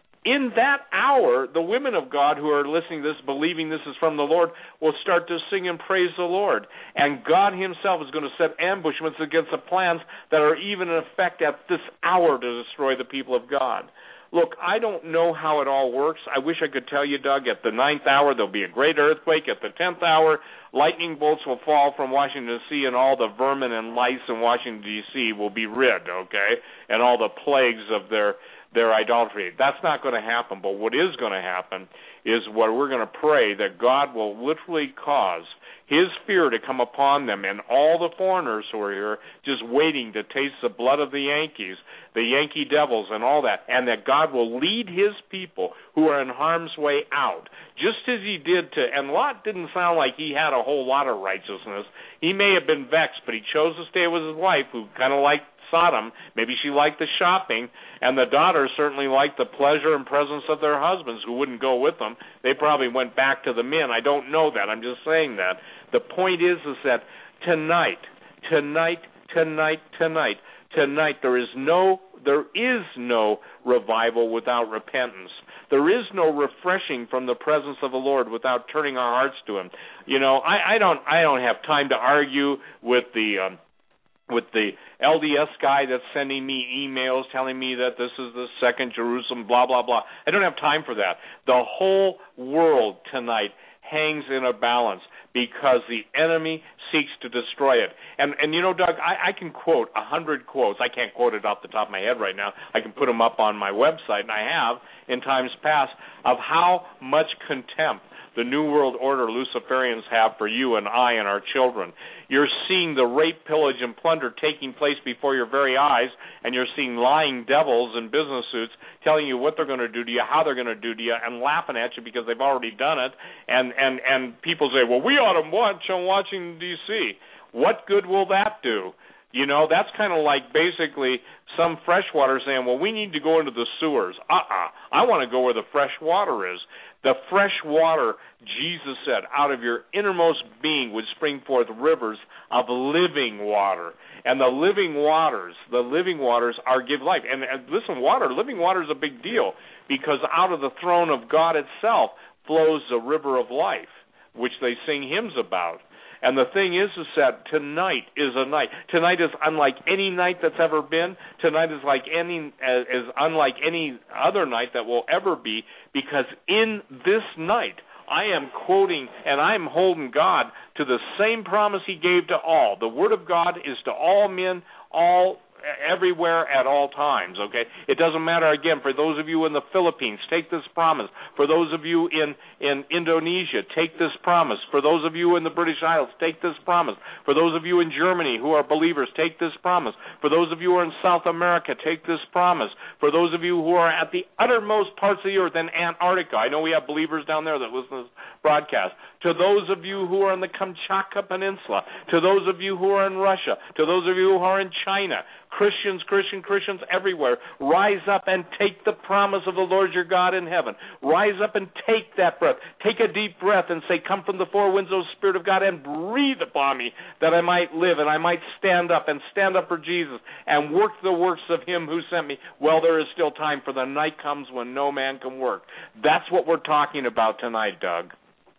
In that hour, the women of God who are listening to this, believing this is from the Lord, will start to sing and praise the Lord. And God himself is going to set ambushments against the plans that are even in effect at this hour to destroy the people of God. Look, I don't know how it all works. I wish I could tell you, Doug, at the ninth hour there'll be a great earthquake. At the tenth hour, lightning bolts will fall from Washington, D C, and all the vermin and lice in Washington, D C will be rid, okay, and all the plagues of their their idolatry. That's not going to happen, but what is going to happen is what we're going to pray, that God will literally cause his fear to come upon them and all the foreigners who are here just waiting to taste the blood of the Yankees, the Yankee Devils and all that, and that God will lead his people who are in harm's way out, just as he did to, and Lot didn't sound like he had a whole lot of righteousness. He may have been vexed, but he chose to stay with his wife, who kind of liked Sodom. Maybe she liked the shopping, and the daughters certainly liked the pleasure and presence of their husbands who wouldn't go with them. They probably went back to the men. I don't know that. I'm just saying that. The point is, is that tonight, tonight, tonight, tonight, tonight, there is no, there is no revival without repentance. There is no refreshing from the presence of the Lord without turning our hearts to him. You know, I, I don't, I don't have time to argue with the. Um, with the L D S guy that's sending me emails telling me that this is the second Jerusalem, blah, blah, blah. I don't have time for that. The whole world tonight hangs in a balance because the enemy seeks to destroy it. And, and you know, Doug, I, I can quote a hundred quotes. I can't quote it off the top of my head right now. I can put them up on my website, and I have in times past, of how much contempt the New World Order Luciferians have for you and I and our children. You're seeing the rape, pillage, and plunder taking place before your very eyes, and you're seeing lying devils in business suits telling you what they're going to do to you, how they're going to do to you, and laughing at you because they've already done it. And, and, and people say, well, we ought to watch on Washington, D C What good will that do? You know, that's kind of like basically some freshwater saying, well, we need to go into the sewers. Uh-uh. I want to go where the fresh water is. The fresh water, Jesus said, out of your innermost being would spring forth rivers of living water. And the living waters, the living waters are give life. And, and listen, water, living water is a big deal because out of the throne of God itself flows the river of life, which they sing hymns about. And the thing is, is that tonight is a night. Tonight is unlike any night that's ever been. Tonight is like any is unlike any other night that will ever be, because in this night, I am quoting and I'm holding God to the same promise he gave to all. The word of God is to all men, all everywhere at all times, okay? It doesn't matter, again, for those of you in the Philippines, take this promise. For those of you in, in Indonesia, take this promise. For those of you in the British Isles, take this promise. For those of you in Germany who are believers, take this promise. For those of you who are in South America, take this promise. For those of you who are at the uttermost parts of the earth in Antarctica, I know we have believers down there that listen to this broadcast. To those of you who are in the Kamchatka Peninsula, to those of you who are in Russia, to those of you who are in China, Christians, Christian, Christians everywhere, rise up and take the promise of the Lord your God in heaven. Rise up and take that breath. Take a deep breath and say, come from the four winds, O Spirit of God, and breathe upon me that I might live and I might stand up and stand up for Jesus and work the works of him who sent me. Well, there is still time, for the night comes when no man can work. That's what we're talking about tonight, Doug.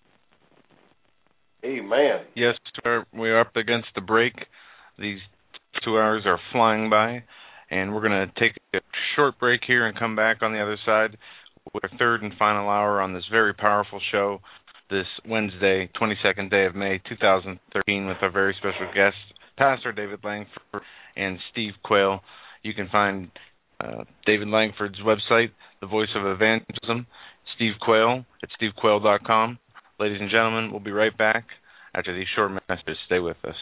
Amen. Yes, sir. We're up against the break. These two hours are flying by, And we're going to take a short break here and come back on the other side with our third and final hour on this very powerful show this Wednesday, twenty-second day of May, two thousand thirteen, with our very special guests, Pastor David Langford and Steve Quayle. You can find uh, David Langford's website, The Voice of Evangelism, Steve Quayle at steve quayle dot com. Ladies and gentlemen, we'll be right back after these short messages. Stay with us.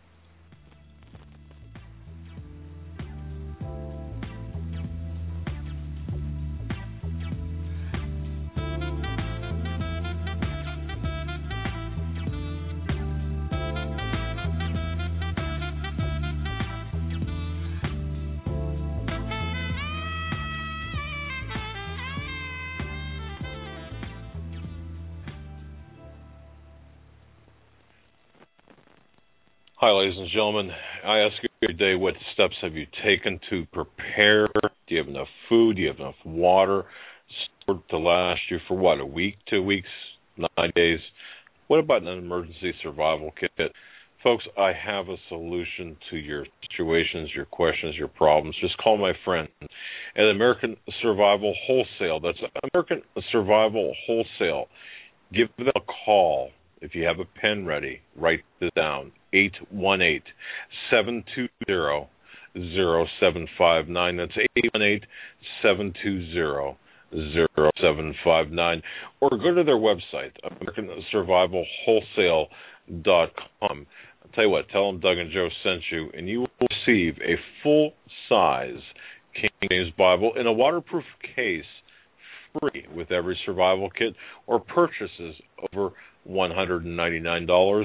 Hi, ladies and gentlemen. I ask you every day, what steps have you taken to prepare? Do you have enough food? Do you have enough water stored to last you for what, a week, two weeks, nine days? What about an emergency survival kit? Folks, I have a solution to your situations, your questions, your problems. Just call my friend at American Survival Wholesale. That's American Survival Wholesale. Give them a call. If you have a pen ready, write this down, eight one eight, seven two zero, zero seven five nine. That's eight one eight, seven two zero, zero seven five nine. Or go to their website, American Survival Wholesale dot com. I'll tell you what, tell them Doug and Joe sent you, and you will receive a full-size King James Bible in a waterproof case, free with every survival kit, or purchases over one hundred ninety-nine dollars.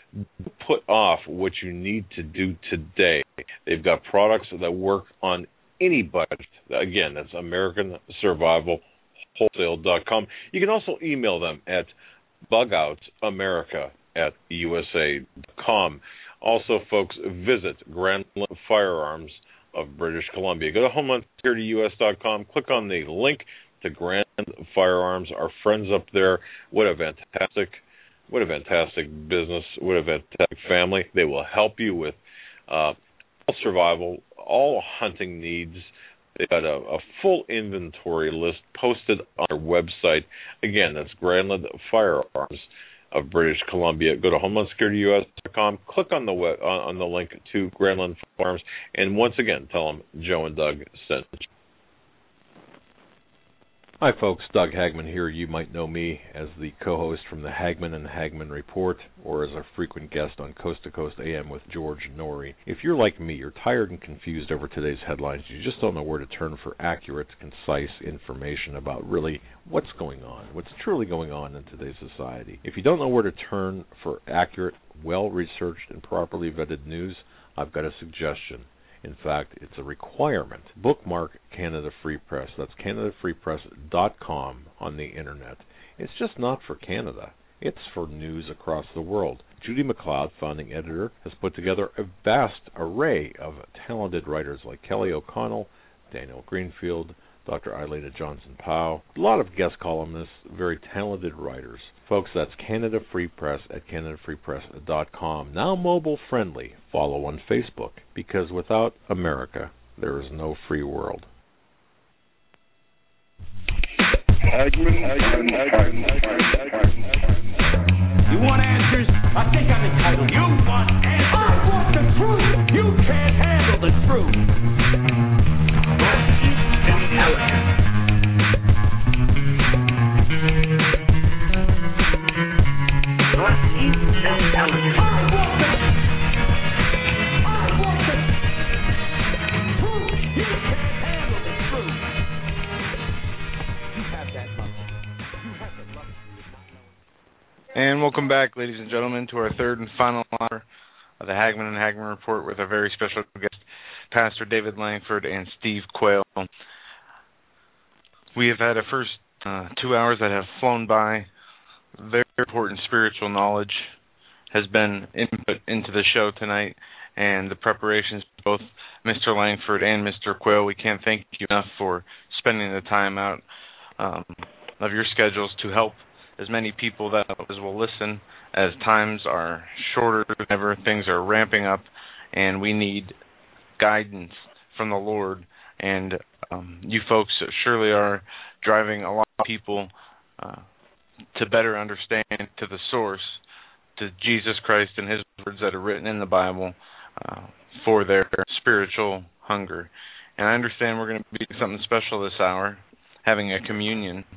Put off what you need to do today. They've got products that work on any budget. Again, that's American Survival Wholesale dot com. You can also email them at bugoutamerica at U S A dot com. Also, folks, visit Grandland Firearms of British Columbia. Go to homeland security U S dot com. Click on the link to Grand Firearms. Our friends up there, what a fantastic What a fantastic business. What a fantastic family. They will help you with uh, all survival, all hunting needs. They've got a, a full inventory list posted on their website. Again, that's Grandland Firearms of British Columbia. Go to homeland security U S dot com. Click on the web, uh, on the link to Grandland Firearms. And once again, tell them Joe and Doug sent you. Hi, folks. Doug Hagman here. You might know me as the co-host from the Hagman and Hagman Report, or as a frequent guest on Coast to Coast A M with George Norrie. If you're like me, you're tired and confused over today's headlines. You just don't know where to turn for accurate, concise information about really what's going on, what's truly going on in today's society. If you don't know where to turn for accurate, well-researched, and properly vetted news, I've got a suggestion. In fact, it's a requirement. Bookmark Canada Free Press. That's canada free press dot com on the Internet. It's just not for Canada. It's for news across the world. Judy McLeod, founding editor, has put together a vast array of talented writers like Kelly O'Connell, Daniel Greenfield, Doctor Eilena Johnson-Powell, a lot of guest columnists, very talented writers. Folks, that's Canada Free Press at canada free press dot com. Now mobile friendly. Follow on Facebook, because without America, there is no free world. Hagman, Hagman, Hagman, Hagman. You want answers? I think I'm entitled. You want answers? I want the truth. You can't handle the truth. Intelligence. And welcome back, ladies and gentlemen, to our third and final hour of the Hagman and Hagman Report with our very special guest, Pastor David Langford and Steve Quayle. We have had a first uh, two hours that have flown by. Very important spiritual knowledge has been input into the show tonight, and the preparations both Mister Langford and Mister Quayle. We can't thank you enough for spending the time out um, of your schedules to help as many people that as will listen, as times are shorter than ever, things are ramping up, and we need guidance from the Lord. And um, you folks surely are driving a lot of people uh, to better understand to the source, to Jesus Christ and his words that are written in the Bible uh, for their spiritual hunger. And I understand we're going to be doing something special this hour, having a communion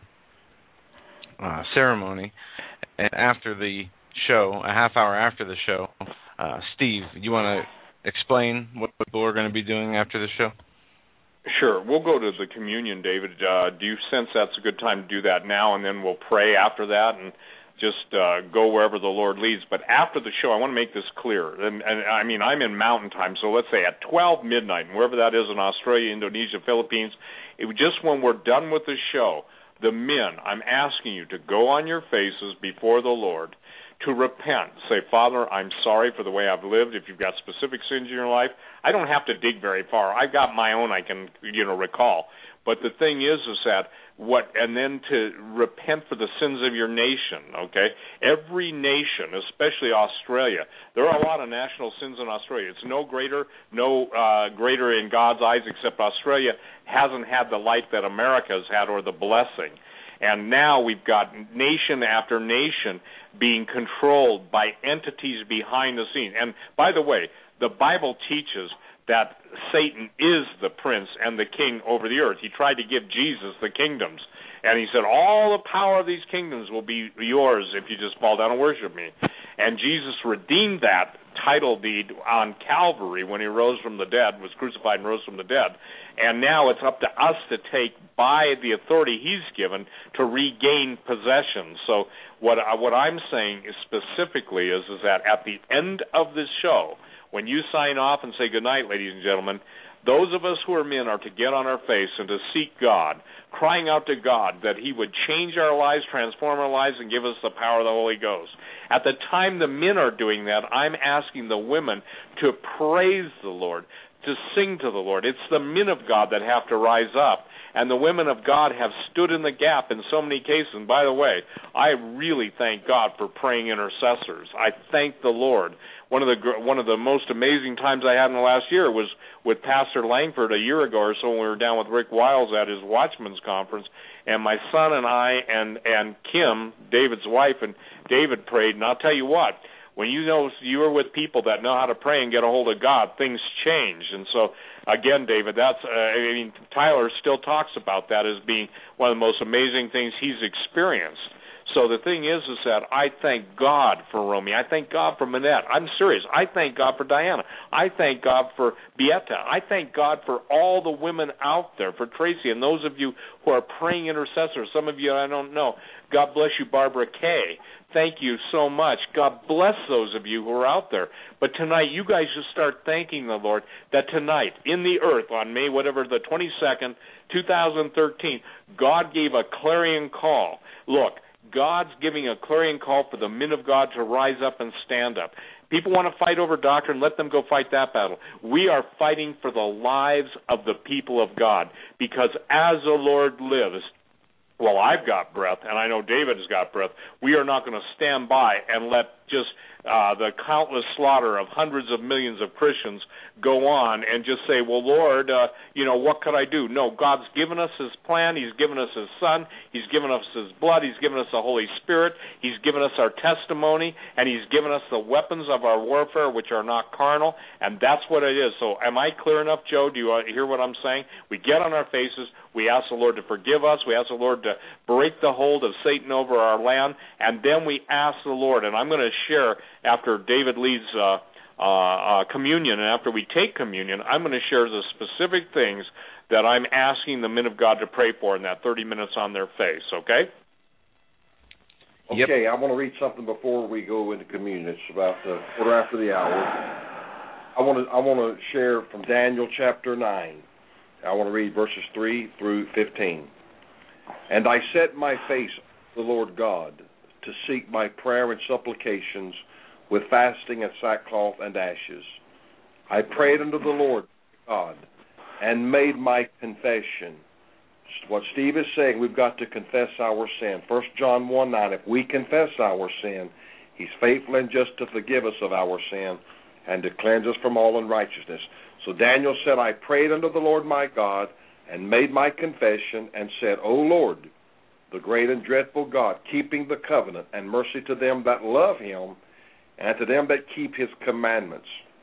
uh, ceremony. And after the show, a half hour after the show, uh, Steve, you want to explain what people are going to be doing after the show? Sure. We'll go to the communion, David. Uh, do you sense that's a good time to do that now, and then we'll pray after that and just uh, go wherever the Lord leads? But after the show, I want to make this clear. And, and I mean, I'm in Mountain Time, so let's say at twelve midnight, wherever that is in Australia, Indonesia, Philippines, it, just when we're done with the show, the men, I'm asking you to go on your faces before the Lord, to repent. Say, Father, I'm sorry for the way I've lived. If you've got specific sins in your life, I don't have to dig very far. I've got my own I can, you know, recall. But the thing is, is that what, and then to repent for the sins of your nation, okay? Every nation, especially Australia, there are a lot of national sins in Australia. It's no greater, no uh, greater in God's eyes, except Australia hasn't had the light that America has had, or the blessing. And now we've got nation after nation being controlled by entities behind the scenes. And by the way, the Bible teaches that Satan is the prince and the king over the earth. He tried to give Jesus the kingdoms. And he said, all the power of these kingdoms will be yours if you just fall down and worship me. And Jesus redeemed that title deed on Calvary when he rose from the dead, was crucified and rose from the dead. And now it's up to us to take by the authority he's given to regain possession. So what, I, what I'm saying is specifically is, is that at the end of this show, when you sign off and say goodnight, ladies and gentlemen, those of us who are men are to get on our face and to seek God, crying out to God that he would change our lives, transform our lives, and give us the power of the Holy Ghost. At the time the men are doing that, I'm asking the women to praise the Lord, to sing to the Lord. It's the men of God that have to rise up, and the women of God have stood in the gap in so many cases. And by the way, I really thank God for praying intercessors. I thank the Lord. One of the one of the most amazing times I had in the last year was with Pastor Langford a year ago or so when we were down with Rick Wiles at his Watchman's Conference, and my son and I and and Kim, David's wife, and David prayed. And I'll tell you what, when you know you are with people that know how to pray and get a hold of God, things change. And so, again, David, that's uh, I mean, Tyler still talks about that as being one of the most amazing things he's experienced. So the thing is, is that I thank God for Romy. I thank God for Manette. I'm serious. I thank God for Diana. I thank God for Beata. I thank God for all the women out there, for Tracy, and those of you who are praying intercessors. Some of you I don't know. God bless you, Barbara Kay. Thank you so much. God bless those of you who are out there. But tonight, you guys just start thanking the Lord that tonight, in the earth, on May, whatever, the twenty-second, two thousand thirteen, God gave a clarion call. Look, God's giving a clarion call for the men of God to rise up and stand up. People want to fight over doctrine, let them go fight that battle. We are fighting for the lives of the people of God, because as the Lord lives, well, I've got breath, and I know David has got breath, we are not going to stand by and let just uh, the countless slaughter of hundreds of millions of Christians go on and just say, well, Lord, uh, you know, what could I do? No, God's given us his plan. He's given us his Son. He's given us his blood. He's given us the Holy Spirit. He's given us our testimony, and he's given us the weapons of our warfare, which are not carnal, and that's what it is. So am I clear enough, Joe? Do you hear what I'm saying? We get on our faces. We ask the Lord to forgive us. We ask the Lord to break the hold of Satan over our land, and then we ask the Lord, and I'm going to share after David leads uh, uh, uh, communion, and after we take communion, I'm going to share the specific things that I'm asking the men of God to pray for in that thirty minutes on their face, okay? Okay, yep. I want to read something before we go into communion. It's about a quarter after the hour. I want to I want to share from Daniel chapter nine. I want to read verses three through fifteen. And I set my face to the Lord God to seek by prayer and supplications with fasting and sackcloth and ashes. I prayed unto the Lord God and made my confession. What Steve is saying, we've got to confess our sin. First John one nine, if we confess our sin, he's faithful and just to forgive us of our sin and to cleanse us from all unrighteousness. So Daniel said, I prayed unto the Lord my God, and made my confession, and said, O Lord, the great and dreadful God, keeping the covenant and mercy to them that love him, and to them that keep his commandments.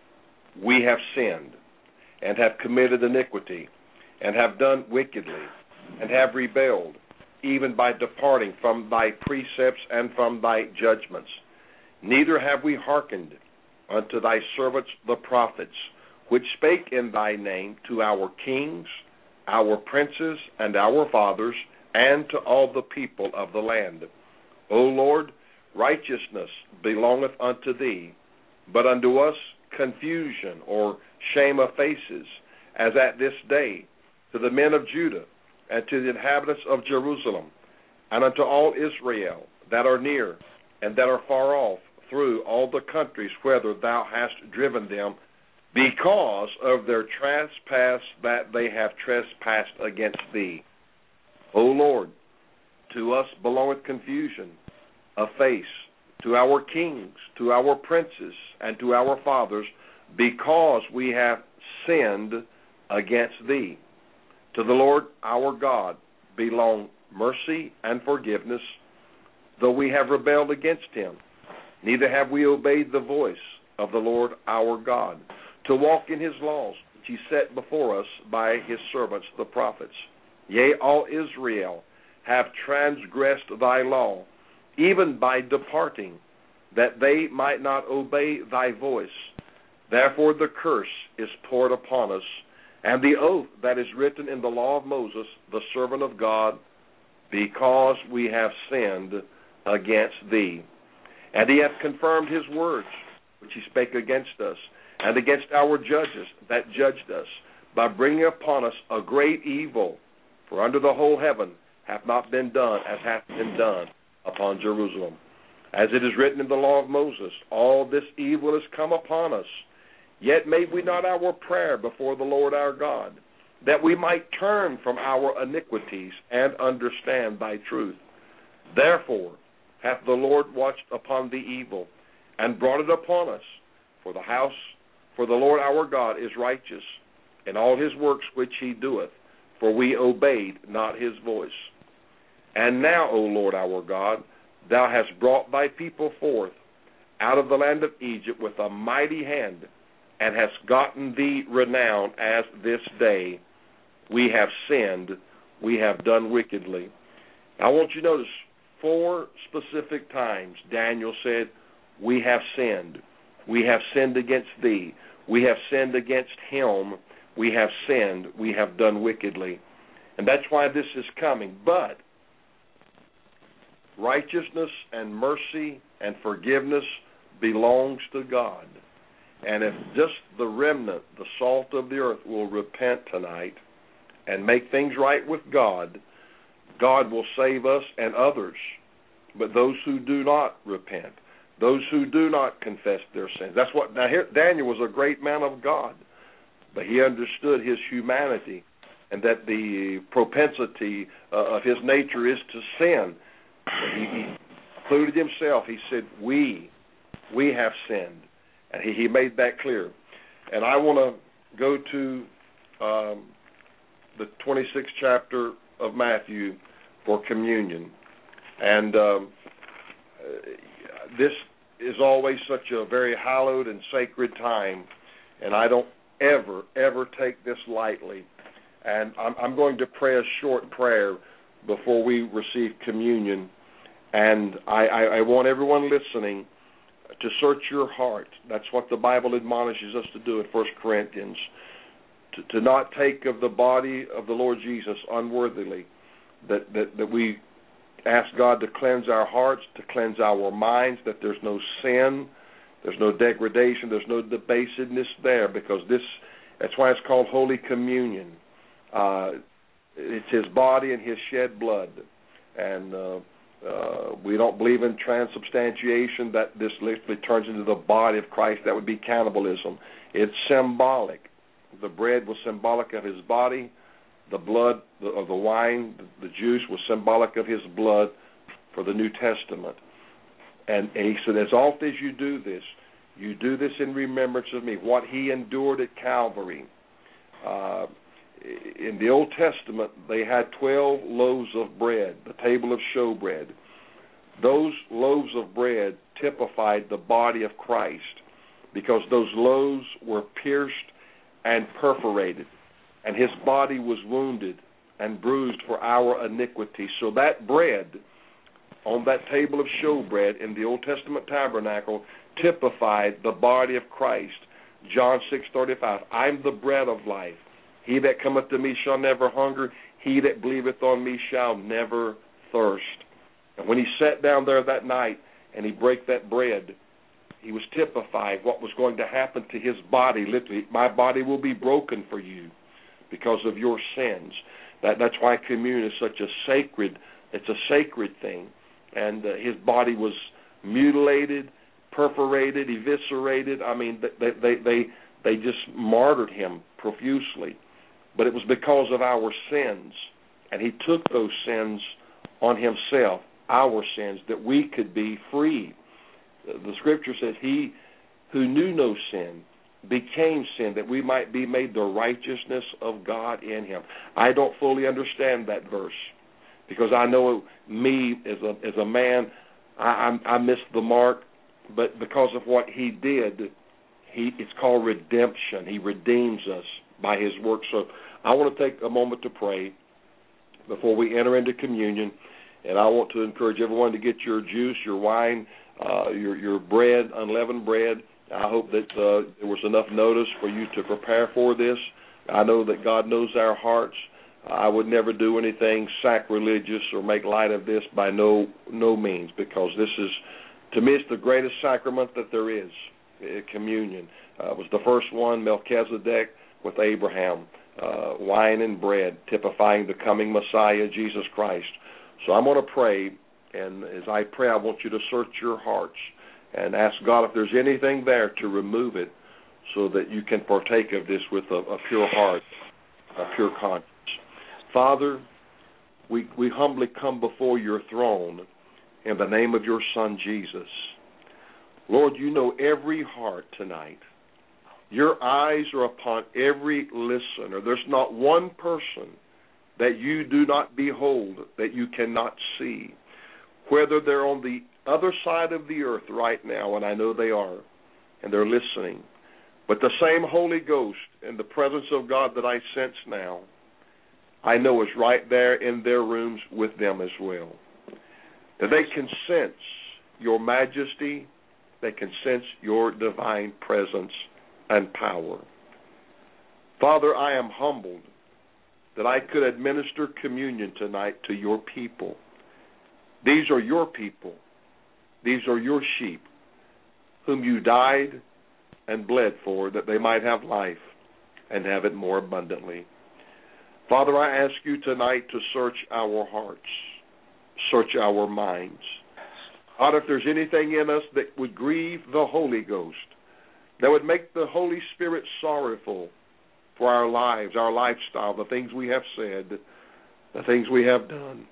We have sinned, and have committed iniquity, and have done wickedly, and have rebelled, even by departing from thy precepts and from thy judgments. Neither have we hearkened unto thy servants the prophets, which spake in thy name to our kings, our princes, and our fathers, and to all the people of the land. O Lord, righteousness belongeth unto thee, but unto us confusion or shame of faces, as at this day, to the men of Judah, and to the inhabitants of Jerusalem, and unto all Israel that are near and that are far off, through all the countries whither thou hast driven them, because of their trespass that they have trespassed against thee. O Lord, to us belongeth confusion of face, to our kings, to our princes, and to our fathers, because we have sinned against thee. To the Lord our God belong mercy and forgiveness, though we have rebelled against him. Neither have we obeyed the voice of the Lord our God, to walk in his laws, which he set before us by his servants the prophets. Yea, all Israel have transgressed thy law, even by departing, that they might not obey thy voice. Therefore the curse is poured upon us, and the oath that is written in the law of Moses, the servant of God, because we have sinned against thee. And he hath confirmed his words, which he spake against us, and against our judges that judged us, by bringing upon us a great evil. For under the whole heaven hath not been done as hath been done upon Jerusalem. As it is written in the law of Moses, all this evil is come upon us. Yet made we not our prayer before the Lord our God, that we might turn from our iniquities and understand thy truth. Therefore hath the Lord watched upon the evil, and brought it upon us. For the house, for the Lord our God is righteous, in all his works which he doeth, for we obeyed not his voice. And now, O Lord our God, thou hast brought thy people forth out of the land of Egypt with a mighty hand, and hast gotten thee renown as this day. We have sinned, we have done wickedly. I want you to notice four specific times Daniel said, we have sinned. We have sinned against thee. We have sinned against him. We have sinned. We have done wickedly. And that's why this is coming. But righteousness and mercy and forgiveness belongs to God. And if just the remnant, the salt of the earth, will repent tonight and make things right with God, God will save us and others. But those who do not repent, those who do not confess their sins. That's what, now here, Daniel was a great man of God, but he understood his humanity and that the propensity uh, of his nature is to sin. He, he included himself. He said, we, we have sinned. And he, he made that clear. And I want to go to um, the twenty-sixth chapter of Matthew for communion. And um, this is always such a very hallowed and sacred time, and I don't ever, ever take this lightly. And I'm, I'm going to pray a short prayer before we receive communion. And I, I, I want everyone listening to search your heart. That's what the Bible admonishes us to do in First Corinthians, to, to not take of the body of the Lord Jesus unworthily, that, that, that we ask God to cleanse our hearts, to cleanse our minds, that there's no sin, there's no degradation, there's no debasedness there, because this, that's why it's called Holy Communion. Uh, it's his body and his shed blood. And uh, uh, we don't believe in transubstantiation, that this literally turns into the body of Christ. That would be cannibalism. It's symbolic. The bread was symbolic of his body. The blood the, of the wine, the, the juice, was symbolic of his blood for the New Testament. And, and he said, as often as you do this, you do this in remembrance of me. What he endured at Calvary, Uh, in the Old Testament, they had twelve loaves of bread, the table of showbread. Those loaves of bread typified the body of Christ because those loaves were pierced and perforated, and his body was wounded and bruised for our iniquity. So that bread on that table of showbread in the Old Testament tabernacle typified the body of Christ. John six thirty-five, I'm the bread of life. He that cometh to me shall never hunger. He that believeth on me shall never thirst. And when he sat down there that night and he brake that bread, he was typifying what was going to happen to his body. Literally, my body will be broken for you because of your sins. That, that's why communion is such a sacred, it's a sacred thing. And uh, his body was mutilated, perforated, eviscerated. I mean, they, they, they, they just martyred him profusely. But it was because of our sins. And he took those sins on himself, our sins, that we could be free. The scripture says, he who knew no sin became sin, that we might be made the righteousness of God in him. I don't fully understand that verse because I know me as a as a man, I, I, I missed the mark, but because of what he did, he it's called redemption. He redeems us by his work. So I want to take a moment to pray before we enter into communion, and I want to encourage everyone to get your juice, your wine, uh, your your bread, unleavened bread. I hope that uh, there was enough notice for you to prepare for this. I know that God knows our hearts. I would never do anything sacrilegious or make light of this by no no means, because this is, to me, it's the greatest sacrament that there is, uh, communion. Uh, it was the first one, Melchizedek with Abraham, uh, wine and bread, typifying the coming Messiah, Jesus Christ. So I'm going to pray, and as I pray, I want you to search your hearts and ask God if there's anything there to remove it so that you can partake of this with a, a pure heart, a pure conscience. Father, we, we humbly come before your throne in the name of your Son, Jesus. Lord, you know every heart tonight. Your eyes are upon every listener. There's not one person that you do not behold, that you cannot see, whether they're on the other side of the earth right now, and I know they are, and they're listening. But the same Holy Ghost and the presence of God that I sense now, I know is right there in their rooms with them as well. That they can sense your majesty, they can sense your divine presence and power. Father, I am humbled that I could administer communion tonight to your people. These are your people. These are your sheep, whom you died and bled for, that they might have life and have it more abundantly. Father, I ask you tonight to search our hearts, search our minds. God, if there's anything in us that would grieve the Holy Ghost, that would make the Holy Spirit sorrowful for our lives, our lifestyle, the things we have said, the things we have done,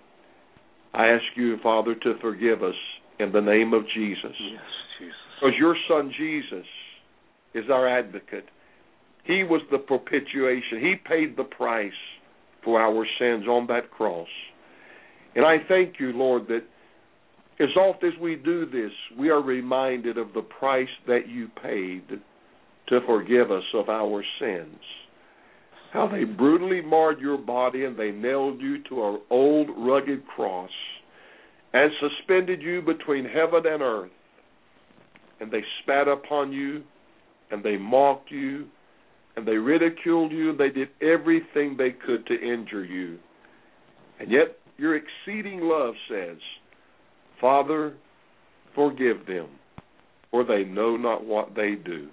I ask you, Father, to forgive us in the name of Jesus. Yes, Jesus. Because your Son, Jesus, is our advocate. He was the propitiation. He paid the price for our sins on that cross. And I thank you, Lord, that as oft as we do this, we are reminded of the price that you paid to forgive us of our sins. How they brutally marred your body and they nailed you to an old rugged cross and suspended you between heaven and earth. And they spat upon you and they mocked you and they ridiculed you and they did everything they could to injure you. And yet your exceeding love says, Father, forgive them, for they know not what they do.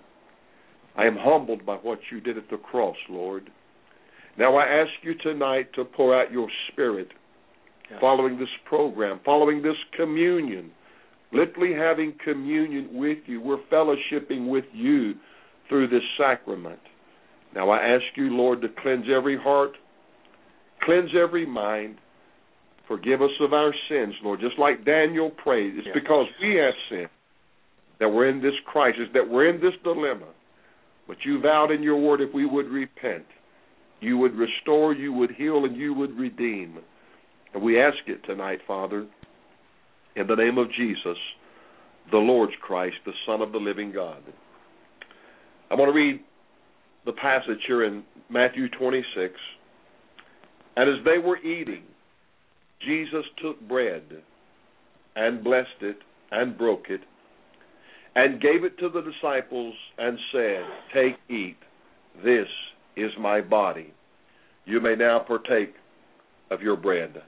I am humbled by what you did at the cross, Lord. Now I ask you tonight to pour out your Spirit yes. following this program, following this communion, literally having communion with you. We're fellowshipping with you through this sacrament. Now I ask you, Lord, to cleanse every heart, cleanse every mind, forgive us of our sins, Lord. Just like Daniel prayed, it's yes. because we have sinned that we're in this crisis, that we're in this dilemma. But you vowed in your word if we would repent, you would restore, you would heal, and you would redeem. And we ask it tonight, Father, in the name of Jesus, the Lord's Christ, the Son of the living God. I'm going to read the passage here in Matthew twenty-six. And as they were eating, Jesus took bread and blessed it and broke it and gave it to the disciples and said, "Take, eat, this is my body." You may now partake of your bread.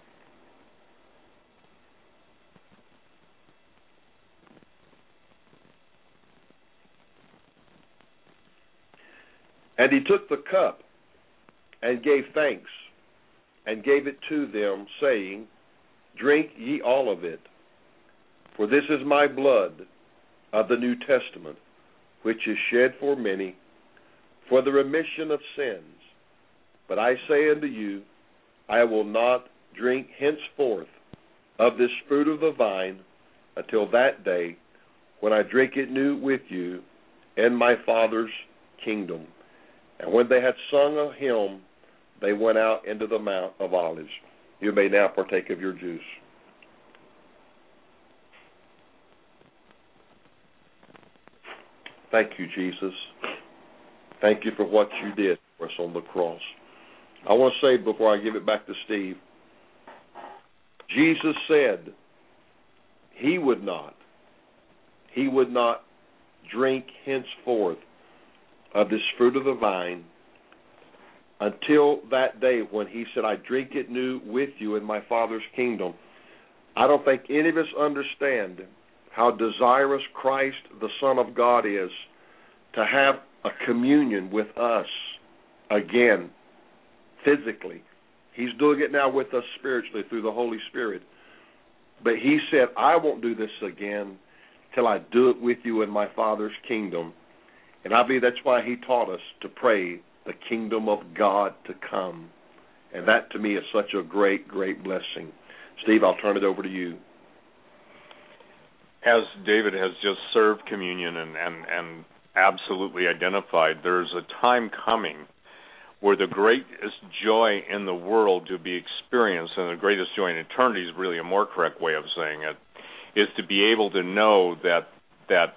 And he took the cup and gave thanks and gave it to them, saying, "Drink ye all of it, for this is my blood of the New Testament, which is shed for many for the remission of sins. But I say unto you, I will not drink henceforth of this fruit of the vine until that day when I drink it new with you in my Father's kingdom." And when they had sung a hymn, they went out into the Mount of Olives. You may now partake of your juice. Thank you, Jesus. Thank you for what you did for us on the cross. I want to say before I give it back to Steve, Jesus said he would not, he would not drink henceforth of this fruit of the vine until that day when he said, "I drink it new with you in my Father's kingdom." I don't think any of us understand how desirous Christ, the Son of God, is to have a communion with us again, physically. He's doing it now with us spiritually through the Holy Spirit. But he said, "I won't do this again till I do it with you in my Father's kingdom." And I believe that's why he taught us to pray the kingdom of God to come. And that to me is such a great, great blessing. Steve, I'll turn it over to you. As David has just served communion and, and, and absolutely identified, there's a time coming where the greatest joy in the world to be experienced, and the greatest joy in eternity is really a more correct way of saying it, is to be able to know that that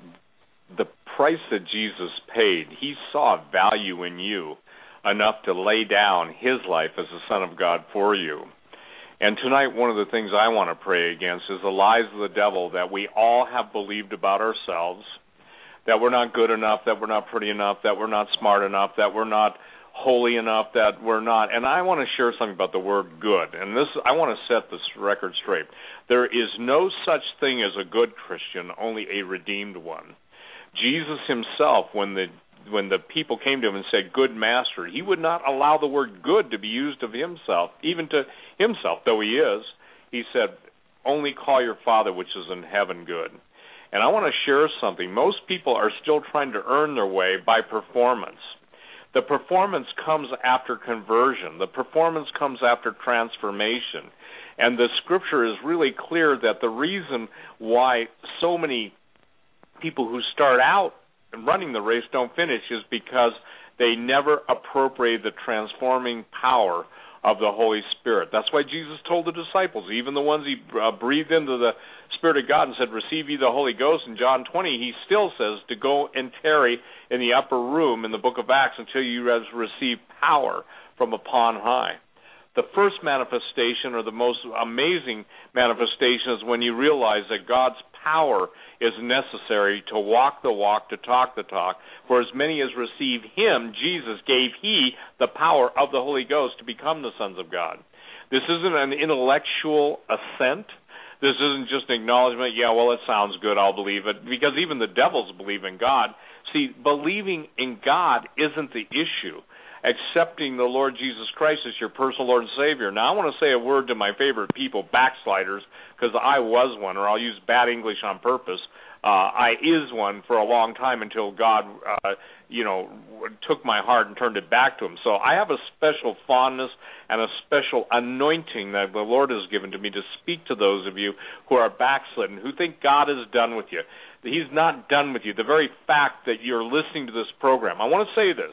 the price that Jesus paid, he saw value in you enough to lay down his life as the Son of God for you. And tonight, one of the things I want to pray against is the lies of the devil that we all have believed about ourselves, that we're not good enough, that we're not pretty enough, that we're not smart enough, that we're not holy enough, that we're not. And I want to share something about the word good. And this, I want to set this record straight. There is no such thing as a good Christian, only a redeemed one. Jesus himself, when the when the people came to him and said, "Good master," he would not allow the word good to be used of himself, even to himself, though he is. He said, "Only call your Father which is in heaven good." And I want to share something. Most people are still trying to earn their way by performance. The performance comes after conversion. The performance comes after transformation. And the scripture is really clear that the reason why so many people who start out running the race don't finish is because they never appropriate the transforming power of the Holy Spirit. That's why Jesus told the disciples, even the ones he uh, breathed into the Spirit of God and said, "Receive ye the Holy Ghost," in John twenty, he still says to go and tarry in the upper room in the book of Acts until you receive power from upon high. The first manifestation, or the most amazing manifestation, is when you realize that God's power is necessary to walk the walk, to talk the talk. For as many as received him, Jesus, gave he the power of the Holy Ghost to become the sons of God. This isn't an intellectual assent. This isn't just an acknowledgement, yeah, well, it sounds good, I'll believe it, because even the devils believe in God. See, believing in God isn't the issue. Accepting the Lord Jesus Christ as your personal Lord and Savior. Now, I want to say a word to my favorite people, backsliders, because I was one, or I'll use bad English on purpose. Uh, I is one for a long time until God, uh, you know, took my heart and turned it back to him. So I have a special fondness and a special anointing that the Lord has given to me to speak to those of you who are backslidden, who think God is done with you. He's not done with you. The very fact that you're listening to this program, I want to say this.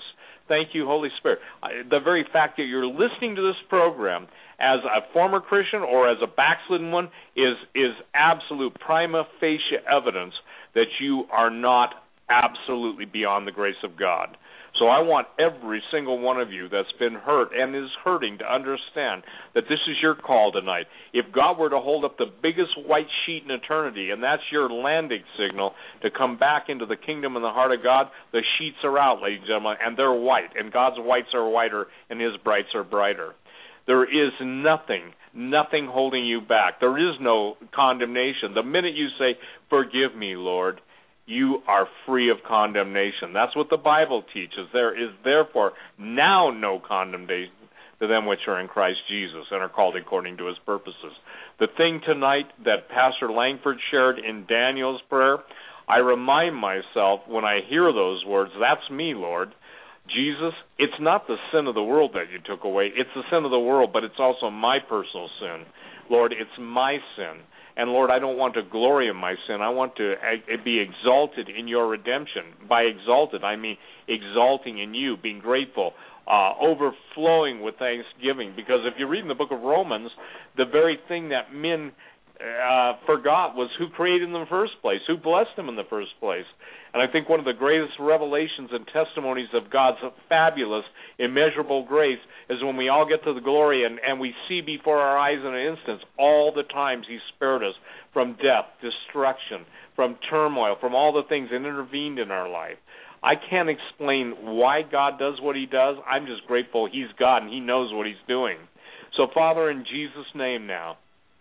Thank you, Holy Spirit. I, the very fact that you're listening to this program as a former Christian or as a backslidden one is is absolute prima facie evidence that you are not absolutely beyond the grace of God. So I want every single one of you that's been hurt and is hurting to understand that this is your call tonight. If God were to hold up the biggest white sheet in eternity, and that's your landing signal to come back into the kingdom and the heart of God, the sheets are out, ladies and gentlemen, and they're white, and God's whites are whiter and his brights are brighter. There is nothing, nothing holding you back. There is no condemnation. The minute you say, "Forgive me, Lord," you are free of condemnation. That's what the Bible teaches. There is therefore now no condemnation to them which are in Christ Jesus and are called according to his purposes. The thing tonight that Pastor Langford shared in Daniel's prayer, I remind myself when I hear those words, that's me, Lord. Jesus, it's not the sin of the world that you took away. It's the sin of the world, but it's also my personal sin. Lord, it's my sin. And, Lord, I don't want to glory in my sin. I want to be exalted in your redemption. By exalted, I mean exalting in you, being grateful, uh, overflowing with thanksgiving. Because if you read in the book of Romans, the very thing that men uh, forgot was who created them in the first place, who blessed them in the first place. And I think one of the greatest revelations and testimonies of God's fabulous, immeasurable grace is when we all get to the glory and, and we see before our eyes in an instant all the times he spared us from death, destruction, from turmoil, from all the things that intervened in our life. I can't explain why God does what he does. I'm just grateful he's God and he knows what he's doing. So, Father, in Jesus' name now,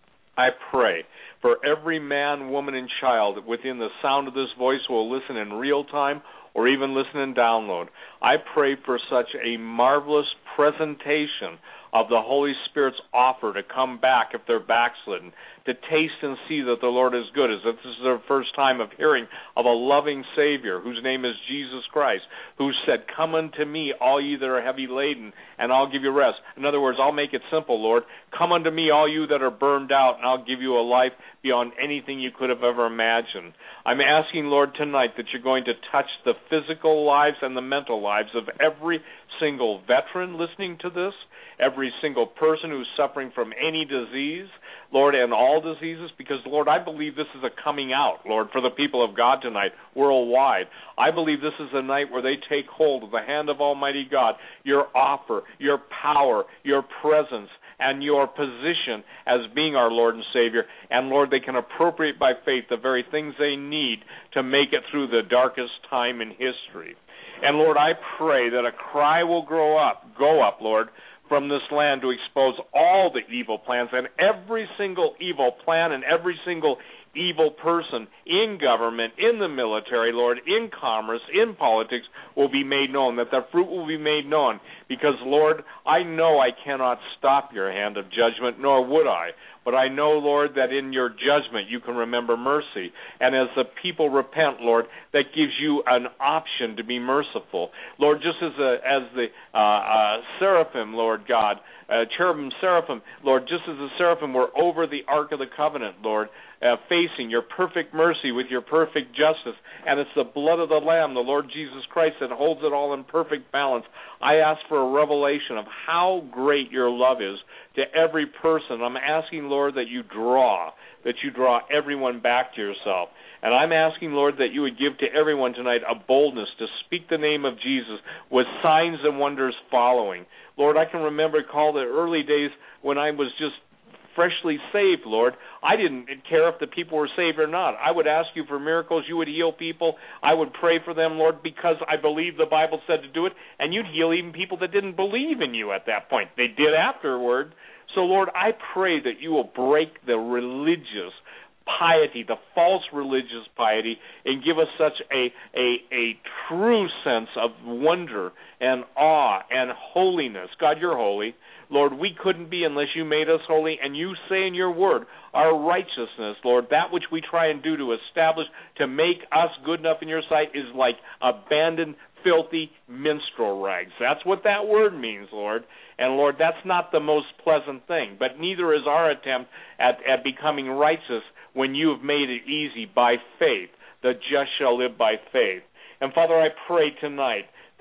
I pray for every man, woman, and child within the sound of this voice who will listen in real time or even listen and download. I pray for such a marvelous presentation of the Holy Spirit's offer to come back if they're backslidden, to taste and see that the Lord is good, as if this is their first time of hearing of a loving Savior whose name is Jesus Christ, who said, "Come unto me, all ye that are heavy laden, and I'll give you rest." In other words, I'll make it simple, Lord. Come unto me, all you that are burned out, and I'll give you a life beyond anything you could have ever imagined. I'm asking, Lord, tonight that you're going to touch the physical lives and the mental lives of every single veteran listening to this, every single person who's suffering from any disease, Lord, and all diseases, because, Lord, I believe this is a coming out, Lord, for the people of God tonight worldwide. I believe this is a night where they take hold of the hand of Almighty God, your offer, your power, your presence, and your position as being our Lord and Savior. And, Lord, they can appropriate by faith the very things they need to make it through the darkest time in history. And, Lord, I pray that a cry will grow up, go up, Lord, from this land to expose all the evil plans and every single evil plan and every single evil person in government, in the military, Lord, in commerce, in politics will be made known, that their fruit will be made known. Because, Lord, I know I cannot stop your hand of judgment, nor would I. But I know, Lord, that in your judgment you can remember mercy. And as the people repent, Lord, that gives you an option to be merciful. Lord, just as, a, as the uh, uh, seraphim, Lord God, uh, cherubim, seraphim, Lord, just as the seraphim were over the Ark of the Covenant, Lord, uh, facing your perfect mercy with your perfect justice, and it's the blood of the Lamb, the Lord Jesus Christ, that holds it all in perfect balance. I ask for a revelation of how great your love is to every person. I'm asking, Lord, that you draw, that you draw everyone back to yourself. And I'm asking, Lord, that you would give to everyone tonight a boldness to speak the name of Jesus with signs and wonders following. Lord, I can remember, call the early days when I was just freshly saved, Lord. I didn't care if the people were saved or not. I would ask you for miracles. You would heal people. I would pray for them, Lord, because I believe the Bible said to do it, and you'd heal even people that didn't believe in you at that point. They did afterward. So, Lord, I pray that you will break the religious piety, the false religious piety, and give us such a, a, a true sense of wonder and awe and holiness. God, you're holy. Lord, we couldn't be unless you made us holy, and you say in your word, our righteousness, Lord, that which we try and do to establish, to make us good enough in your sight is like abandoned, filthy minstrel rags. That's what that word means, Lord. And, Lord, that's not the most pleasant thing, but neither is our attempt at, at becoming righteous when you have made it easy by faith. The just shall live by faith. And, Father, I pray tonight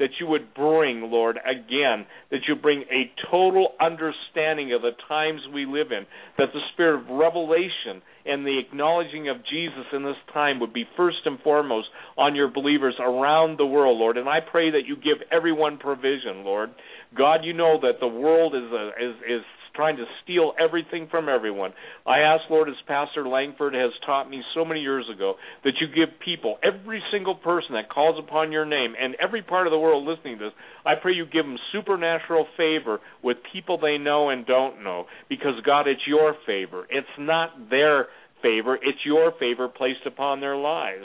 that you would bring, Lord, again, that you bring a total understanding of the times we live in, that the spirit of revelation and the acknowledging of Jesus in this time would be first and foremost on your believers around the world, Lord. And I pray that you give everyone provision, Lord. God, you know that the world is a, is is trying to steal everything from everyone. I ask, Lord, as Pastor Langford has taught me so many years ago, that you give people, every single person that calls upon your name, and every part of the world listening to this, I pray you give them supernatural favor with people they know and don't know, because, God, it's your favor. It's not their favor. It's your favor placed upon their lives.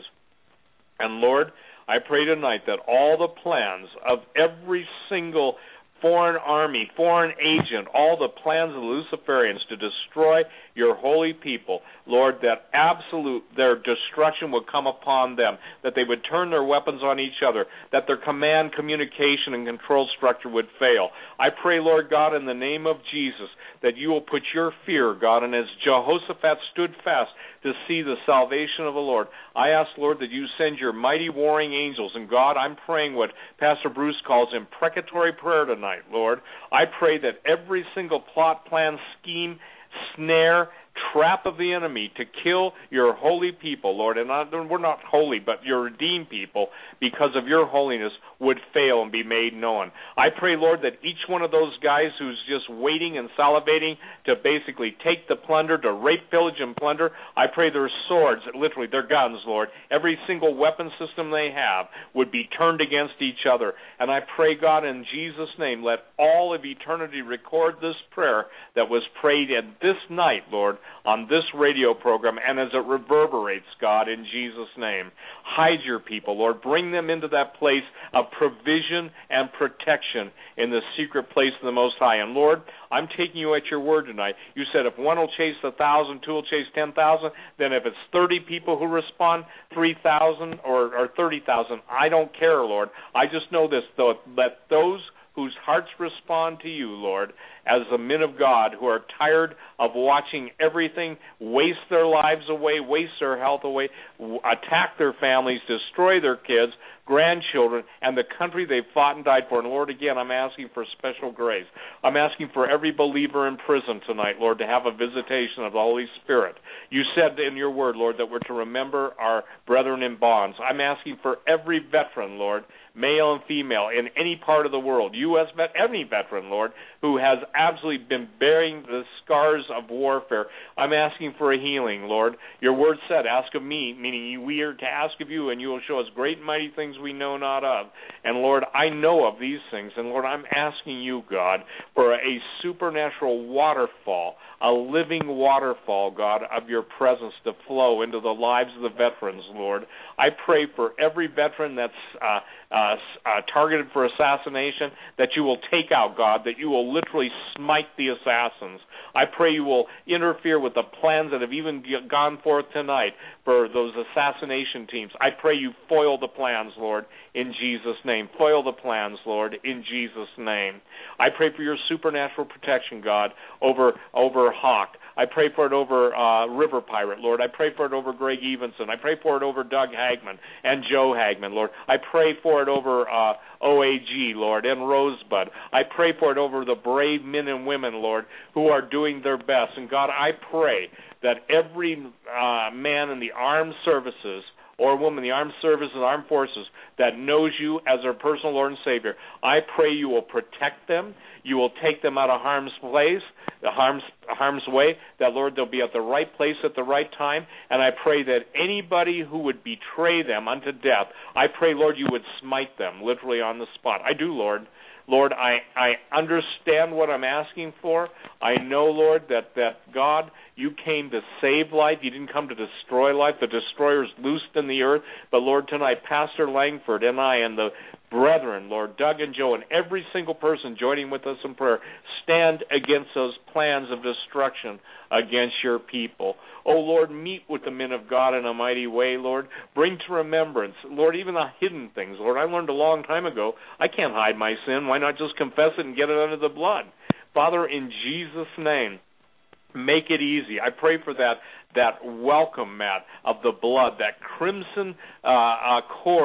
And, Lord, I pray tonight that all the plans of every single foreign army, foreign agent, all the plans of the Luciferians to destroy your holy people, Lord, that absolute, their destruction would come upon them, that they would turn their weapons on each other, that their command, communication, and control structure would fail. I pray, Lord God, in the name of Jesus, that you will put your fear, God, and as Jehoshaphat stood fast to see the salvation of the Lord, I ask, Lord, that you send your mighty warring angels. And God, I'm praying what Pastor Bruce calls imprecatory prayer tonight, Lord. I pray that every single plot, plan, scheme, snare, trap of the enemy to kill your holy people, Lord, and not, we're not holy, but your redeemed people, because of your holiness, would fail and be made known. I pray, Lord, that each one of those guys who's just waiting and salivating to basically take the plunder, to rape, pillage, and plunder, I pray their swords, literally their guns, Lord, every single weapon system they have would be turned against each other. And I pray, God, in Jesus' name, let all of eternity record this prayer that was prayed at this night, Lord, on this radio program, and as it reverberates, God, in Jesus' name. Hide your people, Lord. Bring them into that place of provision and protection in the secret place of the Most High. And, Lord, I'm taking you at your word tonight. You said if one will chase a thousand, two will chase ten thousand, then if it's thirty people who respond, three thousand or, or thirty thousand, I don't care, Lord. I just know this, though, that those whose hearts respond to you, Lord, as the men of God who are tired of watching everything waste their lives away, waste their health away, attack their families, destroy their kids, grandchildren, and the country they've fought and died for. And, Lord, again, I'm asking for special grace. I'm asking for every believer in prison tonight, Lord, to have a visitation of the Holy Spirit. You said in your word, Lord, that we're to remember our brethren in bonds. I'm asking for every veteran, Lord, male and female, in any part of the world, U S vet, any veteran, Lord, who has absolutely been bearing the scars of warfare. I'm asking for a healing, Lord. Your word said, ask of me, meaning we are to ask of you, and you will show us great and mighty things we know not of. And, Lord, I know of these things, and, Lord, I'm asking you, God, for a supernatural waterfall, a living waterfall, God, of your presence to flow into the lives of the veterans, Lord. I pray for every veteran that's uh, uh, uh, targeted for assassination, that you will take out, God, that you will literally smite the assassins. I pray you will interfere with the plans that have even gone forth tonight for those assassination teams. I pray you foil the plans, Lord, in Jesus' name. Foil the plans, Lord, in Jesus' name. I pray for your supernatural protection, God, over over Hawk. I pray for it over uh, River Pirate, Lord. I pray for it over Greg Evenson. I pray for it over Doug Hagman and Joe Hagman, Lord. I pray for it over uh, O A G, Lord, and Rosebud. I pray for it over the brave men and women, Lord, who are doing their best. And, God, I pray that every uh, man in the armed services or woman in the armed services and armed forces that knows you as their personal Lord and Savior, I pray you will protect them. You will take them out of harm's place, the harm's, harm's way, that, Lord, they'll be at the right place at the right time. And I pray that anybody who would betray them unto death, I pray, Lord, you would smite them literally on the spot. I do, Lord. Lord, I, I understand what I'm asking for. I know, Lord, that, that, God, you came to save life. You didn't come to destroy life. The destroyer's loosed in the earth. But, Lord, tonight, Pastor Langford and I and the brethren, Lord, Doug and Joe, and every single person joining with us in prayer, stand against those plans of destruction against your people. Oh, Lord, meet with the men of God in a mighty way, Lord. Bring to remembrance, Lord, even the hidden things. Lord, I learned a long time ago, I can't hide my sin. Why not just confess it and get it under the blood? Father, in Jesus' name, make it easy. I pray for that that welcome mat of the blood, that crimson uh, uh, cord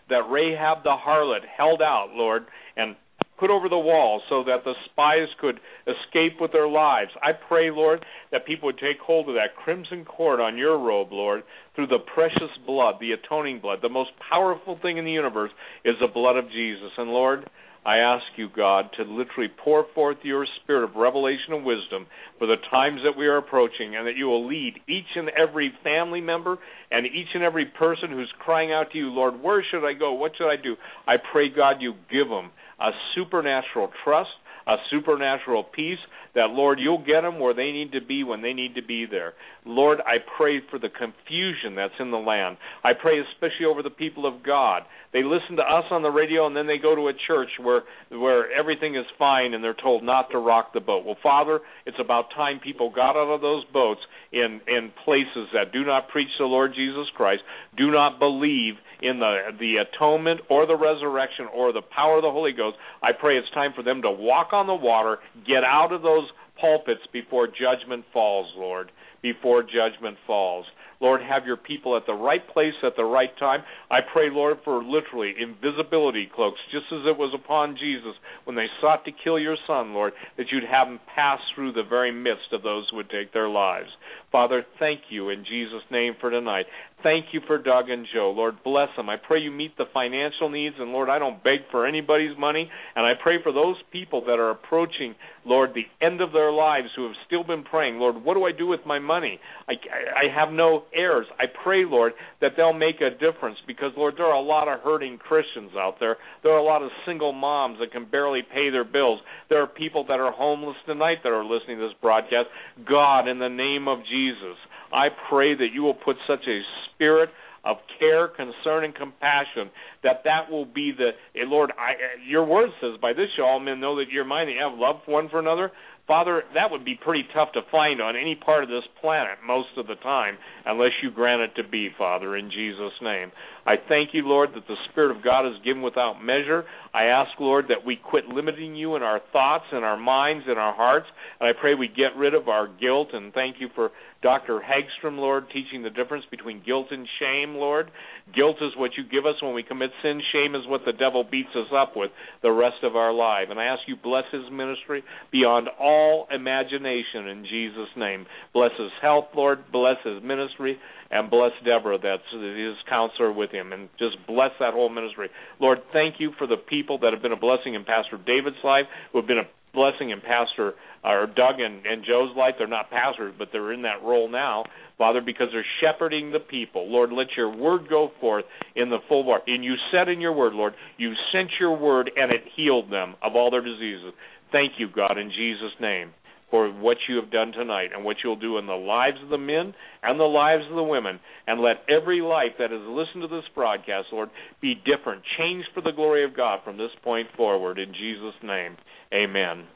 that Rahab the harlot held out, Lord, and put over the wall so that the spies could escape with their lives. I pray, Lord, that people would take hold of that crimson cord on your robe, Lord, through the precious blood, the atoning blood. The most powerful thing in the universe is the blood of Jesus. And, Lord, I ask you, God, to literally pour forth your spirit of revelation and wisdom for the times that we are approaching, and that you will lead each and every family member and each and every person who's crying out to you, Lord, where should I go? What should I do? I pray, God, you give them a supernatural trust, a supernatural peace, that, Lord, you'll get them where they need to be when they need to be there. Lord, I pray for the confusion that's in the land. I pray especially over the people of God. They listen to us on the radio, and then they go to a church where where everything is fine, and they're told not to rock the boat. Well, Father, it's about time people got out of those boats in, in places that do not preach the Lord Jesus Christ, do not believe in the the atonement or the resurrection or the power of the Holy Ghost. I pray it's time for them to walk on the water, get out of those pulpits before judgment falls, Lord, before judgment falls. Lord, have your people at the right place at the right time. I pray, Lord, for literally invisibility cloaks, just as it was upon Jesus when they sought to kill your Son, Lord, that you'd have them pass through the very midst of those who would take their lives. Father, thank you in Jesus' name for tonight. Thank you for Doug and Joe. Lord, bless them. I pray you meet the financial needs, and Lord, I don't beg for anybody's money, and I pray for those people that are approaching, Lord, the end of their lives who have still been praying, Lord, what do I do with my money? I, I, I have no heirs. I pray, Lord, that they'll make a difference because, Lord, there are a lot of hurting Christians out there. There are a lot of single moms that can barely pay their bills. There are people that are homeless tonight that are listening to this broadcast. God, in the name of Jesus, I pray that you will put such a spirit of care, concern, and compassion, that that will be the, eh, Lord, I, your word says, by this shall all men know that you're mine, that you have love one for another. Father, that would be pretty tough to find on any part of this planet most of the time, unless you grant it to be, Father, in Jesus' name. I thank you, Lord, that the Spirit of God is given without measure. I ask, Lord, that we quit limiting you in our thoughts and our minds and our hearts, and I pray we get rid of our guilt, and thank you for Doctor Hagstrom, Lord, teaching the difference between guilt and shame, Lord. Guilt is what you give us when we commit sin. Shame is what the devil beats us up with the rest of our life. And I ask you, bless his ministry beyond all imagination in Jesus' name. Bless his health, Lord. Bless his ministry. And bless Deborah, that's his counselor with him. And just bless that whole ministry. Lord, thank you for the people that have been a blessing in Pastor David's life, who have been a blessing in Pastor or Doug and, and Joe's life. They're not pastors, but they're in that role now, Father, because they're shepherding the people. Lord, let your word go forth in the full word. And you said in your word, Lord, you sent your word and it healed them of all their diseases. Thank you, God, in Jesus' name, for what you have done tonight and what you'll do in the lives of the men and the lives of the women. And let every life that has listened to this broadcast, Lord, be different, changed for the glory of God from this point forward. In Jesus' name, amen.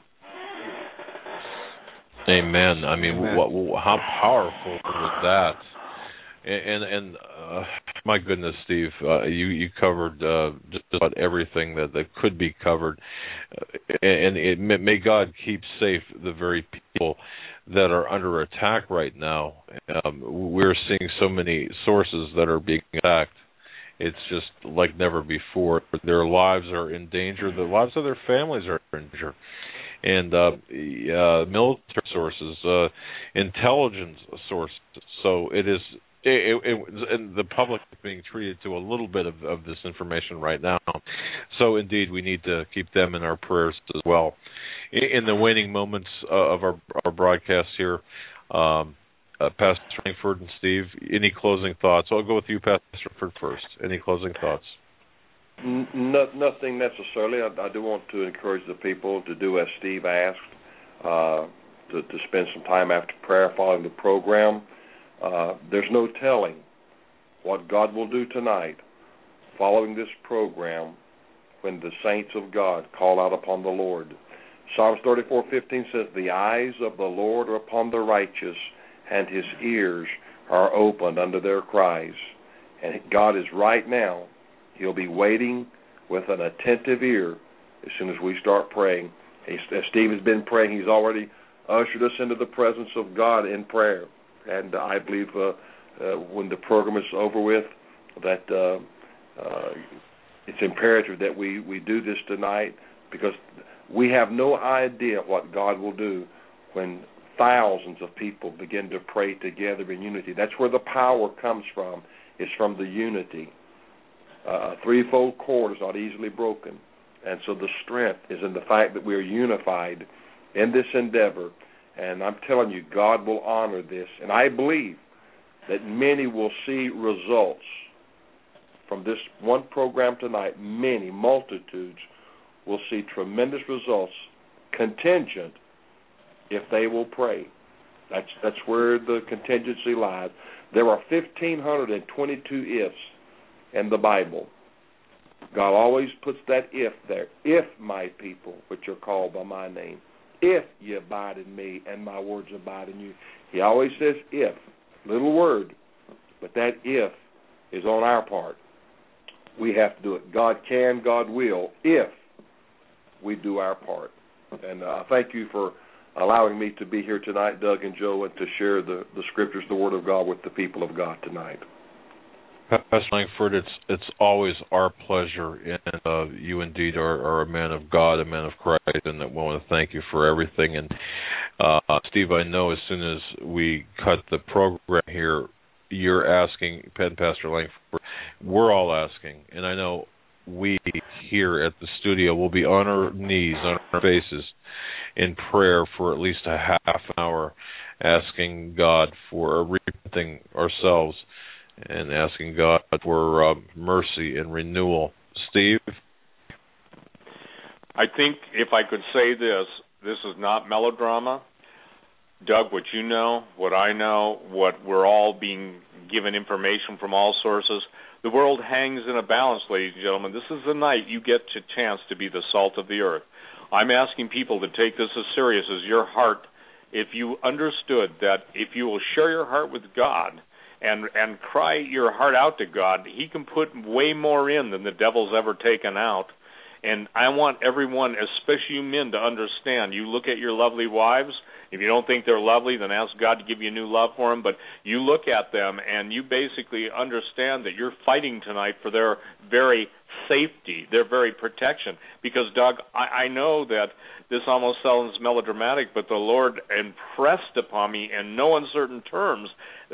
Amen. I mean, Amen. What, how powerful was that? And and uh, my goodness, Steve, uh, you you covered uh, just about everything that, that could be covered, uh, and it, may God keep safe the very people that are under attack right now. Um, we're seeing so many sources that are being attacked. It's just like never before. Their lives are in danger. The lives of their families are in danger. And uh, uh, military sources, uh, intelligence sources. So it is, it, it, it, and the public is being treated to a little bit of, of this information right now. So indeed, we need to keep them in our prayers as well. In, in the waning moments uh, of our, our broadcast here, um, uh, Pastor Frankfurt and Steve, any closing thoughts? I'll go with you, Pastor Frankfurt, first. Any closing thoughts? No, nothing necessarily. I, I do want to encourage the people to do as Steve asked, uh, to, to spend some time after prayer following the program. Uh, there's no telling what God will do tonight following this program when the saints of God call out upon the Lord. Psalms thirty-four fifteen says, the eyes of the Lord are upon the righteous, and his ears are opened unto their cries. And God is right now. He'll be waiting with an attentive ear as soon as we start praying. As Steve has been praying, he's already ushered us into the presence of God in prayer. And I believe uh, uh, when the program is over with, that uh, uh, it's imperative that we, we do this tonight, because we have no idea what God will do when thousands of people begin to pray together in unity. That's where the power comes from, is from the unity. Uh, a threefold cord is not easily broken. And so the strength is in the fact that we are unified in this endeavor. And I'm telling you, God will honor this. And I believe that many will see results from this one program tonight. Many, multitudes, will see tremendous results contingent if they will pray. That's that's where the contingency lies. There are one thousand five hundred twenty-two ifs in the Bible. God always puts that if there. If my people, which are called by my name, if ye abide in me and my words abide in you. He always says if, little word, but that if is on our part. We have to do it. God can, God will, if we do our part. And uh, thank you for allowing me to be here tonight, Doug and Joe, and to share the, the Scriptures, the Word of God, with the people of God tonight. Pastor Langford, it's it's always our pleasure, and uh, you indeed are, are a man of God, a man of Christ, and I want to thank you for everything. And uh, Steve, I know as soon as we cut the program here, you're asking, Penn Pastor Langford, we're all asking, and I know we here at the studio will be on our knees, on our faces, in prayer for at least a half an hour, asking God for repenting ourselves and asking God for uh, mercy and renewal. Steve? I think if I could say this, this is not melodrama. Doug, what you know, what I know, what we're all being given information from all sources, the world hangs in a balance, ladies and gentlemen. This is the night you get a chance to be the salt of the earth. I'm asking people to take this as serious as your heart. If you understood that if you will share your heart with God and and cry your heart out to God, He can put way more in than the devil's ever taken out. And I want everyone, especially you men, to understand. You look at your lovely wives. If you don't think they're lovely, then ask God to give you a new love for them. But you look at them and you basically understand that you're fighting tonight for their very safety, their very protection. Because, Doug, I, I know that this almost sounds melodramatic, but the Lord impressed upon me in no uncertain terms.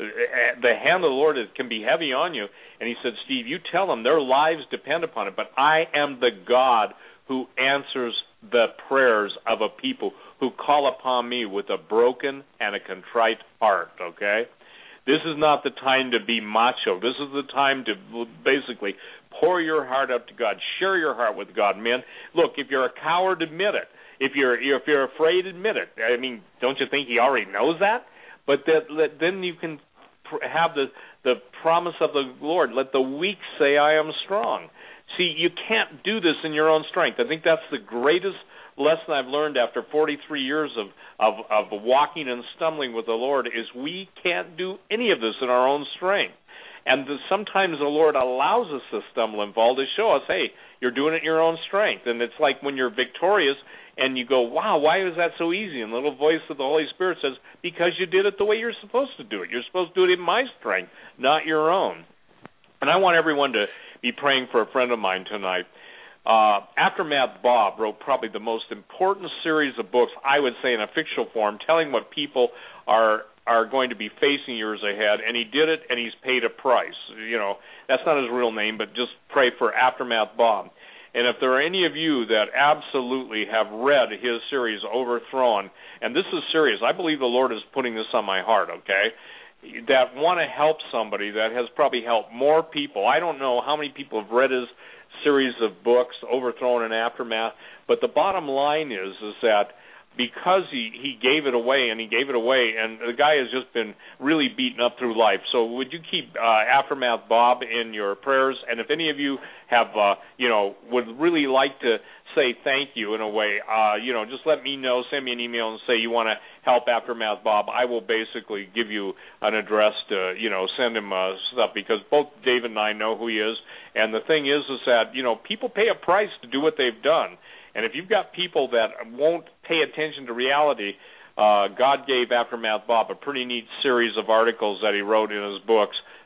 The hand of the Lord can be heavy on you. And He said, Steve, you tell them their lives depend upon it. But I am the God who answers the prayers of a people who call upon me with a broken and a contrite heart, okay? This is not the time to be macho. This is the time to basically pour your heart up to God. Share your heart with God, men. Look, if you're a coward, admit it. If you're if you're afraid, admit it. I mean, don't you think He already knows that? But that, that then you can have the the promise of the Lord. Let the weak say, I am strong. See, you can't do this in your own strength. I think that's the greatest lesson I've learned after forty-three years of, of, of walking and stumbling with the Lord is we can't do any of this in our own strength. And the, sometimes the Lord allows us to stumble and fall to show us, hey, you're doing it in your own strength. And it's like when you're victorious and you go, wow, why was that so easy? And the little voice of the Holy Spirit says, because you did it the way you're supposed to do it. You're supposed to do it in my strength, not your own. And I want everyone to be praying for a friend of mine tonight. Uh, Aftermath Bob wrote probably the most important series of books, I would say in a fictional form, telling what people are are going to be facing years ahead, and he did it, and he's paid a price. You know, that's not his real name, but just pray for Aftermath Bob. And if there are any of you that absolutely have read his series, Overthrown, and this is serious, I believe the Lord is putting this on my heart, okay, that want to help somebody that has probably helped more people. I don't know how many people have read his series of books, Overthrown and Aftermath, but the bottom line is is that because he, he gave it away, and he gave it away, and the guy has just been really beaten up through life. So would you keep uh, Aftermath Bob in your prayers? And if any of you have, uh, you know, would really like to say thank you in a way, uh, you know, just let me know, send me an email and say you want to help Aftermath Bob. I will basically give you an address to, you know, send him uh, stuff, because both David and I know who he is. And the thing is, is that, you know, people pay a price to do what they've done. And if you've got people that won't pay attention to reality, uh, God gave Aftermath Bob a pretty neat series of articles that he wrote in his books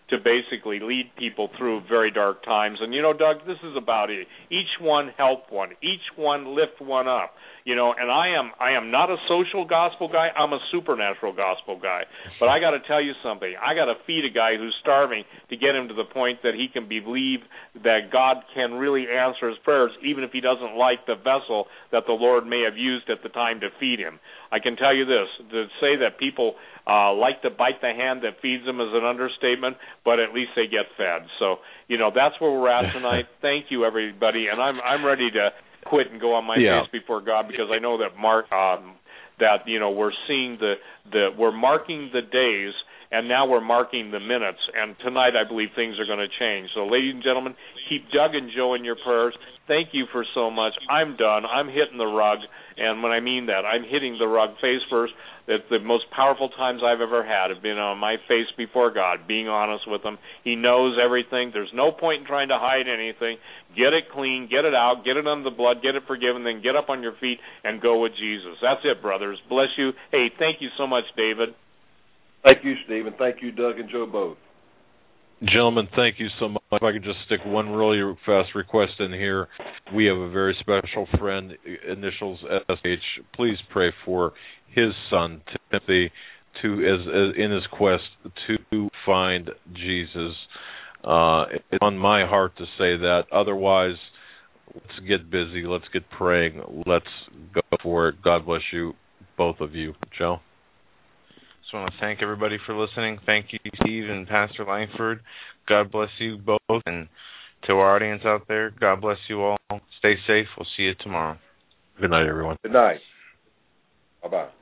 to basically lead people through very dark times. And, you know, Doug, this is about it. Each one help one. Each one lift one up. You know, and I am I am not a social gospel guy. I'm a supernatural gospel guy. But I got to tell you something. I got to feed a guy who's starving to get him to the point that he can believe that God can really answer his prayers, even if he doesn't like the vessel that the Lord may have used at the time to feed him. I can tell you this, to say that people uh, like to bite the hand that feeds them is an understatement, but at least they get fed. So, you know, that's where we're at tonight. Thank you, everybody, and I'm I'm ready to quit and go on my yeah. face before God, because I know that Mark um, that you know we're seeing the the we're marking the days, and now we're marking the minutes. And tonight, I believe things are going to change. So, ladies and gentlemen, keep Doug and Joe in your prayers. Thank you for so much. I'm done. I'm hitting the rug, and when I mean that, I'm hitting the rug face first. It's the most powerful times I've ever had have been on my face before God, being honest with Him. He knows everything. There's no point in trying to hide anything. Get it clean, get it out, get it under the blood, get it forgiven, then get up on your feet and go with Jesus. That's it, brothers. Bless you. Hey, thank you so much, David. Thank you, Stephen. Thank you, Doug and Joe both. Gentlemen, thank you so much. If I could just stick one really fast request in here. We have a very special friend, initials S H. Please pray for his son, Timothy, to as, as in his quest to find Jesus. Uh, it's on my heart to say that. Otherwise, let's get busy. Let's get praying. Let's go for it. God bless you, both of you. Joe? Just want to thank everybody for listening. Thank you, Steve and Pastor Langford. God bless you both. And to our audience out there, God bless you all. Stay safe. We'll see you tomorrow. Good night, everyone. Good night. Bye-bye.